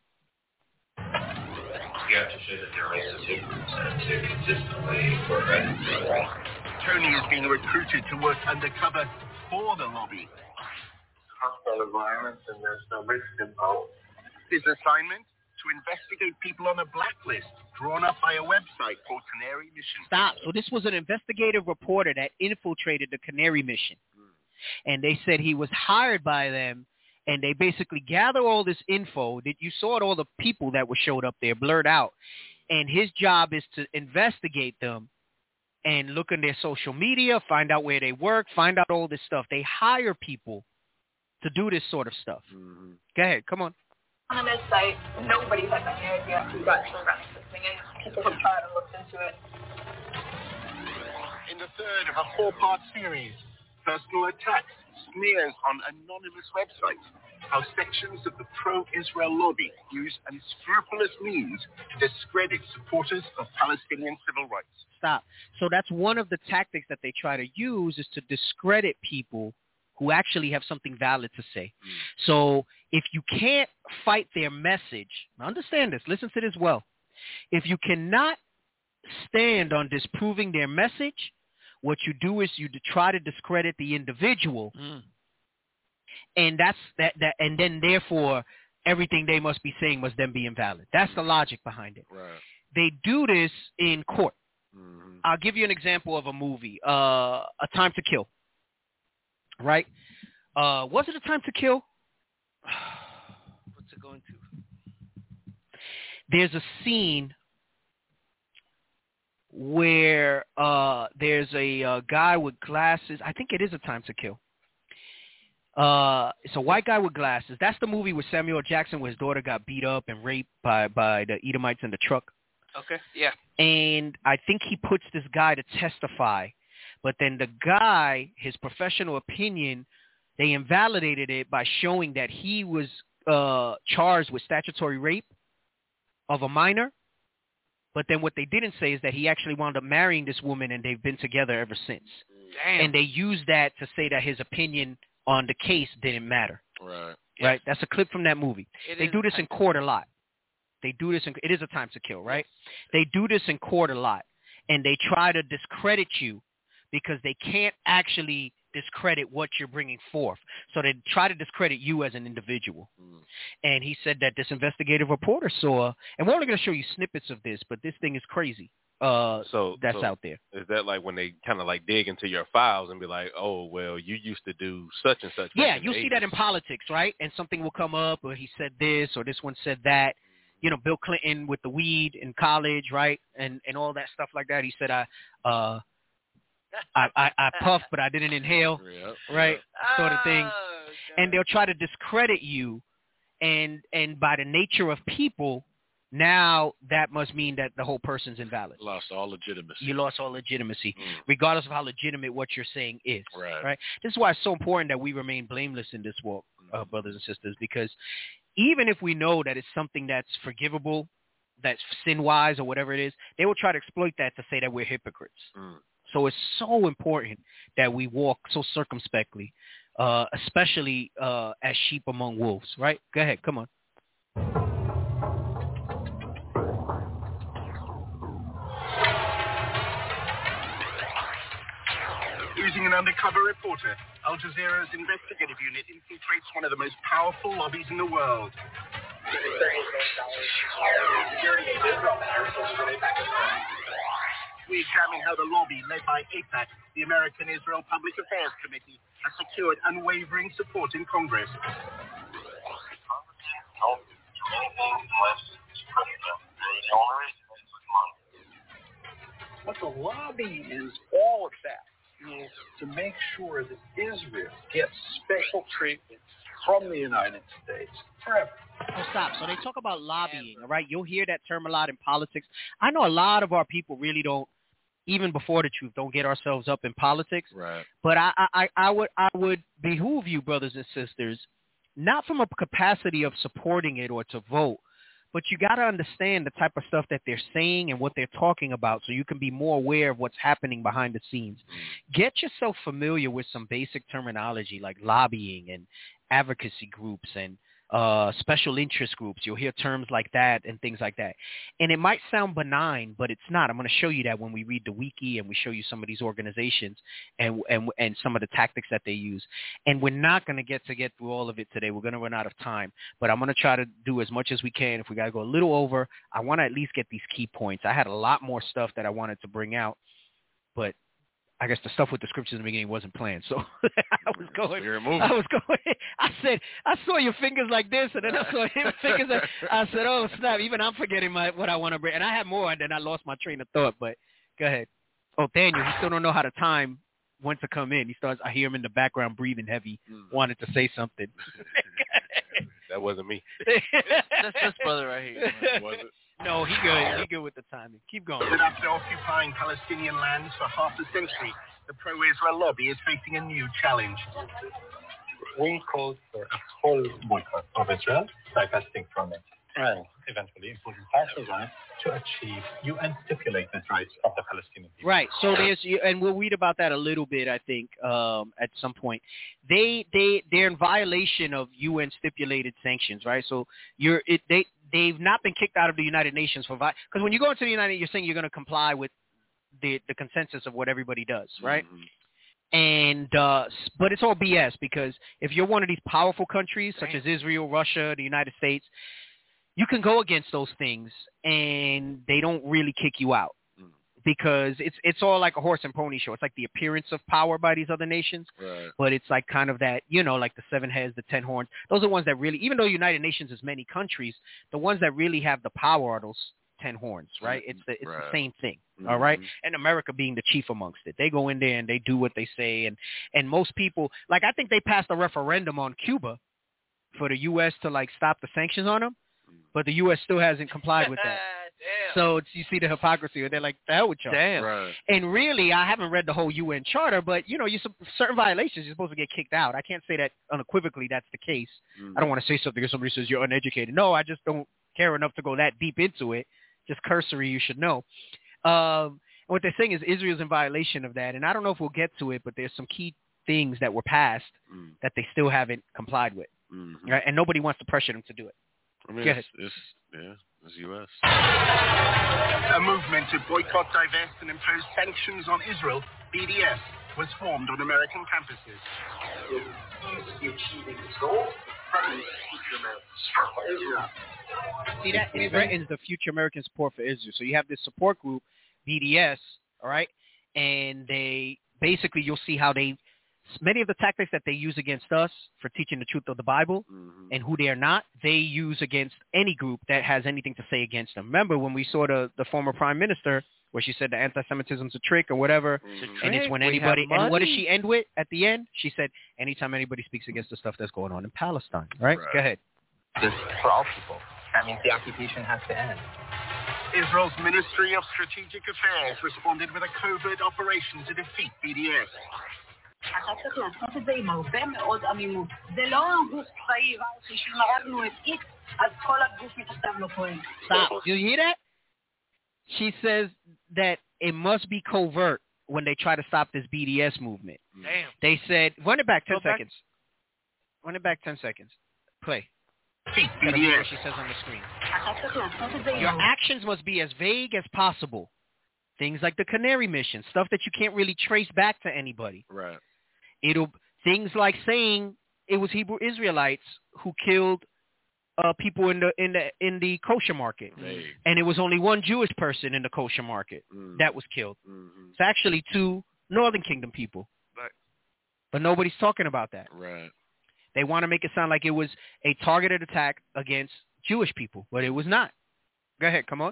You have to show that they're racist ignorance and to consistently prevent. Tony is being recruited to work undercover for the lobby. Hostile environment and there's no risk involved. His assignment? To investigate people on a blacklist drawn up by a website called Canary Mission. Stop. So this was an investigative reporter that infiltrated the Canary Mission. Mm. And they said he was hired by them. And they basically gather all this info that you saw, all the people that were showed up there blurred out. And his job is to investigate them and look in their social media, find out where they work, find out all this stuff. They hire people to do this sort of stuff. Mm-hmm. Go ahead. Come on. On his site, nobody has any idea who actually runs the something, and people have tried and looked into it. In the third of a four-part series, personal attacks, smears on anonymous websites, how sections of the pro-Israel lobby use unscrupulous means to discredit supporters of Palestinian civil rights. Stop. So that's one of the tactics that they try to use, is to discredit people who actually have something valid to say. Mm. So if you can't fight their message, understand this, listen to this well. If you cannot stand on disproving their message, what you do is you try to discredit the individual. Mm. And that's that, that, and then therefore everything they must be saying must then be invalid. That's the logic behind it. Right. They do this in court. Mm-hmm. I'll give you an example of a movie, uh, A Time to Kill. Right? Uh, was it A Time to Kill? What's it going to? There's a scene where uh, there's a uh, guy with glasses. I think it is A Time to Kill. Uh, it's a white guy with glasses. That's the movie with Samuel Jackson where his daughter got beat up and raped by, by the Edomites in the truck. Okay, yeah. And I think he puts this guy to testify. But then the guy, his professional opinion, they invalidated it by showing that he was uh, charged with statutory rape of a minor. But then what they didn't say is that he actually wound up marrying this woman, and they've been together ever since. Damn. And they used that to say that his opinion on the case didn't matter. Right. Right? That's a clip from that movie. It they is do this in court a lot. They do this in, it is A Time to Kill, right? They do this in court a lot. And they try to discredit you because they can't actually discredit what you're bringing forth. So they try to discredit you as an individual. Mm. And he said that this investigative reporter saw, and we're only going to show you snippets of this, but this thing is crazy. Uh, so that's so out there. Is that like when they kind of like dig into your files and be like, oh, well, you used to do such and such? Yeah, you'll see that in politics, right? And something will come up, or he said this, or this one said that. You know, Bill Clinton with the weed in college, right? And and all that stuff like that. He said, I uh, I, I, I puffed, but I didn't inhale, Yep. right? Yep. Sort of thing. Oh, and they'll try to discredit you. And and by the nature of people, now that must mean that the whole person's invalid. Lost all legitimacy. You lost all legitimacy, Mm. regardless of how legitimate what you're saying is. Right. Right. This is why it's so important that we remain blameless in this walk, uh, brothers and sisters, because even if we know that it's something that's forgivable, that's sin-wise or whatever it is, they will try to exploit that to say that we're hypocrites. Mm. So it's so important that we walk so circumspectly, uh, especially uh, as sheep among wolves, right? Go ahead. Come on. Using an undercover reporter, Al Jazeera's investigative unit infiltrates one of the most powerful lobbies in the world. We examine how the lobby, led by AIPAC, the American Israel Public Affairs Committee, has secured unwavering support in Congress. What the lobby is all about is to make sure that Israel gets special treatment from the United States forever. Oh, stop. So they talk about lobbying, all right? You'll hear that term a lot in politics. I know a lot of our people really don't, even before the truth, don't get ourselves up in politics. Right. But I, I, I would I would behoove you, brothers and sisters, not from a capacity of supporting it or to vote, but you got to understand the type of stuff that they're saying and what they're talking about so you can be more aware of what's happening behind the scenes. Get yourself familiar with some basic terminology like lobbying and advocacy groups and uh, special interest groups. You'll hear terms like that and things like that. And it might sound benign, but it's not. I'm going to show you that when we read the wiki and we show you some of these organizations and and, and some of the tactics that they use. And we're not going to get to get through all of it today. We're going to run out of time. But I'm going to try to do as much as we can. If we got to go a little over, I want to at least get these key points. I had a lot more stuff that I wanted to bring out, but I guess the stuff with the scriptures in the beginning wasn't planned, so I was going. I was going. I said, I saw your fingers like this, and then I saw him fingers. Like, I said, oh snap! Even I'm forgetting my what I want to bring, and I had more, and then I lost my train of thought. But go ahead. Oh, Daniel, he still don't know how to time when to come in. He starts. I hear him in the background breathing heavy, mm. wanted to say something. That wasn't me. That's this brother right here. Was it? No, he good. He good with the timing. Keep going. But after occupying Palestinian lands for half a century, the pro-Israel lobby is facing a new challenge. We called for a full boycott of Israel, divesting from it, and eventually imposing partial rights to achieve U N stipulated rights of the Palestinian people. Right. So there's, and we'll read about that a little bit, I think, um, at some point. They they they're in violation of U N stipulated sanctions, right? So you're it they they've not been kicked out of the United Nations for because when you go into the United, you're saying you're going to comply with the the consensus of what everybody does, right? Mm-hmm. And uh, but it's all B S because if you're one of these powerful countries such as Israel, Russia, the United States, you can go against those things and they don't really kick you out because it's it's all like a horse and pony show. It's like the appearance of power by these other nations, right. But it's like kind of that, you know, like the seven heads, the ten horns. Those are ones that really, even though United Nations is many countries, the ones that really have the power are those ten horns, right? It's the it's right. the same thing, mm-hmm. all right? And America being the chief amongst it. They go in there and they do what they say. And, and most people, like I think they passed a referendum on Cuba for the U S to like stop the sanctions on them, but the U S still hasn't complied with that. So it's, you see the hypocrisy. They're like, the hell with y'all. Damn. Right. And really, I haven't read the whole U N charter, but, you know, you certain violations, you're supposed to get kicked out. I can't say that unequivocally that's the case. Mm-hmm. I don't want to say something if somebody says you're uneducated. No, I just don't care enough to go that deep into it. Just cursory, you should know. Um, and what they're saying is Israel's in violation of that. And I don't know if we'll get to it, but there's some key things that were passed mm. that they still haven't complied with. Mm-hmm. Right? And nobody wants to pressure them to do it. I mean, Go it's, ahead. it's, yeah, it's U S A movement to boycott, divest, and impose sanctions on Israel, B D S, was formed on American campuses. Achieving its goal, Israel. See, that it threatens the future American support for Israel. So you have this support group, B D S, all right? And they basically, you'll see how they, many of the tactics that they use against us for teaching the truth of the Bible mm-hmm. and who they are not, they use against any group that has anything to say against them. Remember when we saw the, the former prime minister where she said the anti-Semitism's a trick or whatever, mm-hmm. and it's when anybody, and what does she end with at the end? She said, anytime anybody speaks against the stuff that's going on in Palestine, right? right. Go ahead. Just for all people. That means the occupation has to end. Israel's Ministry of Strategic Affairs responded with a covert operation to defeat B D S. אתה צריך לעשות את זה עם הרבה מאוד עמימות. זה לא גוף צבאי, שמרדנו את איקס, אז כל הגוף מתחתיו לא פועל. Stop. Do you hear that? She says that it must be covert when they try to stop this B D S movement. Damn. They said, run it back ten Go seconds. Back. Run it back ten seconds. Play. B D S. She says on the screen. Your actions must be as vague as possible. Things like the Canary mission, stuff that you can't really trace back to anybody. Right. It'll things like saying it was Hebrew Israelites who killed uh, people in the in the in the kosher market, hey. and it was only one Jewish person in the kosher market mm. that was killed. Mm-hmm. It's actually two Northern Kingdom people, right. but nobody's talking about that. Right. They want to make it sound like it was a targeted attack against Jewish people, but it was not. Go ahead, come on.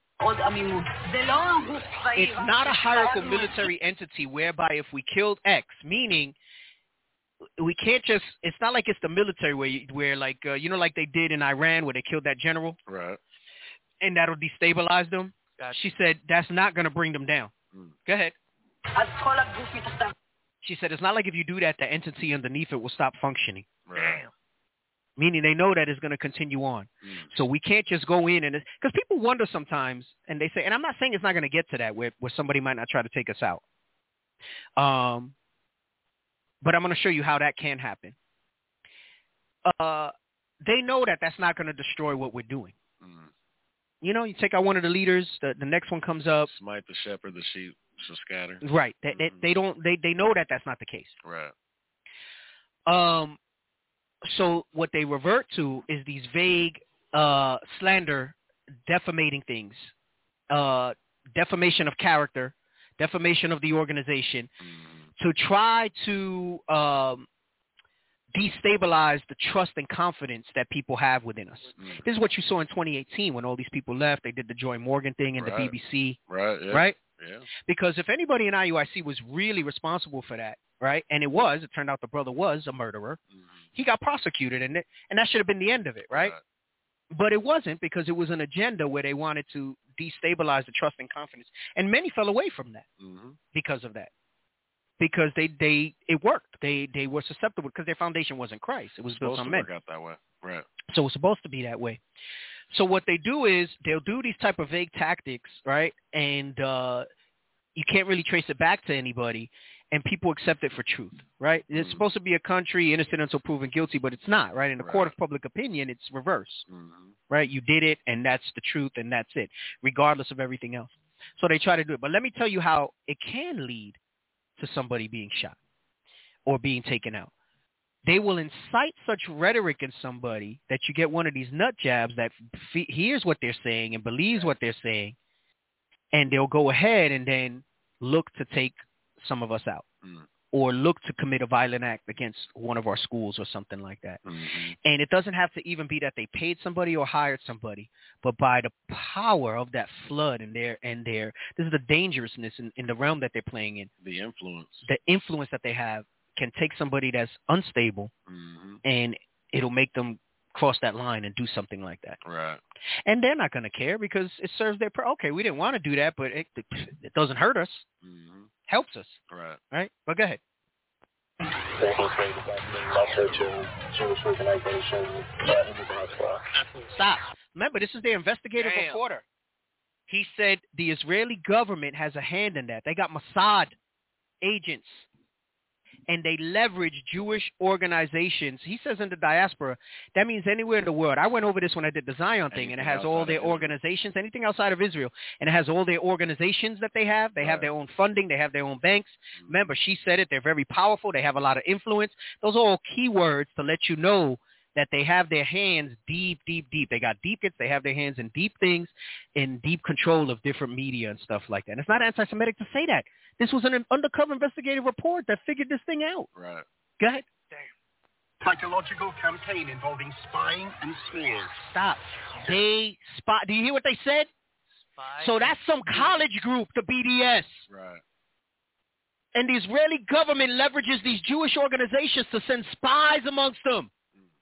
It's not a hierarchical military entity whereby if we killed X, meaning we can't just, it's not like it's the military where, you, where like, uh, you know, like they did in Iran where they killed that general. Right. And that'll destabilize them. Gotcha. She said that's not going to bring them down. Mm. Go ahead. She said it's not like if you do that, the entity underneath it will stop functioning. Right. Damn. Meaning they know that it's going to continue on. Mm. So we can't just go in and, because people wonder sometimes, and they say, and I'm not saying it's not going to get to that where, where somebody might not try to take us out. Um, but I'm going to show you how that can happen. Uh, they know that that's not going to destroy what we're doing. Mm. You know, you take out one of the leaders, the, the next one comes up. Smite the shepherd, the sheep shall scatter. Right. They, mm-hmm. they, they don't, they, they know that that's not the case. Right. Um, so what they revert to is these vague, uh, slander, defamating things, uh, defamation of character, defamation of the organization, mm. to try to um, destabilize the trust and confidence that people have within us. Mm. This is what you saw in twenty eighteen when all these people left. They did the Joy Morgan thing and right. the B B C. Right. Yeah. Right? Yeah. Because if anybody in I U I C was really responsible for that, right, and it was, it turned out the brother was a murderer, mm-hmm. he got prosecuted, and it, and that should have been the end of it, right? right? But it wasn't, because it was an agenda where they wanted to destabilize the trust and confidence. And many fell away from that Mm-hmm. because of that. Because they, they it worked. They they were susceptible because their foundation wasn't Christ. It was built Supposed on to men. work out that way. Right. So it's supposed to be that way. So what they do is they'll do these type of vague tactics, right? And uh, you can't really trace it back to anybody, and people accept it for truth, right? It's Mm-hmm. supposed to be a country innocent until proven guilty, but it's not, right? In the Right. court of public opinion, it's reverse, Mm-hmm. right? You did it, and that's the truth, and that's it, regardless of everything else. So they try to do it. But let me tell you how it can lead to somebody being shot or being taken out. They will incite such rhetoric in somebody that you get one of these nut jabs that f- hears what they're saying and believes what they're saying, and they'll go ahead and then look to take some of us out Mm. or look to commit a violent act against one of our schools or something like that. Mm-hmm. And it doesn't have to even be that they paid somebody or hired somebody, but by the power of that flood and their and their this is the dangerousness in, in the realm that they're playing in. The influence. The influence that they have can take somebody that's unstable Mm-hmm. and it'll make them cross that line and do something like that. Right. And they're not going to care because it serves their purpose. Okay, we didn't want to do that, but it, it doesn't hurt us. Mm-hmm. Helps us. Right. Right? But go ahead. They portray the government lesser to Jewish organizations uh, in the diaspora. Stop. Remember, this is their investigative Damn. reporter. He said the Israeli government has a hand in that. They got Mossad agents, and they leverage Jewish organizations. He says in the diaspora, that means anywhere in the world. I went over this when I did the Zion thing, and it Anything has all outside their of Israel. organizations, anything outside of Israel, and it has all their organizations that they have. They have Right. their own funding. They have their own banks. Remember, she said it. They're very powerful. They have a lot of influence. Those are all keywords to let you know that they have their hands deep, deep, deep. They got deep hits. They have their hands in deep things, in deep control of different media and stuff like that. And it's not anti-Semitic to say that. This was an undercover investigative report that figured this thing out. Right. Go ahead. Psychological campaign involving spying and smears. Stop. They spot. Do you hear what they said? Spy So that's some college group, the B D S. Right. And the Israeli government leverages these Jewish organizations to send spies amongst them.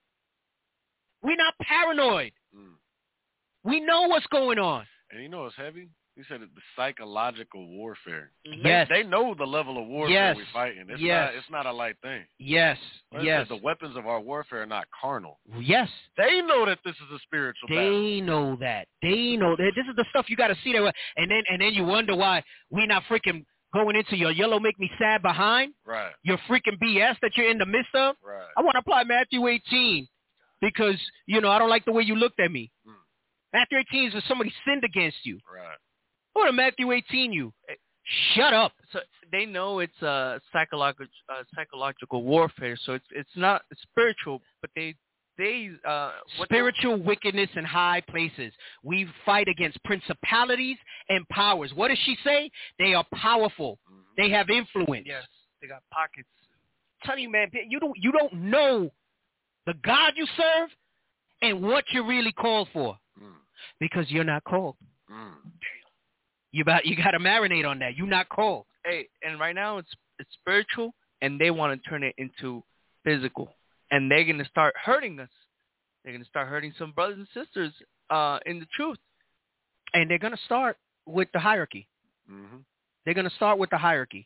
We're not paranoid. Mm. We know what's going on. And you know what's heavy? He said it, the psychological warfare. Yes. They, they know the level of warfare Yes. we're fighting. It's Yes. not it's not a light thing. Yes. Like I Yes. said, the weapons of our warfare are not carnal. Yes. They know that this is a spiritual battle. They know that. They know that. This is the stuff you got to see there. And then and then you wonder why we not freaking going into your yellow make me sad behind. Right. Your freaking B S that you're in the midst of. Right. I want to apply Matthew eighteen because, you know, I don't like the way you looked at me. Mm. Matthew eighteen is when somebody sinned against you. Right. What did Matthew eighteen you? Shut up. So they know it's uh, psychological uh, psychological warfare. So it's it's not spiritual, but they they uh, what they- Spiritual wickedness in high places. We fight against principalities and powers. What does she say? They are powerful. Mm-hmm. They have influence. Yes, they got pockets. I'm telling you, man, you don't you don't know the God you serve and what you're really called for Mm. because you're not called. Mm. You about you got to marinate on that. You're not called. Hey, and right now it's it's spiritual, and they want to turn it into physical, and they're gonna start hurting us. They're gonna start hurting some brothers and sisters uh, in the truth. And they're gonna start with the hierarchy. Mm-hmm. They're gonna start with the hierarchy.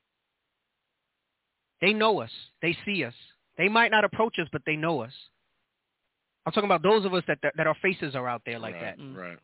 They know us. They see us. They might not approach us, but they know us. I'm talking about those of us that that, that our faces are out there like right. that. Right.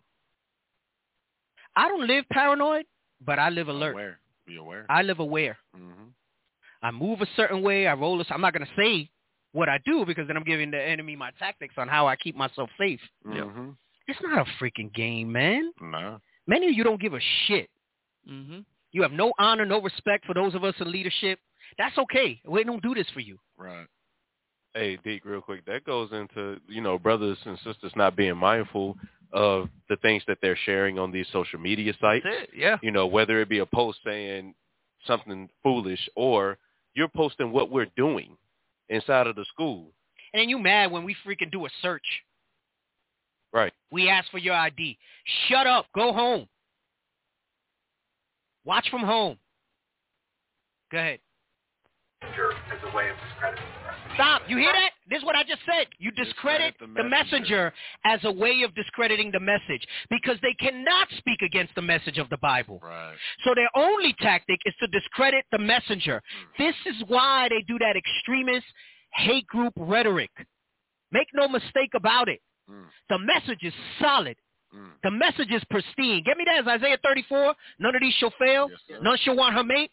I don't live paranoid, but I live alert. Aware. Be aware. I live aware. Mm-hmm. I move a certain way. I roll a, I'm not going to say what I do because then I'm giving the enemy my tactics on how I keep myself safe. Mm-hmm. It's not a freaking game, man. No. Many of you don't give a shit. Mm-hmm. You have no honor, no respect for those of us in leadership. That's okay. We don't do this for you. Right. Hey, Deke, real quick, that goes into, you know, brothers and sisters not being mindful of the things that they're sharing on these social media sites. That's it, yeah. You know, whether it be a post saying something foolish or you're posting what we're doing inside of the school. And then you mad when we freaking do a search. Right. We ask for your I D. Shut up. Go home. Watch from home. Go ahead. As a way of discrediting the message. Stop. You hear that? This is what I just said. You discredit, discredit the, messenger. the messenger as a way of discrediting the message because they cannot speak against the message of the Bible. Right. So their only tactic is to discredit the messenger. Mm. This is why they do that extremist hate group rhetoric. Make no mistake about it. Mm. The message is solid. Mm. The message is pristine. Get me that. It's Isaiah thirty-four. None of these shall fail. Yes, None shall want her mate.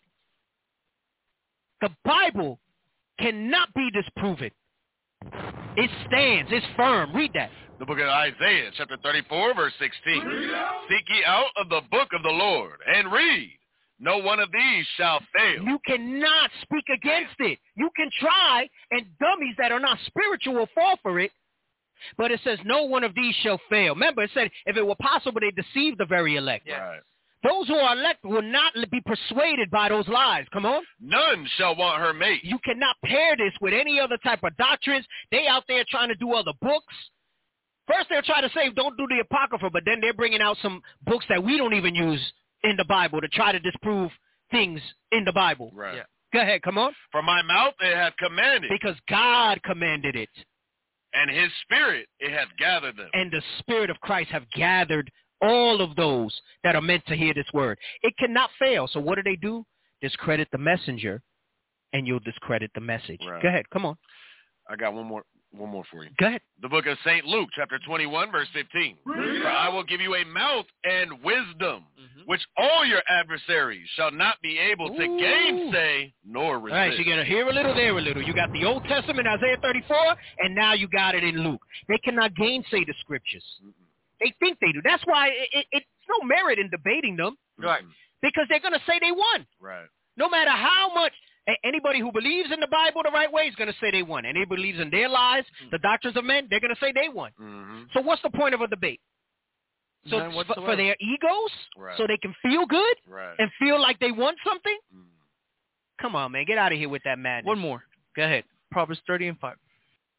The Bible cannot be disproven. It stands. It's firm. Read that. The book of Isaiah, chapter thirty-four, verse sixteen. Seek ye out of the book of the Lord and read. No one of these shall fail. You cannot speak against it. You can try, and dummies that are not spiritual will fall for it. But it says no one of these shall fail. Remember, it said if it were possible, they deceive the very elect. Yeah. Right. Those who are elect will not be persuaded by those lies. Come on. None shall want her mate. You cannot pair this with any other type of doctrines. They out there trying to do other books. First, they're trying to say don't do the Apocrypha, but then they're bringing out some books that we don't even use in the Bible to try to disprove things in the Bible. Right. Yeah. Go ahead. Come on. From my mouth it hath commanded. Because God commanded it. And his spirit, it hath gathered them. And the Spirit of Christ have gathered all of those that are meant to hear this word. It cannot fail. So what do they do? Discredit the messenger, and you'll discredit the message. Right. Go ahead. Come on. I got one more one more for you. Go ahead. The book of Saint Luke, chapter twenty-one, verse fifteen. For I will give you a mouth and wisdom, mm-hmm. which all your adversaries shall not be able to Ooh. gainsay nor resist. All right, so you got to hear a little, there a little. You got the Old Testament, Isaiah thirty-four, and now you got it in Luke. They cannot gainsay the scriptures. Mm-mm. They think they do. That's why it, it, it's no merit in debating them. Right. Because they're going to say they won. Right. No matter how much. Anybody who believes in the Bible the right way is going to say they won. Anybody who believes in their lies, mm-hmm. the doctrines of men, they're going to say they won. Mm-hmm. So what's the point of a debate? So for, for their egos, right. so they can feel good right. and feel like they won something? Mm. Come on, man. Get out of here with that madness. One more. Go ahead. Proverbs thirty and five.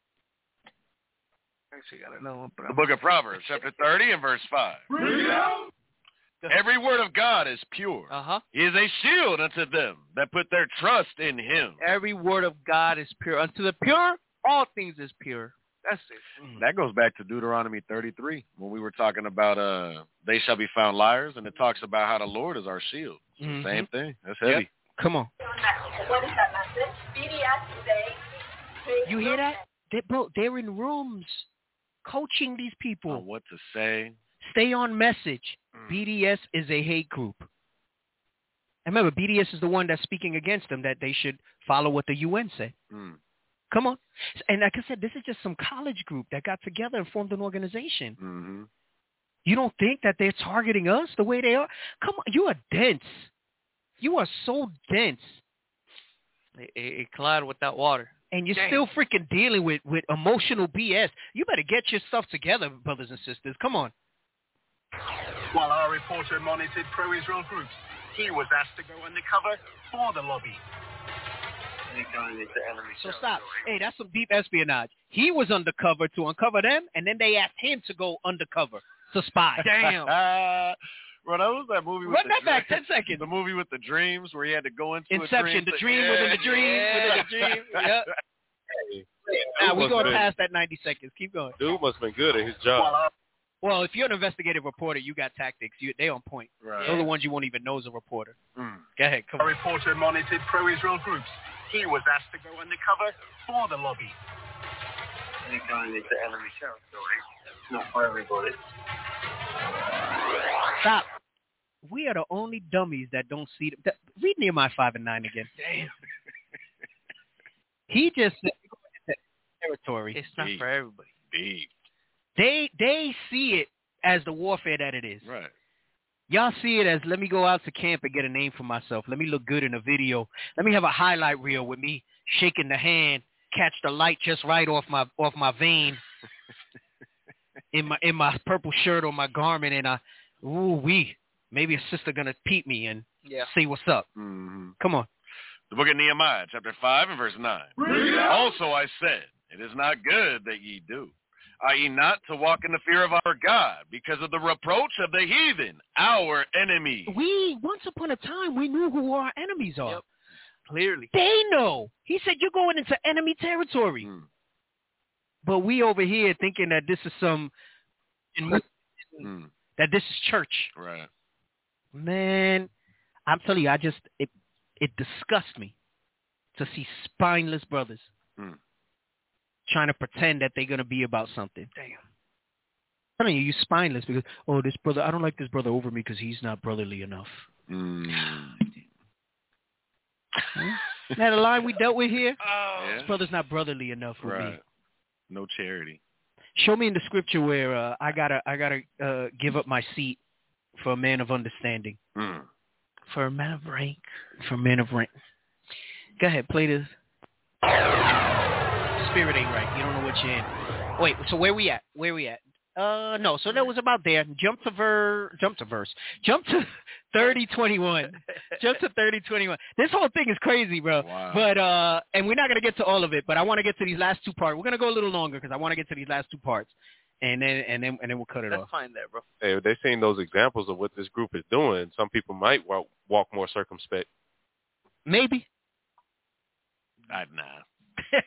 Actually, got know. The book of Proverbs, chapter thirty and verse five. Every word of God is pure. Uh-huh. He is a shield unto them that put their trust in him. Every word of God is pure. Unto the pure, all things is pure. That's it. Mm. That goes back to Deuteronomy thirty-three when we were talking about uh, they shall be found liars, and it talks about how the Lord is our shield. It's mm-hmm. the same thing. That's heavy. Yep. Come on. What is that message? B D S today. You hear that? They, bro, they're in rooms coaching these people. On what to say. Stay on message. Mm. B D S is a hate group. And remember, B D S is the one that's speaking against them, that they should follow what the U N say. Mm. Come on. And like I said, this is just some college group that got together and formed an organization. Mm-hmm. You don't think that they're targeting us the way they are? Come on. You are dense. You are so dense. It, it, it collide with that water. And you're Damn. still freaking dealing with, with emotional B S. You better get your stuff together, brothers and sisters. Come on. While our reporter monitored pro-Israel groups, he was asked to go undercover for the lobby. So stop. Hey, that's some deep espionage. He was undercover to uncover them, and then they asked him to go undercover to spy. Damn. Bro, that was that movie with Run the that dream. back ten seconds. The movie with the dreams where he had to go into Inception, a dream. the dream yeah. within the dream, yeah. within the dream. Yep. Hey, now, we're going been, past that ninety seconds. Keep going. Dude must have been good at his job. Well, if you're an investigative reporter, you got tactics. You, they on point. Right. Those are the ones you won't even know as a reporter. Mm. Go ahead. Come Our on. reporter monitored pro-Israel groups. He was asked to go undercover for the lobby. Anytime it's the enemy territory, it's not for everybody. Stop. We are the only dummies that don't see them. Read Nehemiah five and nine again. Damn. He just said territory. It's not Deep. for everybody. Deep. They they see it as the warfare that it is. Right. Y'all see it as, let me go out to camp and get a name for myself. Let me look good in a video. Let me have a highlight reel with me shaking the hand, catch the light just right off my off my vein in my in my purple shirt or my garment, and I, ooh wee, maybe a sister gonna peep me and yeah. see what's up. Mm-hmm. Come on. The book of Nehemiah, chapter five and verse nine. Also I said, it is not good that ye do. Are ye not to walk in the fear of our God because of the reproach of the heathen, our enemy? We, once upon a time, we knew who our enemies are. Yep. Clearly. They know. He said you're going into enemy territory. Hmm. but we over here thinking that this is some Mm. that this is church. Right. Man, I'm telling you, I just it it disgusts me to see spineless brothers Mm. trying to pretend that they're gonna be about something. Damn. I'm telling you, you spineless because oh, this brother, I don't like this brother over me because he's not brotherly enough. Mm. Huh? Isn't that a line we dealt with here? Oh. This brother's not brotherly enough for Right. me. No charity. Show me in the scripture where uh, I gotta I gotta uh, give up my seat for a man of understanding, Mm. for a man of rank, for a man of rank. Go ahead, play this. Spirit ain't right. You don't know what you're in. Wait, so where we at? Where we at? Uh, no. So that was about there. Jump to ver. Jump to verse. Jump to thirty twenty-one. Jump to thirty twenty-one. This whole thing is crazy, bro. Wow. But uh, and we're not gonna get to all of it. But I want to get to these last two parts. We're gonna go a little longer because I want to get to these last two parts, and then and then and then we'll cut it That's off. fine there, bro. Hey, if they've seen those examples of what this group is doing, some people might walk, walk more circumspect. Maybe. I, nah. Go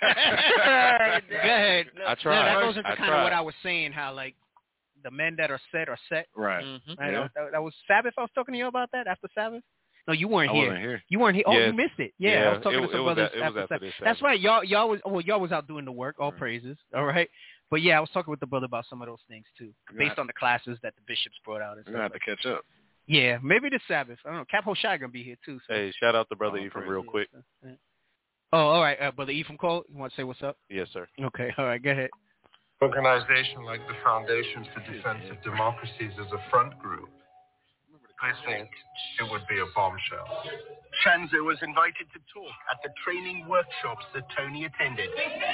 ahead. I tried. Yeah, that goes into I kind tried. of what I was saying, how like the men that are set are set. Right. Mm-hmm. Right? Yeah. That, that was Sabbath. I was talking to you about that after Sabbath. No, you weren't I here. wasn't here. You weren't here. Oh, Yeah. you missed it. Yeah, Yeah, I was talking it- to some it was brothers at- it was after after Sabbath. this That's Sabbath. right. Y'all, y'all was, well, y'all was out doing the work. All Right. praises. All right. But yeah, I was talking with the brother about some of those things too, Yeah. based on the classes that the bishops brought out and We're going stuff. to have to catch up. Yeah, maybe this Sabbath. I don't know. Cap Hoshai gonna be here too. So. Hey, shout out to Brother Oh, Ephraim praise. real quick. Oh, all right, uh, brother Ephraim Cole. You want to say what's up? Yes, sir. Okay. All right. Go ahead. Organization like the Foundations for Defense of Democracies as a front group, I think it would be a bombshell. Shanzo was invited to talk at the training workshops that Tony attended.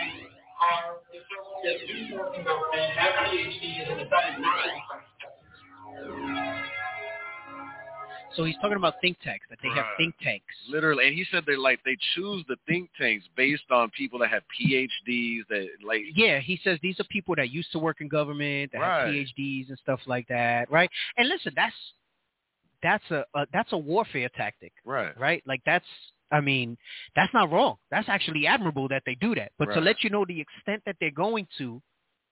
So he's talking about think tanks, that they have Right. think tanks. Literally, and he said they like they choose the think tanks based on people that have P H Ds that like Yeah, he says these are people that used to work in government, that Right. have P H Ds and stuff like that, right? And listen, that's that's a, a that's a warfare tactic, right. right? Like that's, I mean, that's not wrong. That's actually admirable that they do that. But to Right. let you know the extent that they're going to,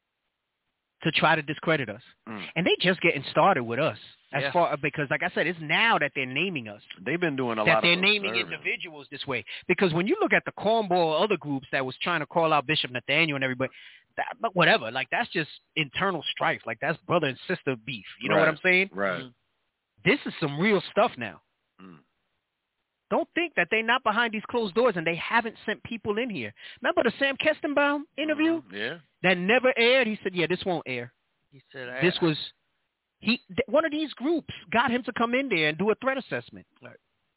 to try to discredit us, Mm. and they just getting started with us. As Yeah. far because, like I said, it's now that they're naming us. They've been doing a that lot they're of naming observing. individuals this way. Because when you look at the cornball other groups that was trying to call out Bishop Nathaniel and everybody, that, but whatever, like that's just internal strife. Like that's brother and sister beef. You know what Right. I'm saying? Right. This is some real stuff now. Mm. Don't think that they're not behind these closed doors and they haven't sent people in here. Remember the Sam Kestenbaum interview Yeah. that never aired? He said, yeah, this won't air. He said I, This was, he th- one of these groups got him to come in there and do a threat assessment. Right.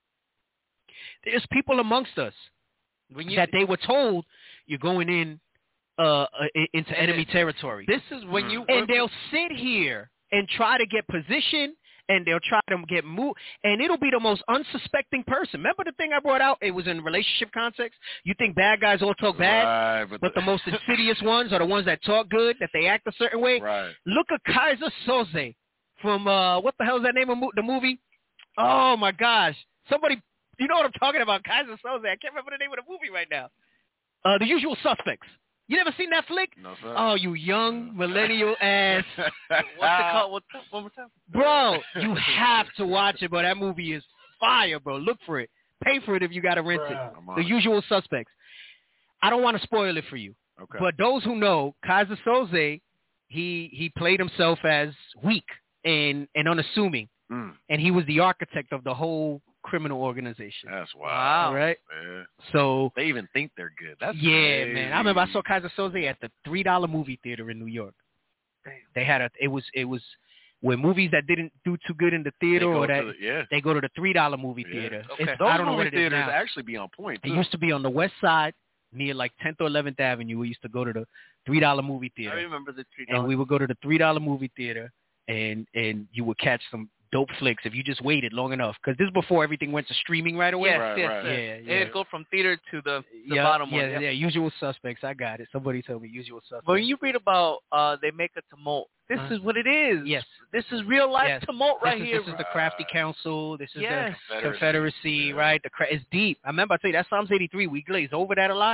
There's people amongst us when you, that they were told you're going in uh, uh, i- into And enemy it- territory. This is when you and they'll sit here and try to get position, and they'll try to get moved, and it'll be the most unsuspecting person. Remember the thing I brought out? It was in relationship context. You think bad guys all talk bad, Right, but, but the most insidious ones are the ones that talk good, that they act a certain way. Right. Look at Kaiser Soze from, uh, what the hell is that name of mo- the movie? Oh, my gosh. Somebody, you know what I'm talking about, Kaiser Soze. I can't remember the name of the movie right now. Uh, The Usual Suspects. You never seen that flick? No, sir. Oh, you young millennial ass. what's it called? What's that? One more time. Bro, you have to watch it, bro. That movie is fire, bro. Look for it. Pay for it if you got to rent it. I'm on The it. Usual Suspects. I don't want to spoil it for you. Okay. But those who know, Kaiser Soze, he he played himself as weak and, and unassuming. Mm. And he was the architect of the whole criminal organization. That's wild. All right. Yeah. So They even think they're good. That's yeah, crazy. man. I remember I saw Kaiser Soze at the three dollar movie theater in New York. Damn. They had a it was it was where movies that didn't do too good in the They theater go or that to the- yeah. they go to the three dollar movie Yeah. theater. Okay. It's- Those I don't know movie what it is theaters now. actually be on point. It Too. used to be on the west side near like tenth or eleventh Avenue. We used to go to the three dollar movie I theater. remember the three And dollars. we would go to the three dollar movie theater and and you would catch some dope flicks if you just waited long enough. Because this is before everything went to streaming right away. Yes, Right, yes, right. yes. Yeah, yeah. It'd go from theater to the, the yeah, bottom yeah, one. yeah, Yeah. Usual Suspects. I got it. Somebody told me Usual Suspects. But when you read about uh, they make a tumult, this Uh-huh. is what it is. Yes. This is real life Yes. tumult right this is, here. This is the Crafty Council. This is Yes. the Confederacy, right? The cra- It's deep. I remember I tell you that Psalms eighty-three. We glaze over that a lot,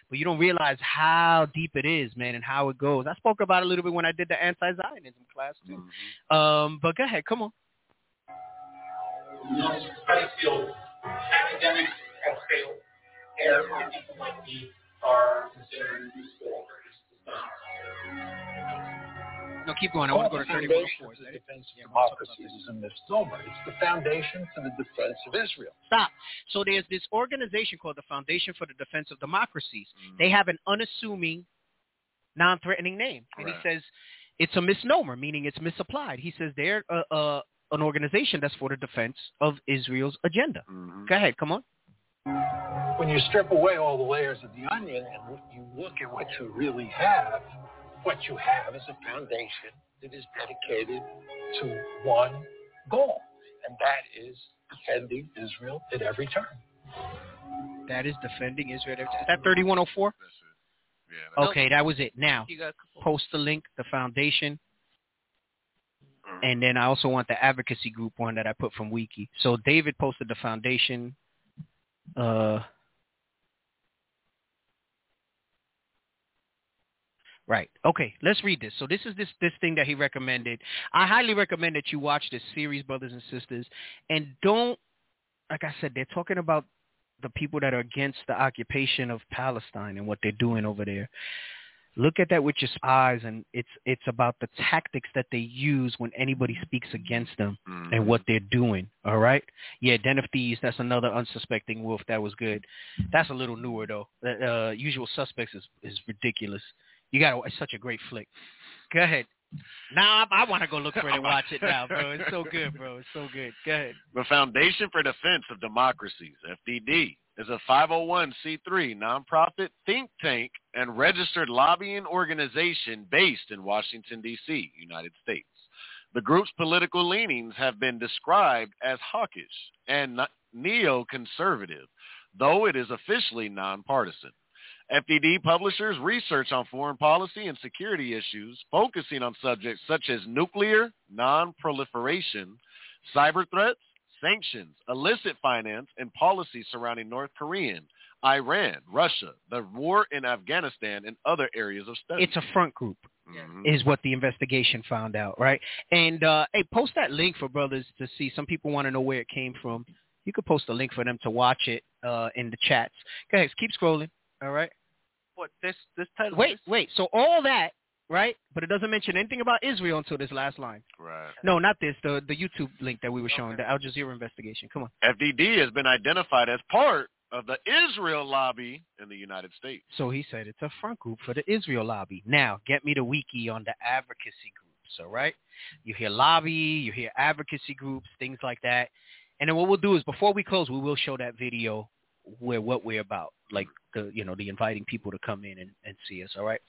but you don't realize how deep it is, man, and how it goes. I spoke about it a little bit when I did the anti-Zionism class, too. Mm-hmm. Um, but go ahead. Come on. You know, I feel academics have failed, and people like me are considering these four. No, keep going. I want to go to thirty-one oh four. The defense of democracy is a misnomer. It's the foundation for the defense of Israel. Stop. So there's this organization called the Foundation for the Defense of Democracies. Mm-hmm. They have an unassuming, non-threatening name. And right. he says it's a misnomer, meaning it's misapplied. He says they're uh, uh, an organization that's for the defense of Israel's agenda. Mm-hmm. Go ahead. Come on. When you strip away all the layers of the onion and you look at what you really have, what you have is a foundation that is dedicated to one goal, and that is defending Israel at every turn. That is defending Israel at every turn. Is that thirty-one oh four? Yeah, okay, that was it. Now, post the link, the foundation, and then I also want the advocacy group one that I put from Wiki. So David posted the foundation. Uh, Right. Okay, let's read this. So this is this this thing that he recommended. I highly recommend that you watch this series, brothers and sisters, and don't, like I said, they're talking about the people that are against the occupation of Palestine and what they're doing over there. Look at that with your eyes, and it's it's about the tactics that they use when anybody speaks against them mm-hmm. and what they're doing, all right? Yeah, Den of Thieves, that's another unsuspecting wolf. That was good. That's a little newer, though. Uh, Usual Suspects is, is ridiculous. You got it's such a great flick. Go ahead. Now I, I want to go look for it and watch it now, bro. It's so good, bro. It's so good. Go ahead. The Foundation for Defense of Democracies, F D D, is a five oh one c three nonprofit think tank and registered lobbying organization based in Washington, D C, United States. The group's political leanings have been described as hawkish and neoconservative, though it is officially nonpartisan. F D D publishes research on foreign policy and security issues, focusing on subjects such as nuclear non-proliferation, cyber threats, sanctions, illicit finance, and policies surrounding North Korean, Iran, Russia, the war in Afghanistan, and other areas of study. It's a front group, mm-hmm. is what the investigation found out, right? And, uh, hey, post that link for brothers to see. Some people want to know where it came from. You could post a link for them to watch it uh, in the chats. Guys, keep scrolling, all right? What, this this title? Wait, is? wait. So all that, right? But it doesn't mention anything about Israel until this last line. Right. No, not this. The the YouTube link that we were showing, okay. The Al Jazeera investigation. Come on. F D D has been identified as part of the Israel lobby in the United States. So he said it's a front group for the Israel lobby. Now, get me the wiki on the advocacy groups, all right? You hear lobby, you hear advocacy groups, things like that. And then what we'll do is before we close, we will show that video where what we're about, like the you know the inviting people to come in and, and see us. All right.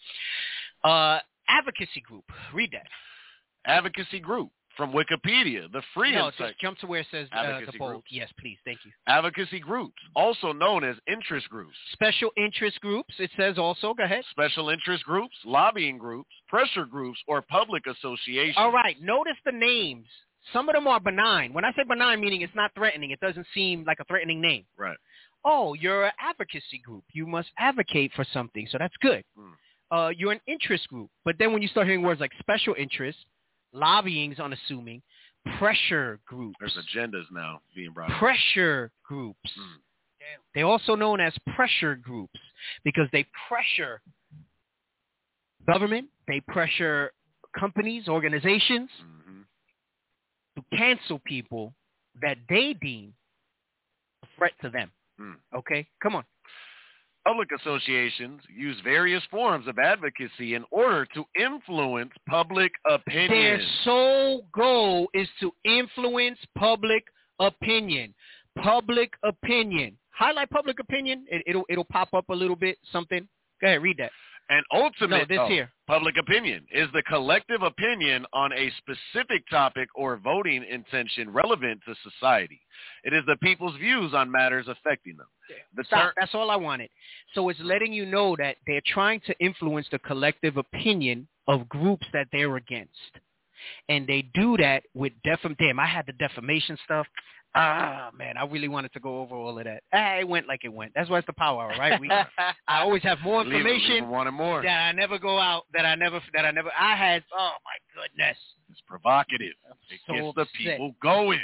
Uh, advocacy group. Read that. Advocacy group from Wikipedia. The free no, insight. Just jump to where it says uh, the bold. Yes, please. Thank you. Advocacy groups, also known as interest groups. Special interest groups. It says also. Go ahead. Special interest groups, lobbying groups, pressure groups, or public associations. All right. Notice the names. Some of them are benign. When I say benign, meaning it's not threatening. It doesn't seem like a threatening name. Right. Oh, you're an advocacy group. You must advocate for something, so that's good. Mm. Uh, you're an interest group. But then when you start hearing words like special interest, lobbying's unassuming, pressure groups. There's agendas now being brought up. Pressure groups. Mm. They're also known as pressure groups because they pressure government, they pressure companies, organizations mm-hmm. to cancel people that they deem a threat to them. Mm. Okay, come on. Public associations use various forms of advocacy in order to influence public opinion. Their sole goal is to influence public opinion. Public opinion. Highlight public opinion. It, it'll it'll pop up a little bit. Something. Go ahead, read that. And ultimate no, this oh, here. public opinion is the collective opinion on a specific topic or voting intention relevant to society. It is the people's views on matters affecting them. The Stop. Ter- That's all I wanted. So it's letting you know that they're trying to influence the collective opinion of groups that they're against. And they do that with defam. Damn, I had the defamation stuff. Ah, man, I really wanted to go over all of that. Ah, it went like it went. That's why it's the power hour, right? We, I always have more Leave it, information leave it wanting more. that I never go out, that I never, that I never, I had, oh my goodness. It's provocative. It so gets the upset. people going.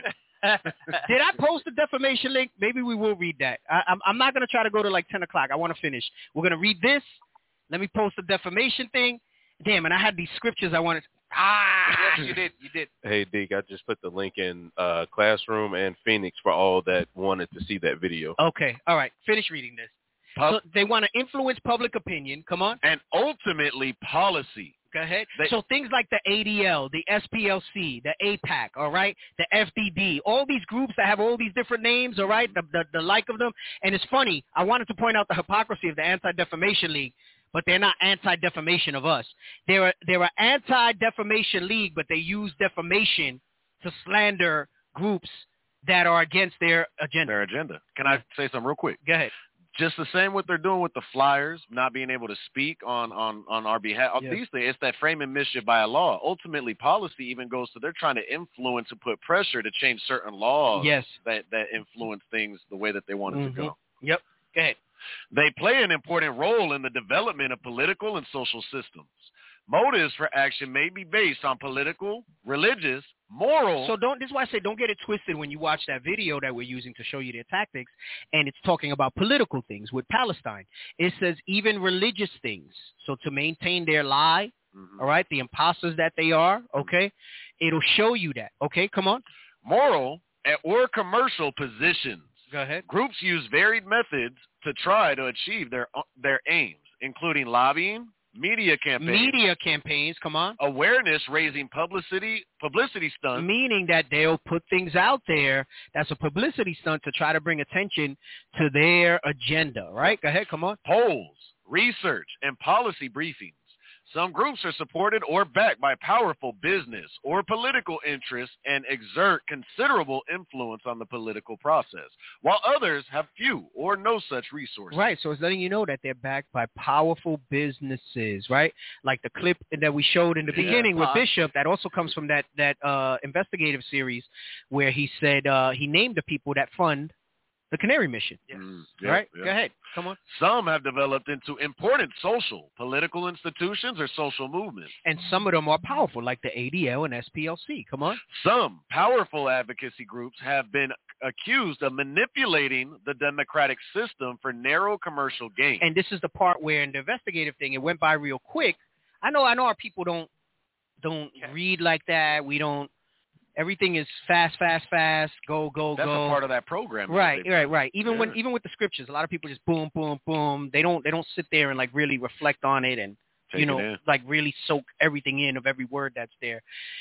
Did I post the defamation link? Maybe we will read that. I, I'm, I'm not going to try to go to like ten o'clock. I want to finish. We're going to read this. Let me post the defamation thing. Damn, and I had these scriptures I wanted. Ah, yes, you did. You did. Hey, Deke, I just put the link in uh, Classroom and Phoenix for all that wanted to see that video. Okay, all right. Finish reading this. Pub- so they want to influence public opinion. Come on. And ultimately policy. Go ahead. They- so things like the A D L, the S P L C, the AIPAC, all right, the F D D, all these groups that have all these different names, all right, the, the, the like of them. And it's funny. I wanted to point out the hypocrisy of the Anti-Defamation League, but they're not anti-defamation of us. They're, they're an anti-defamation league, but they use defamation to slander groups that are against their agenda. Their agenda. Can I say something real quick? Go ahead. Just the same what they're doing with the flyers, not being able to speak on, on, on our behalf. Yes. These things, it's that framing mischief by a law. Ultimately, policy even goes to they're trying to influence and put pressure to change certain laws Yes. that, that influence things the way that they want it Mm-hmm. to go. Yep. Go ahead. They play an important role in the development of political and social systems. Motives for action may be based on political, religious, moral. So don't. This is why I say don't get it twisted when you watch that video that we're using to show you their tactics, and it's talking about political things with Palestine. It says even religious things. So to maintain their lie, mm-hmm. all right, the imposters that they are, okay, it'll show you that. Okay, come on. Moral or commercial positions. Go ahead. Groups use varied methods to try to achieve their their aims, including lobbying, media campaigns, media campaigns, come on, awareness raising, publicity publicity stunts, meaning that they'll put things out there that's a publicity stunt to try to bring attention to their agenda, right? Go ahead, come on. Polls, research, and policy briefings. Some groups are supported or backed by powerful business or political interests and exert considerable influence on the political process, while others have few or no such resources. Right, so it's letting you know that they're backed by powerful businesses, right? Like the clip that we showed in the Yeah. beginning with Uh, Bishop, that also comes from that, that uh, investigative series where he said uh, he named the people that fund the Canary Mission. Yes. Mm, All yeah, right, yeah. go ahead. Come on. Some have developed into important social, political institutions or social movements. And some of them are powerful, like the A D L and S P L C. Come on. Some powerful advocacy groups have been accused of manipulating the democratic system for narrow commercial gain. And this is the part where in the investigative thing, it went by real quick. I know, I know our people don't don't read like that. We don't. Everything is fast, fast, fast. Go, go, That's go. a part of that program. Right, They- right, right. Even Yeah. when even with the scriptures, a lot of people just boom, boom, boom. They don't they don't sit there and like really reflect on it and Take you it know in. like really soak everything in of every word that's there.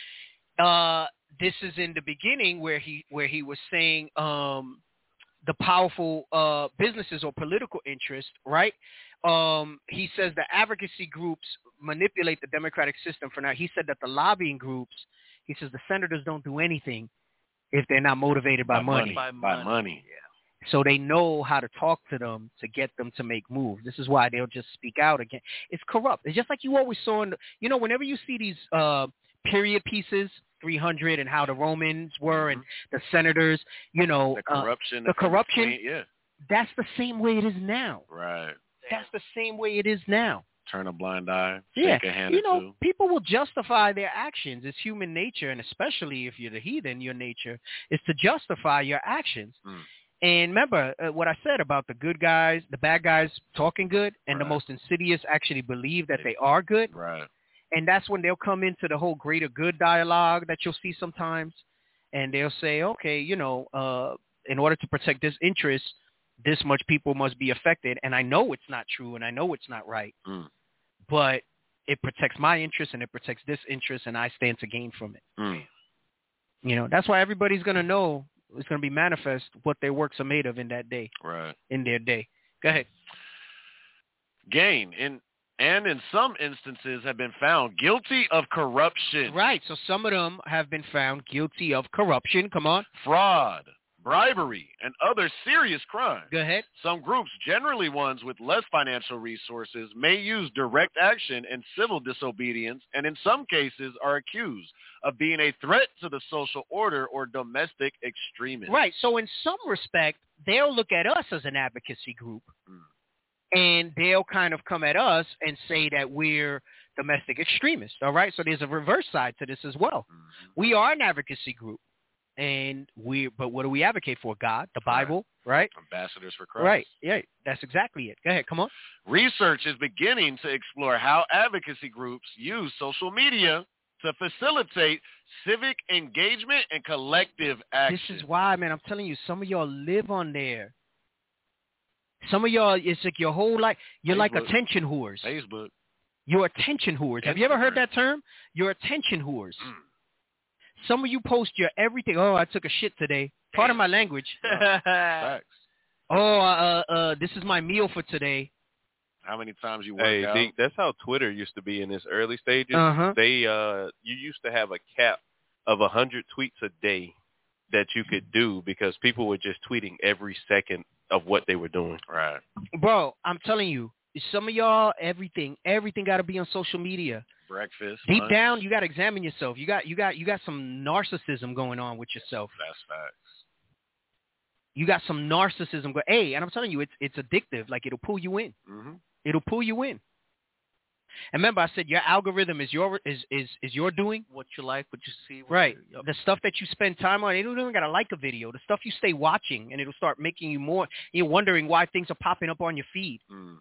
Uh, this is in the beginning where he where he was saying um, the powerful uh, businesses or political interest, right? Um, he says the advocacy groups manipulate the democratic system for now. He said that the lobbying groups, he says the senators don't do anything if they're not motivated by, By money. By By money. money. So they know how to talk to them to get them to make moves. This is why they'll just speak out again. It's corrupt. It's just like you always saw in, the, you know, whenever you see these uh, period pieces, three hundred and how the Romans were and the senators, you know, The corruption. uh, the corruption, Yeah. that's the same way it is now. Right. That's the same way it is now. Turn a blind eye. Yeah, Shake a hand you or know, two. people will justify their actions. It's human nature, and especially if you're the heathen, your nature is to justify your actions. Mm. And remember uh, what I said about the good guys, the bad guys talking good, and the Right. most insidious actually believe that they are good. Right. And that's when they'll come into the whole greater good dialogue that you'll see sometimes, and they'll say, okay, you know, uh, in order to protect this interest, this much people must be affected. And I know it's not true, and I know it's not right, Mm. but it protects my interest, and it protects this interest, and I stand to gain from it. Mm. You know, that's why everybody's going to know, it's going to be manifest what their works are made of in that day, Right. in their day. Go ahead. Gain in and in some instances have been found guilty of corruption. Right. So some of them have been found guilty of corruption. Come on. Fraud, bribery, and other serious crimes. Go ahead. Some groups, generally ones with less financial resources, may use direct action and civil disobedience, and in some cases are accused of being a threat to the social order or domestic extremism. Right. So in some respect, they'll look at us as an advocacy group, mm. and they'll kind of come at us and say that we're domestic extremists. All right. So there's a reverse side to this as well. Mm-hmm. We are an advocacy group. And we, but what do we advocate for? God, the Bible, right? Ambassadors for Christ. Right. Yeah, that's exactly it. Go ahead. Come on. Research is beginning to explore how advocacy groups use social media to facilitate civic engagement and collective action. This is why, man, I'm telling you, some of y'all live on there. Some of y'all, it's like your whole life. You're Facebook. like attention whores. Facebook. You're attention whores. Instagram. Have you ever heard that term? You're attention whores. Mm. Some of you post your everything. Oh, I took a shit today. Part of my language. Facts. Oh, uh, uh, this is my meal for today. How many times you work hey, out? Deke, that's how Twitter used to be in its early stages. Uh-huh. They, uh, you used to have a cap of a hundred tweets a day that you could do because people were just tweeting every second of what they were doing. Right. Bro, I'm telling you, some of y'all, everything, everything got to be on social media. Breakfast. Deep lunch. down, you got to examine yourself. You got, you got, you got some narcissism going on with yourself. That's facts. You got some narcissism. Go, hey, and I'm telling you, it's it's addictive. Like it'll pull you in. Mm-hmm. It'll pull you in. And remember, I said your algorithm is your is is is your doing. What you like, what you see. What Right. You, yep. The stuff that you spend time on, it don't even got to like a video. The stuff you stay watching, and it'll start making you more. You're wondering why things are popping up on your feed. Mm.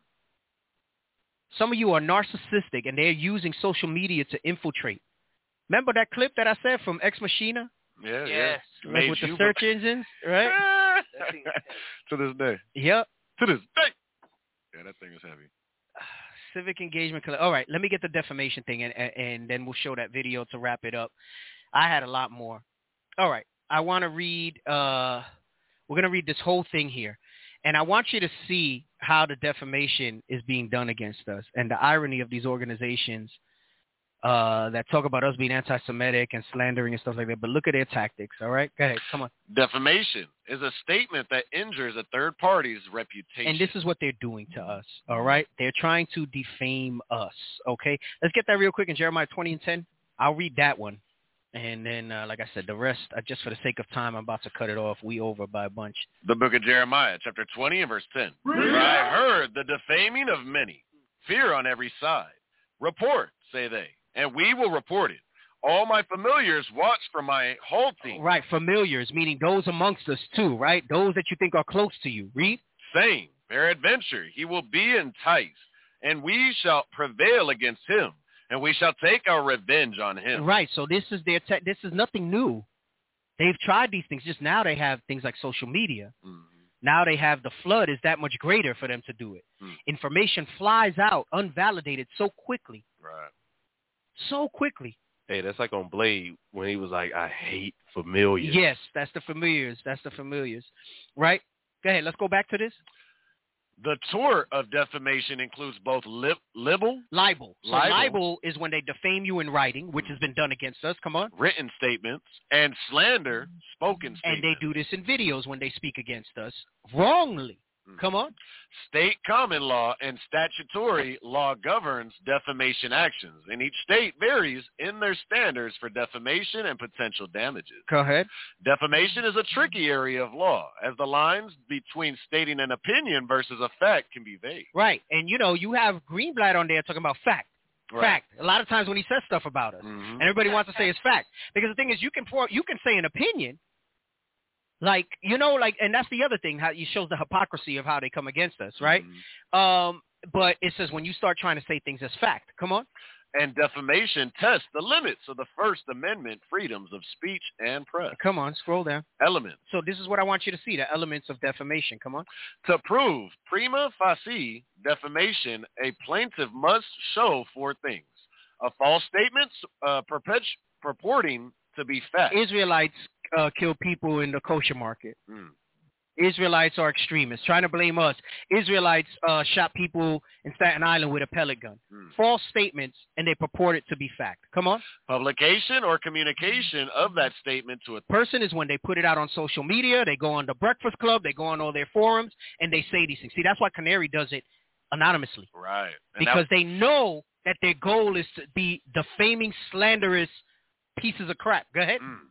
Some of you are narcissistic, and they're using social media to infiltrate. Remember that clip that I said from Ex Machina? Yeah, yes. yeah. Like with the search engines, right? To this day. Yep. To this day. Yeah, that thing is heavy. Civic engagement. All right, let me get the defamation thing, and, and, and then we'll show that video to wrap it up. I had a lot more. All right, I want to read, uh, we're going to read this whole thing here. And I want you to see how the defamation is being done against us and the irony of these organizations uh, that talk about us being anti-Semitic and slandering and stuff like that. But look at their tactics, all right? Go ahead, come on. Defamation is a statement that injures a third party's reputation. And this is what they're doing to us, all right? They're trying to defame us, okay? Let's get that real quick in Jeremiah twenty and ten. I'll read that one. And then, uh, like I said, the rest, uh, just for the sake of time, I'm about to cut it off. We over by a bunch. The book of Jeremiah, chapter twenty and verse ten. For I heard the defaming of many, fear on every side. Report, say they, and we will report it. All my familiars watch for my halting. Right, familiars, meaning those amongst us too, right? Those that you think are close to you. Read. Saying, peradventure, he will be enticed, and we shall prevail against him. And we shall take our revenge on him. Right. So this is their. Te- this is nothing new. They've tried these things. Just now they have things like social media. Mm-hmm. Now they have the flood is that much greater for them to do it. Mm. Information flies out unvalidated so quickly. Right. So quickly. Hey, that's like on Blade when he was like, I hate familiars. Yes, that's the familiars. That's the familiars. Right. Go ahead. Let's go back to this. The tort of defamation includes both lib- libel, libel. So libel. libel is when they defame you in writing, which has been done against us. Come on. Written statements, and slander, spoken statements. And they do this in videos when they speak against us wrongly. Mm-hmm. Come on. State common law and statutory law governs defamation actions, and each state varies in their standards for defamation and potential damages. Go ahead. Defamation is a tricky area of law, as the lines between stating an opinion versus a fact can be vague. Right, and you know, you have Greenblatt on there talking about fact. Right. Fact. A lot of times when he says stuff about us, mm-hmm. and everybody wants to say it's fact, because the thing is, you can pour, you can say an opinion. Like, you know, like, and that's the other thing, how it shows the hypocrisy of how they come against us, right? Mm-hmm. Um, but it says when you start trying to say things as fact, come on. And defamation tests the limits of the First Amendment freedoms of speech and press. Come on, scroll down. Elements. So this is what I want you to see, the elements of defamation. Come on. To prove prima facie defamation, a plaintiff must show four things. A false statement uh, perpet- purporting to be fact. Israelites uh, kill people in the kosher market. Mm. Israelites are extremists, trying to blame us. Israelites uh, shot people in Staten Island with a pellet gun. Hmm. False statements, and they purport it to be fact. Come on. Publication or communication of that statement to a person is when they put it out on social media, they go on the Breakfast Club, they go on all their forums, and they say these things. See, that's why Canary does it anonymously. Right. And Because that, they know that their goal is to be defaming, slanderous pieces of crap. Go ahead. Mm.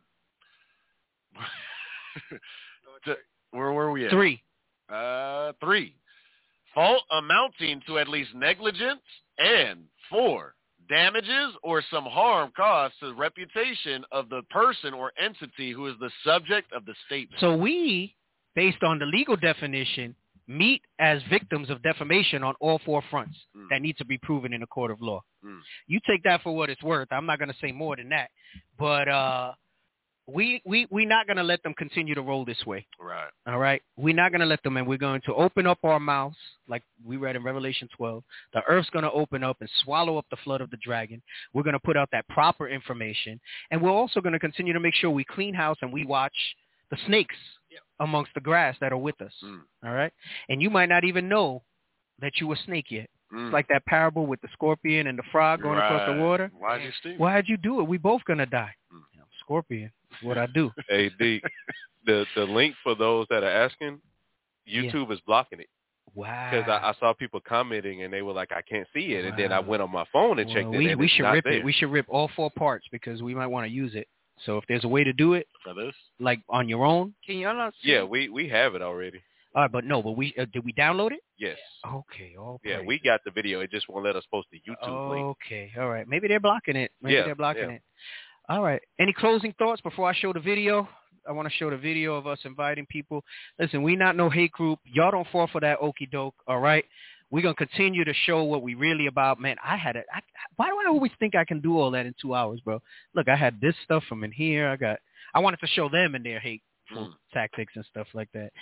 to, where were we at? Three. Uh, three. Fault amounting to at least negligence, and four, damages or some harm caused to the reputation of the person or entity who is the subject of the statement. So we, based on the legal definition, meet as victims of defamation on all four fronts Mm. that need to be proven in a court of law. Mm. You take that for what it's worth. I'm not going to say more than that. But uh, we we we're not going to let them continue to roll this way. Right. All right? We're not going to let them, and we're going to open up our mouths, like we read in Revelation twelve. The earth's going to open up and swallow up the flood of the dragon. We're going to put out that proper information, and we're also going to continue to make sure we clean house and we watch the snakes amongst the grass that are with us. Mm. All right? And you might not even know that you were a snake yet. Mm. It's like that parable with the scorpion and the frog going right. across the water. Why'd you steal? Why'd you do it? We both going to die. Mm. I'm a scorpion. That's what I do. Hey, D, the the link for those that are asking, YouTube yeah. is blocking it. Wow. Because I, I saw people commenting and they were like, I can't see it. Wow. And then I went on my phone and well, checked we, it. And we it's should not rip there. it. We should rip all four parts because we might want to use it. So if there's a way to do it, for this, like on your own, can y'all not see? Yeah, we, we have it already. All right, but no, but we uh, did we download it? Yes. Okay. All yeah, praise. we got the video. It just won't let us post the YouTube okay. link. Okay. All right. Maybe they're blocking it. Maybe yeah, they're blocking yeah. it. All right. Any closing thoughts before I show the video? I want to show the video of us inviting people. Listen, we not no hate group. Y'all don't fall for that okie doke. All right. We're going to continue to show what we really about. Man, I had it. Why do I always think I can do all that in two hours, bro? Look, I had this stuff from in here. I got, I wanted to show them and their hateful mm. tactics and stuff like that.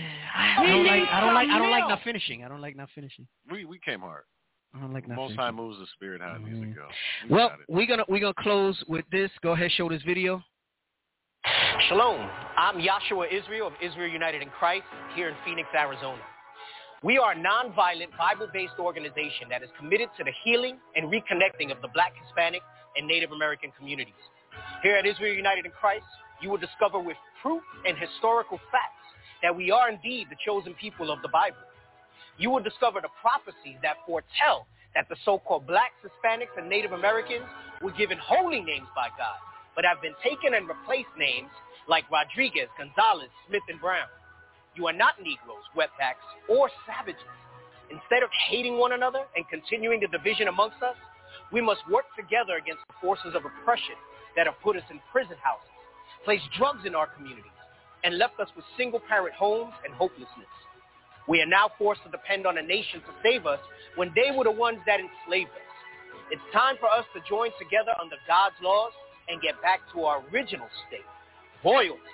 I don't like, I don't like, I don't like not finishing. I don't like not finishing. We we came hard. I don't like not Most finishing. high moves the spirit how it mm-hmm. needs to go. We well, we're gonna we're gonna close with this. Go ahead, show this video. Shalom. I'm Yahshua Israel of Israel United in Christ here in Phoenix, Arizona. We are a nonviolent, Bible-based organization that is committed to the healing and reconnecting of the Black, Hispanic, and Native American communities. Here at Israel United in Christ, you will discover with proof and historical facts that we are indeed the chosen people of the Bible. You will discover the prophecies that foretell that the so-called Blacks, Hispanics, and Native Americans were given holy names by God, but have been taken and replaced names like Rodriguez, Gonzalez, Smith, and Brown. You are not Negroes, wetbacks, or savages. Instead of hating one another and continuing the division amongst us, we must work together against the forces of oppression that have put us in prison houses, placed drugs in our communities, and left us with single-parent homes and hopelessness. We are now forced to depend on a nation to save us when they were the ones that enslaved us. It's time for us to join together under God's laws and get back to our original state, royalty.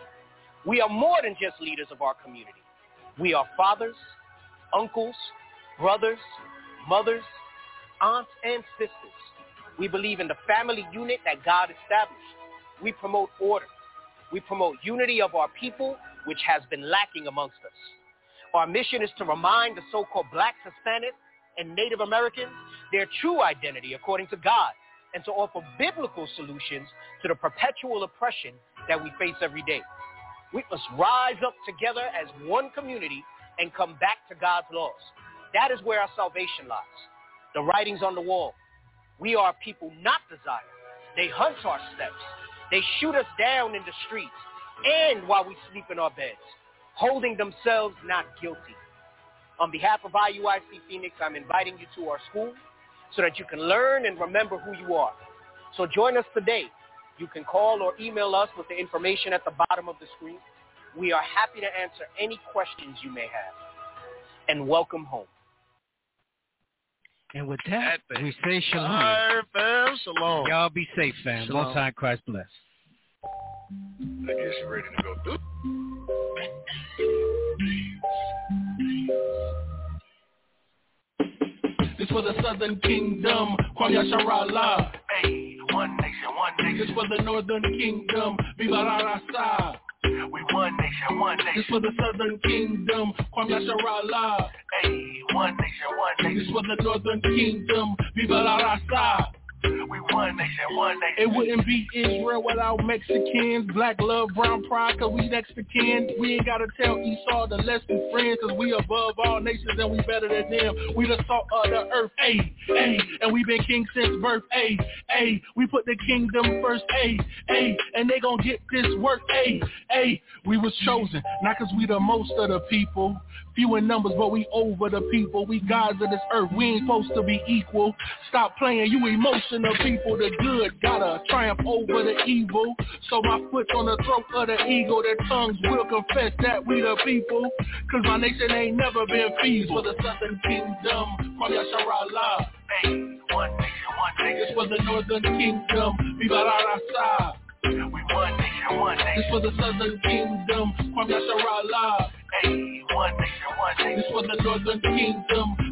We are more than just leaders of our community. We are fathers, uncles, brothers, mothers, aunts, and sisters. We believe in the family unit that God established. We promote order. We promote unity of our people, which has been lacking amongst us. Our mission is to remind the so-called Blacks, Hispanics, and Native Americans their true identity according to God, and to offer biblical solutions to the perpetual oppression that we face every day. We must rise up together as one community and come back to God's laws. That is where our salvation lies. The writings on the wall. We are a people not desired. They hunt our steps. They shoot us down in the streets and while we sleep in our beds, holding themselves not guilty. On behalf of I U I C Phoenix, I'm inviting you to our school so that you can learn and remember who you are. So join us today. You can call or email us with the information at the bottom of the screen. We are happy to answer any questions you may have. And welcome home. And with that, we say shalom. All right, fam, shalom. Y'all be safe, fam. Shalom. Most High Christ bless. I guess you're ready to go through. This for the Southern Kingdom, Kwam Yasharallah. Hey, one nation, one nation. This for the Northern Kingdom, Viva la Raza. We one nation, one nation. This for the Southern Kingdom, Kwame Sharala. Hey, one nation, one nation. This for the Northern Kingdom, Viva la Raza. We one nation, one nation. It wouldn't be Israel without Mexicans. Black love, brown pride, cause we next to kin. We ain't gotta tell Esau to let's be friends, cause we above all nations and we better than them. We the salt of the earth, ayy, ayy. And we been king since birth, ayy, ayy. We put the kingdom first, ayy, ayy. And they gon' get this work, ayy, ayy. We was chosen, not cause we the most of the people. Few in numbers, but we over the people. We gods of this earth, we ain't supposed to be equal. Stop playing, you emotional people. The good gotta triumph over the evil. So my foot's on the throat of the eagle. Their tongues will confess that we the people. Cause my nation ain't never been feeble. For the Southern Kingdom, Kwame Sharala. Hey, one nation, one nation. This for the Northern Kingdom, Viva la Raza. We one nation, one nation. This for the Southern Kingdom, Kwame Sharala. Hey, one nation, one nation. This for the Northern Kingdom,